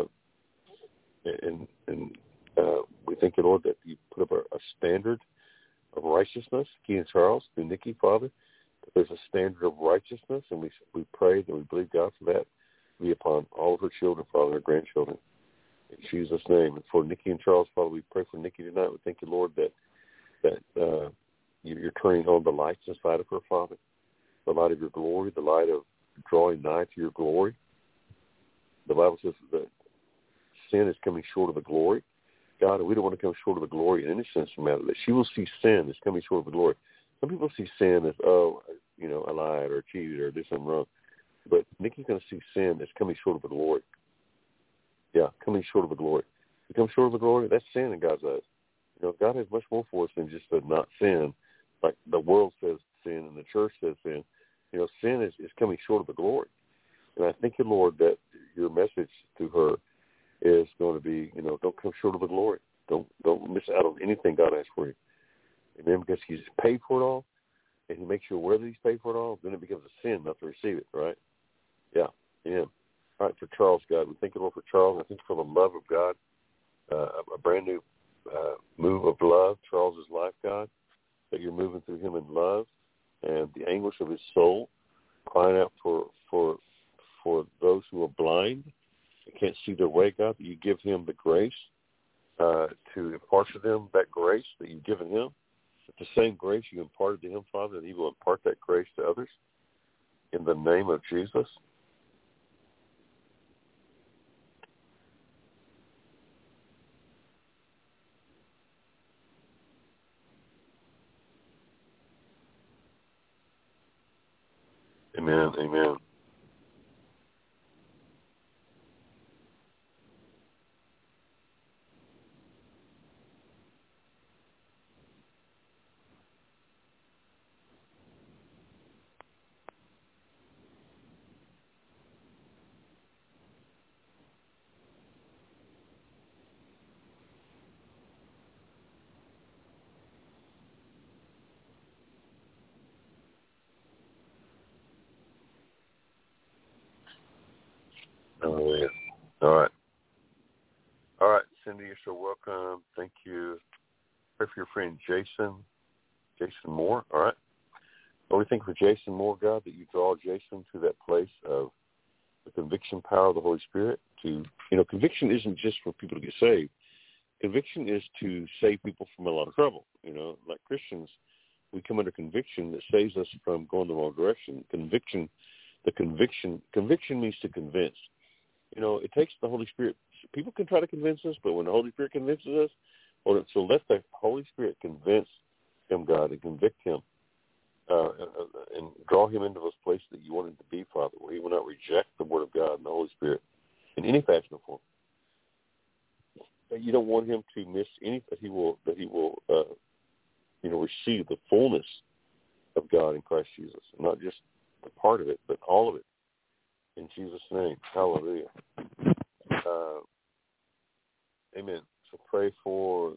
we thank you, Lord, that you put up a standard of righteousness, Key and Charles, through Nikki, Father. There's a standard of righteousness, and we pray that we believe, God, for that to be upon all of her children, Father, her grandchildren. In Jesus' name. And for Nikki and Charles, Father, we pray for Nikki tonight. We thank you, Lord, that you're turning on the lights inside of her, Father, the light of your glory, the light of drawing nigh to your glory. The Bible says that sin is coming short of the glory. God, we don't want to come short of the glory in any sense of the matter, that she will see sin as coming short of the glory. Some people see sin as, I lied or cheated or did something wrong. But Nikki's going to see sin as coming short of the glory. Yeah, coming short of the glory. To come short of the glory, that's sin in God's eyes. God has much more for us than just to not sin, like the world says sin and the church says sin. Sin is coming short of the glory. And I thank you, Lord, that your message to her is going to be, don't come short of the glory. Don't miss out on anything God has for you. Amen. Because he's paid for it all, and he makes you aware that he's paid for it all, then it becomes a sin not to receive it, right? Yeah. Yeah. All right, for Charles, God, we thank you, Lord, for Charles. I thank you for the love of God, a brand new move of love, Charles's life, God, that you're moving through him in love and the anguish of his soul, crying out for those who are blind and can't see their way, God, that you give him the grace to impart to them that grace that you've given him. The same grace you imparted to him, Father, that he will impart that grace to others in the name of Jesus. Amen. Amen. Hallelujah. All right. All right, Cindy, you're so welcome. Thank you. Pray for your friend Jason Moore. All right. Lord, we thank you for Jason Moore, God, that you draw Jason to that place of the conviction power of the Holy Spirit. Conviction isn't just for people to get saved. Conviction is to save people from a lot of trouble. Like Christians, we come under conviction that saves us from going the wrong direction. Conviction means to convince. It takes the Holy Spirit. People can try to convince us, but when the Holy Spirit convinces us, so let the Holy Spirit convince him, God, and convict him, and draw him into those places that you want him to be, Father, where he will not reject the Word of God and the Holy Spirit in any fashion or form. You don't want him to miss any. That he will receive the fullness of God in Christ Jesus, not just a part of it, but all of it. In Jesus' name, hallelujah. Amen. So pray for.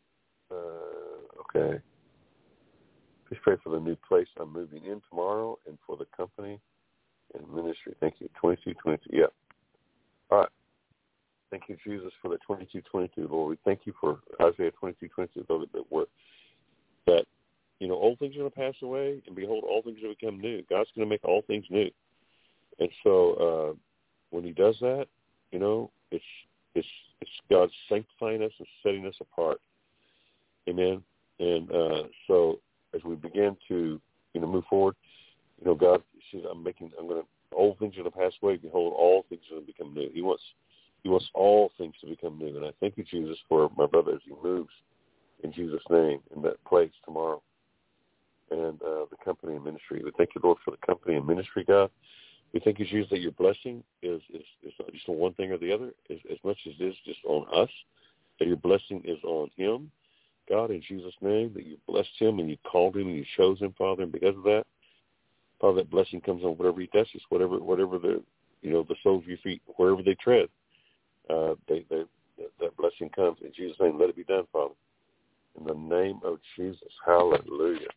Okay. Please pray for the new place I'm moving in tomorrow, and for the company and ministry. Thank you. 2222. Yeah. All right. Thank you, Jesus, for the 2222, Lord. We thank you for Isaiah 2222, Lord, that old things are going to pass away, and behold, all things will become new. God's going to make all things new. And so when he does that, it's God sanctifying us and setting us apart. Amen. And so as we begin to move forward, God says, old things are going to pass away. Behold, all things are going to become new. He wants all things to become new. And I thank you, Jesus, for my brother as he moves in Jesus' name in that place tomorrow. And the company and ministry. We thank you, Lord, for the company and ministry, God. We thank you, Jesus, that your blessing is not just on one thing or the other, as much as it is just on us, that your blessing is on him, God, in Jesus' name, that you blessed him and you called him and you chose him, Father, and because of that, Father, that blessing comes on whatever he touches, whatever the soles of your feet, wherever they tread, that blessing comes. In Jesus' name, let it be done, Father. In the name of Jesus, hallelujah.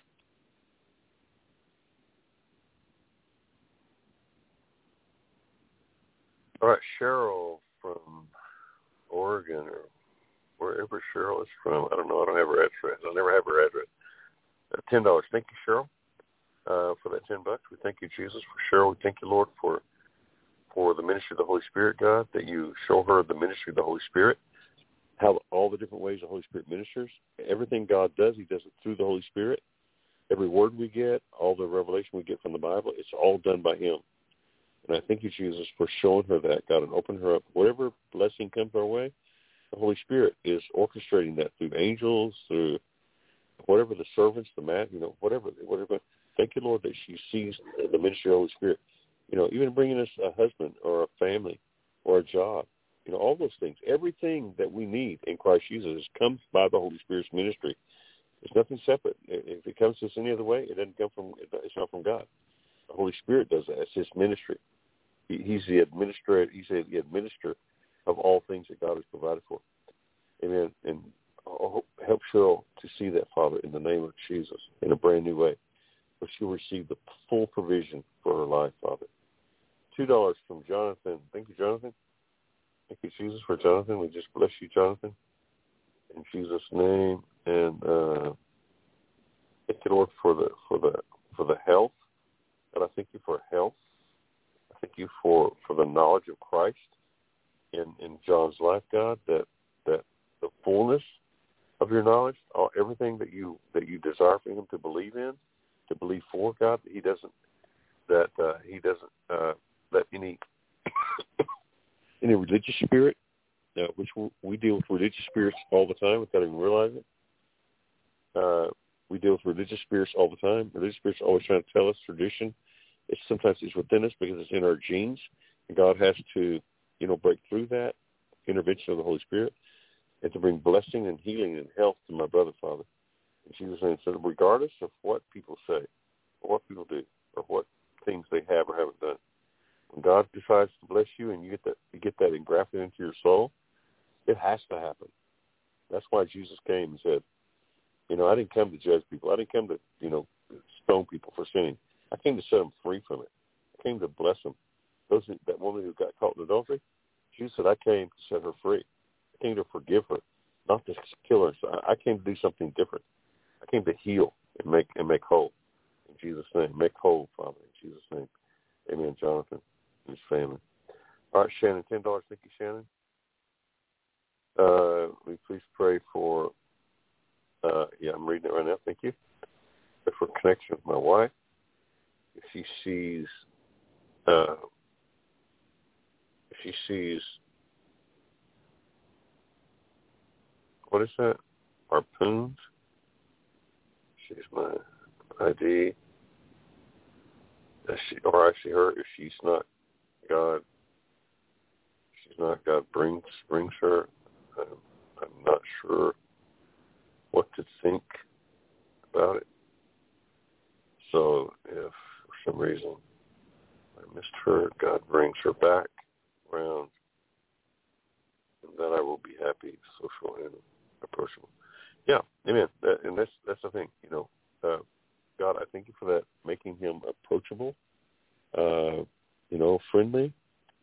All right, Cheryl from Oregon or wherever Cheryl is from. I don't know. I don't have her address. I'll never have her address. $10. Thank you, Cheryl, for that $10. We thank you, Jesus, for Cheryl. We thank you, Lord, for the ministry of the Holy Spirit, God, that you show her the ministry of the Holy Spirit, how all the different ways the Holy Spirit ministers. Everything God does, he does it through the Holy Spirit. Every word we get, all the revelation we get from the Bible, it's all done by him. And I thank you, Jesus, for showing her that, God, and opening her up. Whatever blessing comes our way, the Holy Spirit is orchestrating that through angels, through whatever the servants, whatever. Thank you, Lord, that she sees the ministry of the Holy Spirit. Even bringing us a husband or a family or a job, all those things. Everything that we need in Christ Jesus comes by the Holy Spirit's ministry. It's nothing separate. If it comes to us any other way, it doesn't come from. It's not from God. The Holy Spirit does that. It's his ministry. He's the administrator. He's the administrator of all things that God has provided for. Amen. And help Cheryl to see that, Father, in the name of Jesus, in a brand new way, where she'll receive the full provision for her life, Father. $2 from Jonathan. Thank you, Jonathan. Thank you, Jesus, for Jonathan. We just bless you, Jonathan, in Jesus' name. And thank you, Lord, for the health. And I thank you for health. I thank you for the knowledge of Christ in John's life, God, that the fullness of your knowledge, everything that you desire for him to believe in, to believe for, God, that he doesn't let any religious spirit, which we deal with religious spirits all the time without even realizing it. We deal with religious spirits all the time. Religious spirits are always trying to tell us tradition. Sometimes it's within us because it's in our genes, and God has to, break through that intervention of the Holy Spirit and to bring blessing and healing and health to my brother, Father. In Jesus' name, so regardless of what people say or what people do or what things they have or haven't done, when God decides to bless you and you get that engrafted into your soul, it has to happen. That's why Jesus came and said, I didn't come to judge people. I didn't come to, stone people for sinning. I came to set them free from it. I came to bless them. That woman who got caught in adultery, Jesus said, I came to set her free. I came to forgive her, not to kill her. So I came to do something different. I came to heal and make whole. In Jesus' name, make whole, Father. In Jesus' name, amen. Jonathan and his family. All right, Shannon, $10. Thank you, Shannon. Will you please pray for? I'm reading it right now. Thank you. Pray for connection with my wife. If she sees what is that? Harpoons. She's my ID. I see her. If she's not God, God brings her. I'm not sure what to think about it. So if for some reason I missed her, God brings her back around, and then I will be happy, social and approachable. Yeah, amen. That's the thing. God, I thank you for that, making him approachable, friendly,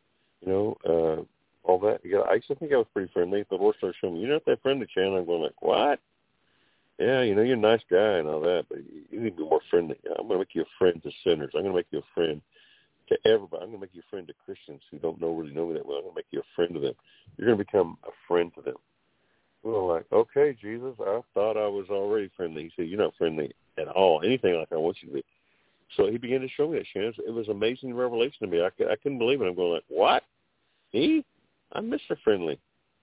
all that. I used to think I was pretty friendly. The Lord started showing me, you're not that friendly, Chan. I'm going like, what? Yeah, you're a nice guy and all that, but you need to be more friendly. I'm going to make you a friend to sinners. I'm going to make you a friend to everybody. I'm going to make you a friend to Christians who don't really know me that well. I'm going to make you a friend to them. You're going to become a friend to them. Well, like, okay, Jesus, I thought I was already friendly. He said, you're not friendly at all, anything like I want you to be. So he began to show me that, Shannon. It was an amazing revelation to me. I couldn't believe it. I'm going like, what? I'm Mr. Friendly.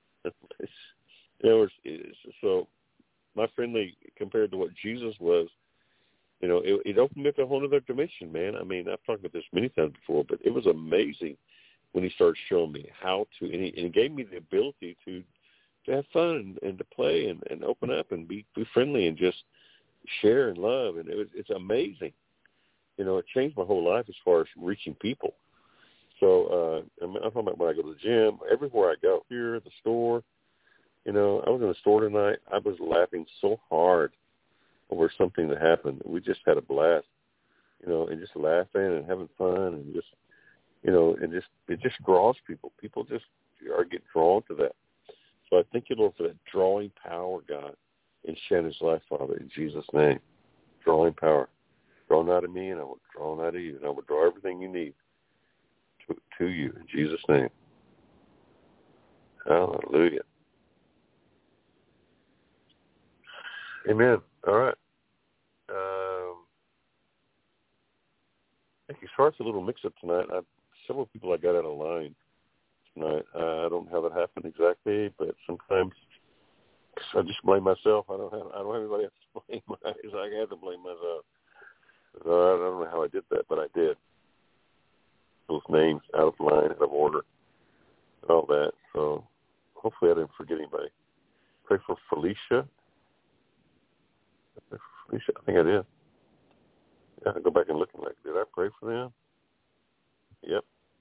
So my friendly compared to what Jesus was, it opened me up to a whole other dimension, man. I mean, I've talked about this many times before, but it was amazing when he started showing me how to, and he gave me the ability to have fun and to play and open up and be friendly and just share and love. And it's amazing. It changed my whole life as far as reaching people. So I'm talking about when I go to the gym, everywhere I go, here, the store. I was in the store tonight. I was laughing so hard over something that happened. We just had a blast, and just laughing and having fun and just, it just draws people. People just get drawn to that. So I thank you, Lord, for that drawing power, God, in Shannon's life, Father, in Jesus' name. Drawing power. Drawn out of me, and I will draw out of you, and I will draw everything you need to you, in Jesus' name. Hallelujah. Amen. All right. Thank you. Sorry, it's a little mix-up tonight. Several people I got out of line tonight. I don't know how that happened exactly, but sometimes I just blame myself. I don't have anybody else to blame. I have to blame myself. I don't know how I did that, but I did. Those names out of line, out of order, and all that. So hopefully I didn't forget anybody. Pray for Felicia. I think I did. Yeah, I go back and look and like, did I pray for them? Yep.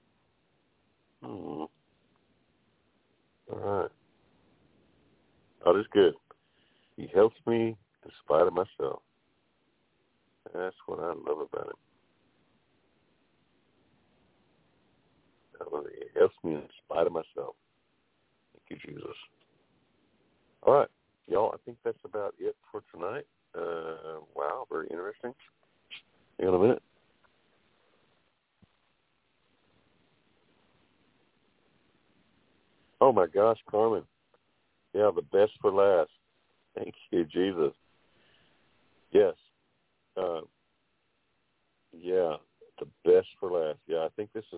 All right. God is good. He helps me in spite of myself. That's what I love about it. Hallelujah. It helps me in spite of myself. Thank you, Jesus. All right, y'all, I think that's about it for tonight. Wow, very interesting. Hang on a minute. Oh, my gosh, Carmen. Yeah, the best for last. Thank you, Jesus. Yes. Yeah, the best for last. Yeah, I think this is,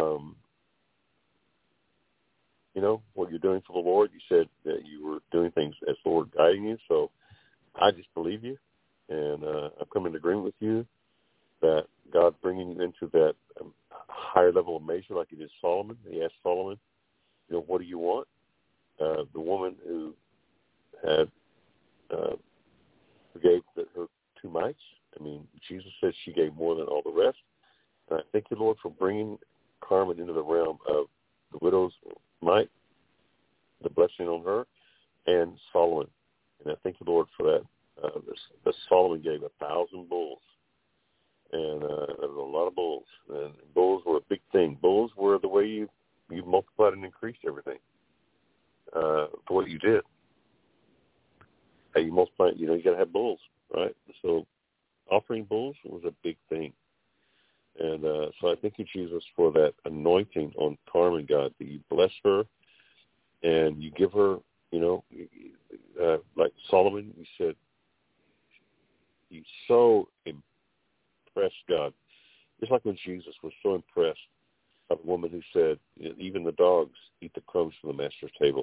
what you're doing for the Lord. You said that you were doing things as the Lord guiding you, so I just believe you, and I've come in agreement with you that God bringing you into that higher level of measure like he did Solomon. He asked Solomon, what do you want? The woman who had gave her 2 mites. I mean, Jesus said she gave more than all the rest. And I thank you, Lord, for bringing Carmen into the realm of the widow's mite, the blessing on her, and Solomon. And I thank you, Lord, for that. The Solomon gave 1,000 bulls. And there was a lot of bulls. And bulls were a big thing. Bulls were the way you multiplied and increased everything for what you did. How you multiply, you got to have bulls, right? So offering bulls was a big thing. And so I thank you, Jesus, for that anointing on Carmen, God, that you bless her and you give her, like Solomon, you said, you so impressed God. Just like when Jesus was so impressed by the woman who said, even the dogs eat the crumbs from the master's table.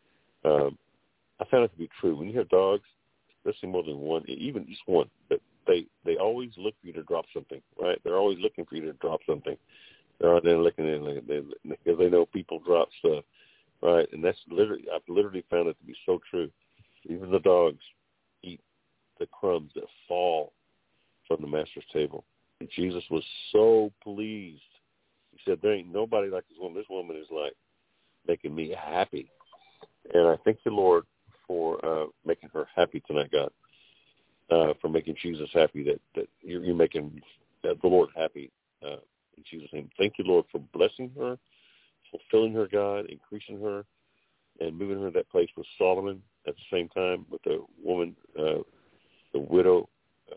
I found it to be true. When you have dogs, especially more than one, even just one, but they always look for you to drop something, right? They're always looking for you to drop something. They're out there looking because they know people drop stuff, right? And that's I've literally found it to be so true. Even the dogs eat the crumbs that fall from the master's table. And Jesus was so pleased. He said, there ain't nobody like this woman. This woman is like making me happy. And I thank you, Lord, for making her happy tonight, God, for making Jesus happy, that you're making the Lord happy in Jesus' name. Thank you, Lord, for blessing her, fulfilling her, God, increasing her, and moving her to that place with Solomon at the same time with the woman, the widow,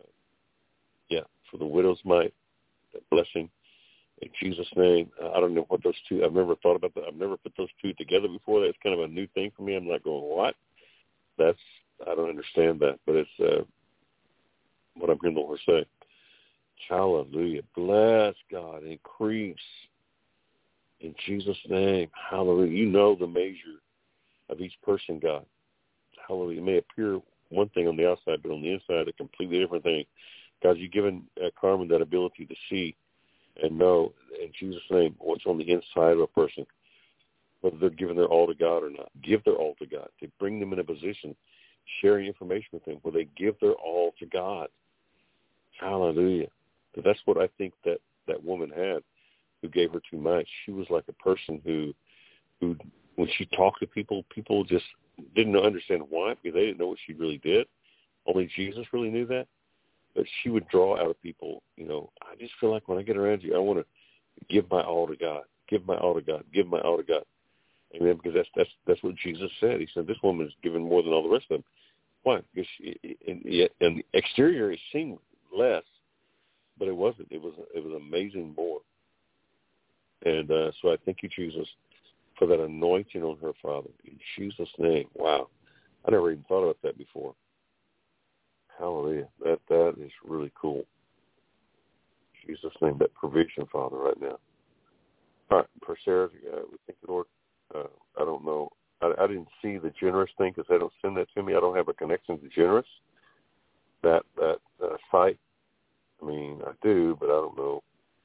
for the widow's mite, that blessing. In Jesus' name, I don't know what those two, I've never thought about that. I've never put those two together before. That's kind of a new thing for me. I'm like going, what? I don't understand that, but it's what I'm hearing the Lord say. Hallelujah. Bless God. Increase in Jesus' name. Hallelujah. You know the measure of each person, God. Hallelujah. It may appear one thing on the outside, but on the inside, a completely different thing. God, you've given Carmen that ability to see and know, in Jesus' name, what's on the inside of a person, whether they're giving their all to God or not. Give their all to God. To bring them in a position, sharing information with them, where they give their all to God. Hallelujah. But that's what I think that woman had who gave her 2 mites. She was like a person who when she talked to people, people just didn't understand why, because they didn't know what she really did. Only Jesus really knew that. But she would draw out of people, I just feel like when I get around you, I want to give my all to God, give my all to God, give my all to God. Amen, because that's what Jesus said. He said, this woman is giving more than all the rest of them. Why? Because in the exterior, it seemed less, but it wasn't. It was amazing more. And so I thank you, Jesus, for that anointing on her, Father. In Jesus' name. Wow. I never even thought about that before. Hallelujah. That is really cool. In Jesus' name, that provision, Father, right now. All right, for Sarah, we thank you, Lord. I don't know. I didn't see the generous thing because they don't send that to me. I don't have a connection to generous, that site. I mean, I do, but I don't know.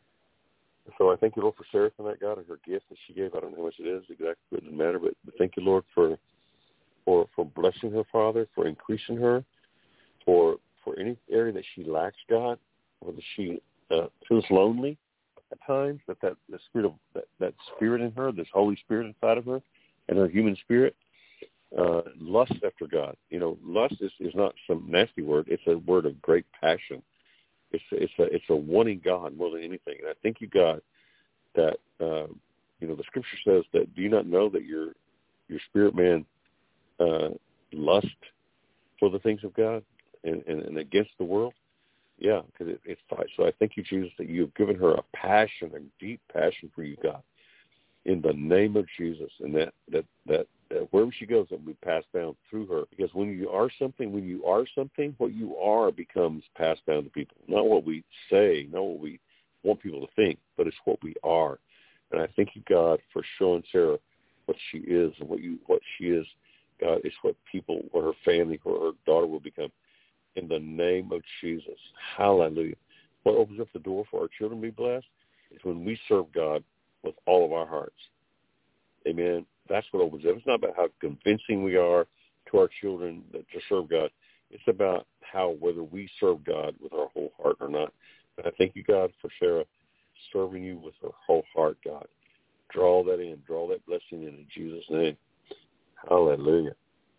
So I thank you, Lord, for Sarah tonight, God, and her gift that she gave. I don't know how much it is exactly. It doesn't matter, but thank you, Lord, for blessing her, Father, for increasing her, for any area that she lacks, God, whether she feels lonely at times, that the spirit of that spirit in her, this Holy Spirit inside of her, and her human spirit, lust after God. Lust is not some nasty word. It's a word of great passion. It's a wanting God more than anything. And I thank you, God, that the Scripture says that, do you not know that your spirit man lust for the things of God and against the world? Yeah, because it fights. So I thank you, Jesus, that you have given her a passion, a deep passion for you, God, in the name of Jesus, and that wherever she goes, that will be passed down through her. Because when you are something, what you are becomes passed down to people. Not what we say, not what we want people to think, but it's what we are. And I thank you, God, for showing Sarah what she is, and what she is, God, is what people, or her family, or her daughter will become. In the name of Jesus. Hallelujah. What opens up the door for our children to be blessed is when we serve God with all of our hearts. Amen. That's what opens up. It's not about how convincing we are to our children to serve God. It's about whether we serve God with our whole heart or not. And I thank you, God, for Sarah serving you with her whole heart, God. Draw that in. Draw that blessing in Jesus' name. Hallelujah.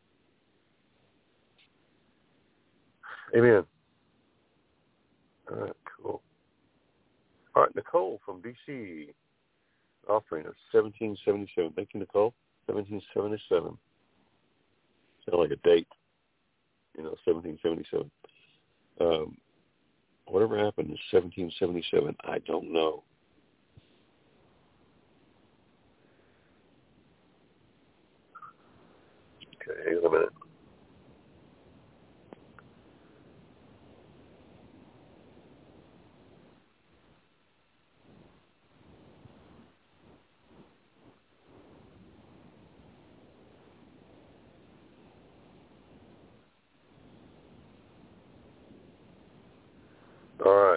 Amen. All right, cool. All right, Nicole from D.C. offering us 1777. Thank you, Nicole. 1777. Sound like a date, 1777. Whatever happened in 1777, I don't know. Okay, hang on a minute. All right.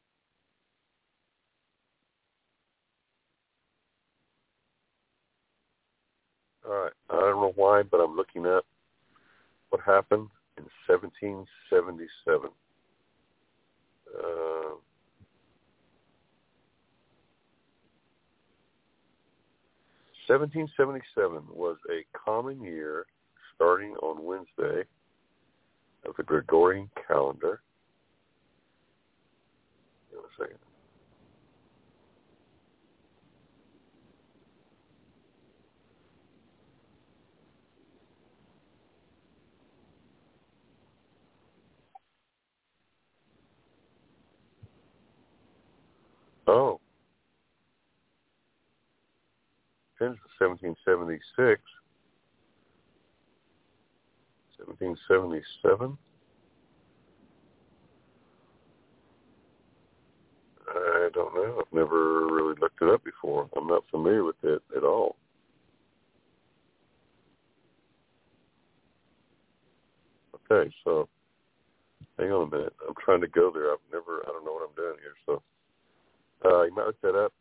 All right. I don't know why, but I'm looking up what happened in 1777. 1777 was a common year starting on Wednesday of the Gregorian calendar. Give me a second. Oh, since 1776, 1777. I don't know. I've never really looked it up before. I'm not familiar with it at all. Okay, so hang on a minute. I'm trying to go there. I don't know what I'm doing here. So you might look that up.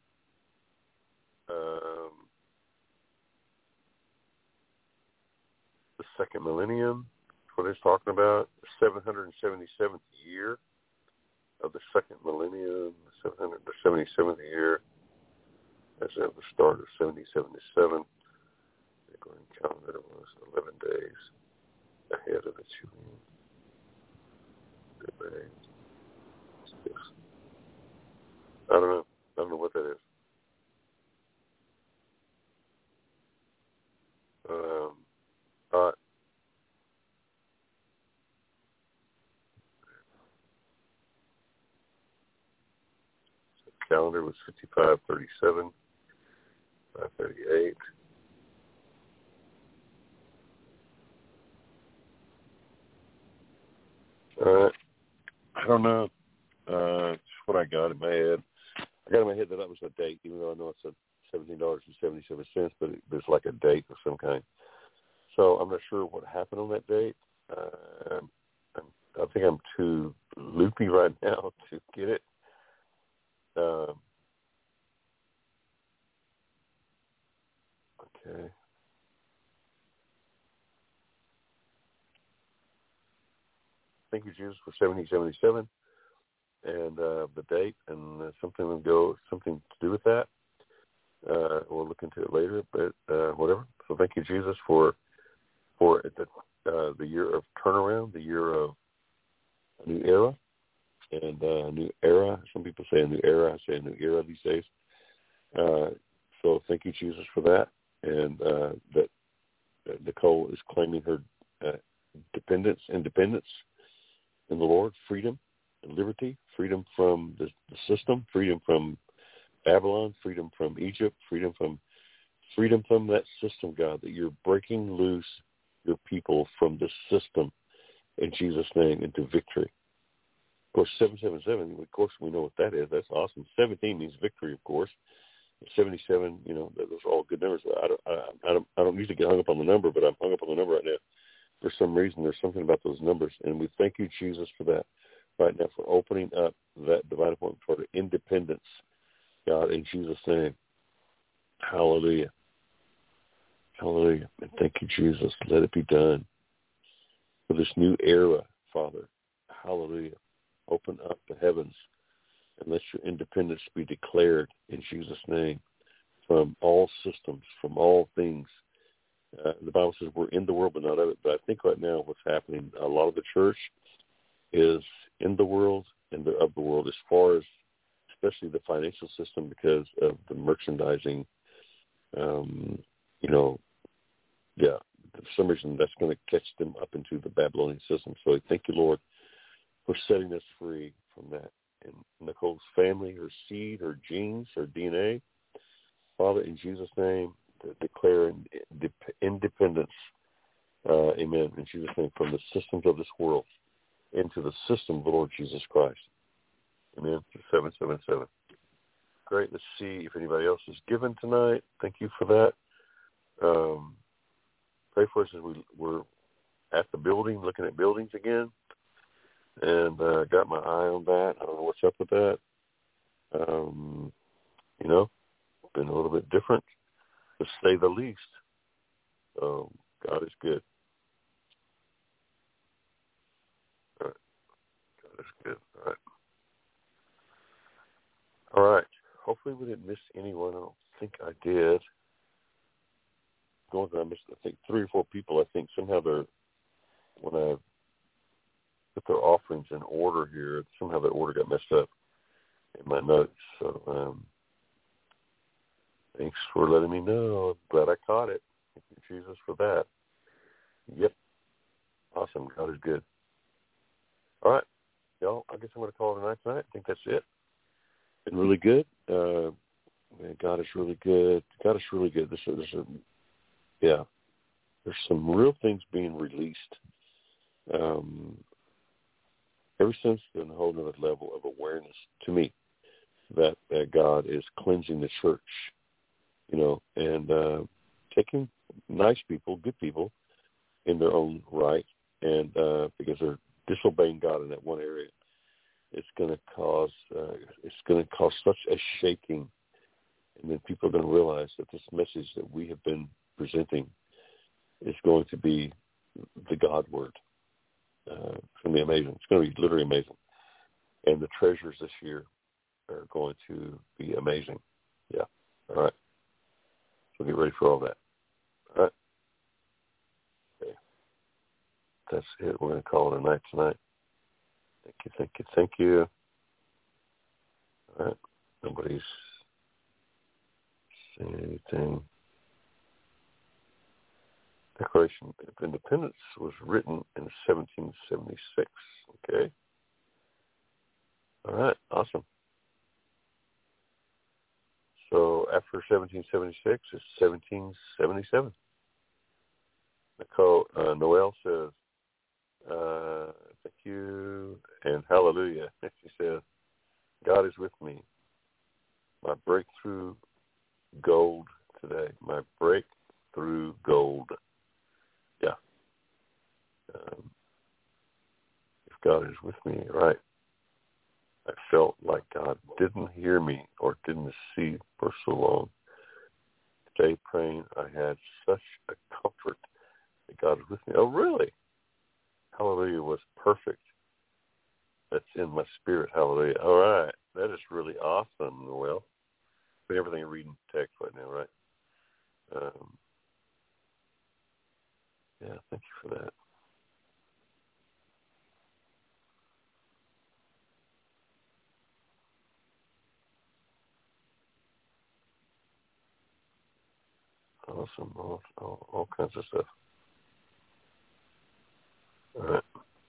The second millennium, what it's talking about, the 777th year of the second millennium, the 777th year, as of the start of 1777. The Gregorian calendar was 11 days ahead of the Julian. I don't know. I don't know what that is. All right. So the calendar was 5537, 538. All right. I don't know. It's what I got in my head. I got in my head that was a date, even though I know it's a $17.77, but there's like a date of some kind. So I'm not sure what happened on that date. I think I'm too loopy right now to get it. Okay. Thank you, Jesus, for 1777 and the date and something to do with that. We'll look into it later, but whatever. So thank you, Jesus, for the year of turnaround, the year of a new era, and a new era. Some people say a new era. I say a new era these days. So thank you, Jesus, for that, and that Nicole is claiming her independence in the Lord, freedom and liberty, freedom from the system, freedom from Babylon, freedom from Egypt, freedom from that system, God, that you're breaking loose your people from the system in Jesus' name into victory. Of course, 777, of course, we know what that is. That's awesome. 17 means victory, of course. 77, those are all good numbers. I don't usually get hung up on the number, but I'm hung up on the number right now. For some reason, there's something about those numbers, and we thank you, Jesus, for that right now, for opening up that divine appointment for the independence, God, in Jesus' name. Hallelujah. Hallelujah. And thank you, Jesus. Let it be done for this new era, Father. Hallelujah. Open up the heavens and let your independence be declared in Jesus' name from all systems, from all things. The Bible says we're in the world, but not of it. But I think right now what's happening, a lot of the church is in the world and they're of the world as far as especially the financial system because of the merchandising. For some reason that's going to catch them up into the Babylonian system. So I thank you, Lord, for setting us free from that. And Nicole's family, her seed, her genes, her DNA, Father, in Jesus' name, to declare independence, amen, in Jesus' name, from the systems of this world into the system of the Lord Jesus Christ. Amen. 777. Great. Let's see if anybody else is given tonight. Thank you for that. Pray for us as we're at the building, looking at buildings again. And got my eye on that. I don't know what's up with that. Been a little bit different, to say the least. So God is good. All right. God is good. All right. All right. Hopefully we didn't miss anyone. I don't think I did. I missed, I think, 3 or 4 people. I think somehow when I put their offerings in order here, somehow that order got messed up in my notes. So thanks for letting me know. Glad I caught it. Thank you, Jesus, for that. Yep. Awesome. God is good. All right. Y'all, I guess I'm going to call it a night tonight. I think that's it. Been really good. Man, God is really good. God is really good. There's some real things being released. Ever since then, a whole other level of awareness to me that God is cleansing the church, and taking nice people, good people, in their own right, and because they're disobeying God in that one area, it's going to cause such a shaking, and then people are going to realize that this message that we have been presenting is going to be the God word. It's going to be amazing. It's going to be literally amazing. And the treasures this year are going to be amazing. Yeah. All right. So get ready for all that. All right. Okay. That's it. We're going to call it a night tonight. Thank you. All right. Nobody's saying anything. Declaration of Independence was written in 1776. Okay. All right. Awesome. So after 1776, it's 1777. Noel says, thank you and hallelujah. She says, God is with me. My breakthrough gold today. My breakthrough gold. Yeah. If God is with me, right. I felt like God didn't hear me or didn't see for so long. Today praying, I had such a comfort that God is with me. Oh, really? Hallelujah was perfect. That's in my spirit. Hallelujah. All right. That is really awesome, Noel. Everything reading text right now, right? Yeah, thank you for that. awesome. All kinds of stuff. All right.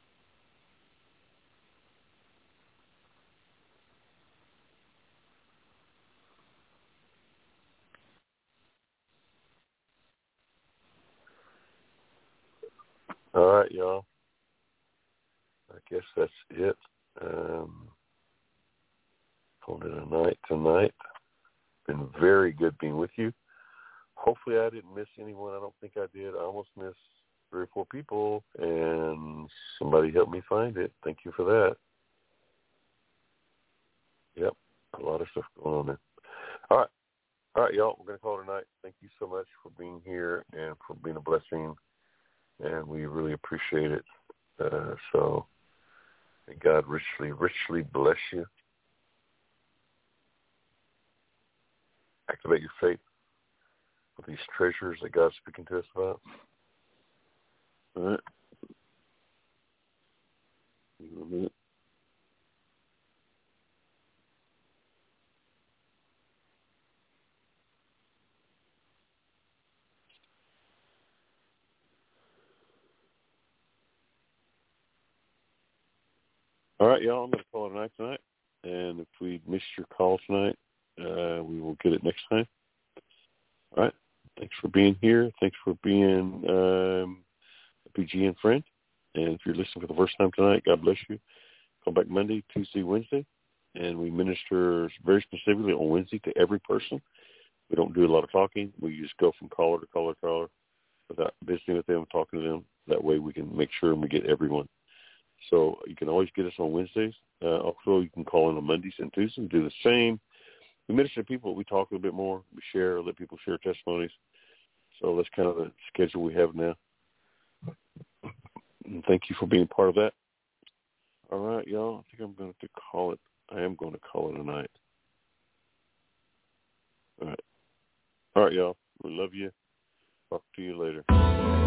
All right, y'all. I guess that's it. Called it a night tonight. Been very good being with you. Hopefully I didn't miss anyone. I don't think I did. I almost missed 3 or 4 people, and somebody helped me find it. Thank you for that. Yep, a lot of stuff going on there. All right, y'all. We're going to call it a night. Thank you so much for being here and for being a blessing, and we really appreciate it. So may God richly, richly bless you. Activate your faith with these treasures that God's speaking to us about. All right. A minute. All right, y'all. I'm going to call it a night tonight. And if we missed your call tonight, we will get it next time. All right. Thanks for being here. Thanks for being a PGN friend. And if you're listening for the first time tonight, God bless you. Come back Monday, Tuesday, Wednesday. And we minister very specifically on Wednesday to every person. We don't do a lot of talking. We just go from caller to caller to caller without visiting with them, talking to them. That way we can make sure we get everyone. So you can always get us on Wednesdays. Also, you can call in on Mondays and Tuesdays and do the same. We minister to people. We talk a little bit more. We share, let people share testimonies. So that's kind of the schedule we have now. And thank you for being part of that. All right, y'all. I think I'm going to call it. I am going to call it a night. All right. All right, y'all. We love you. Talk to you later.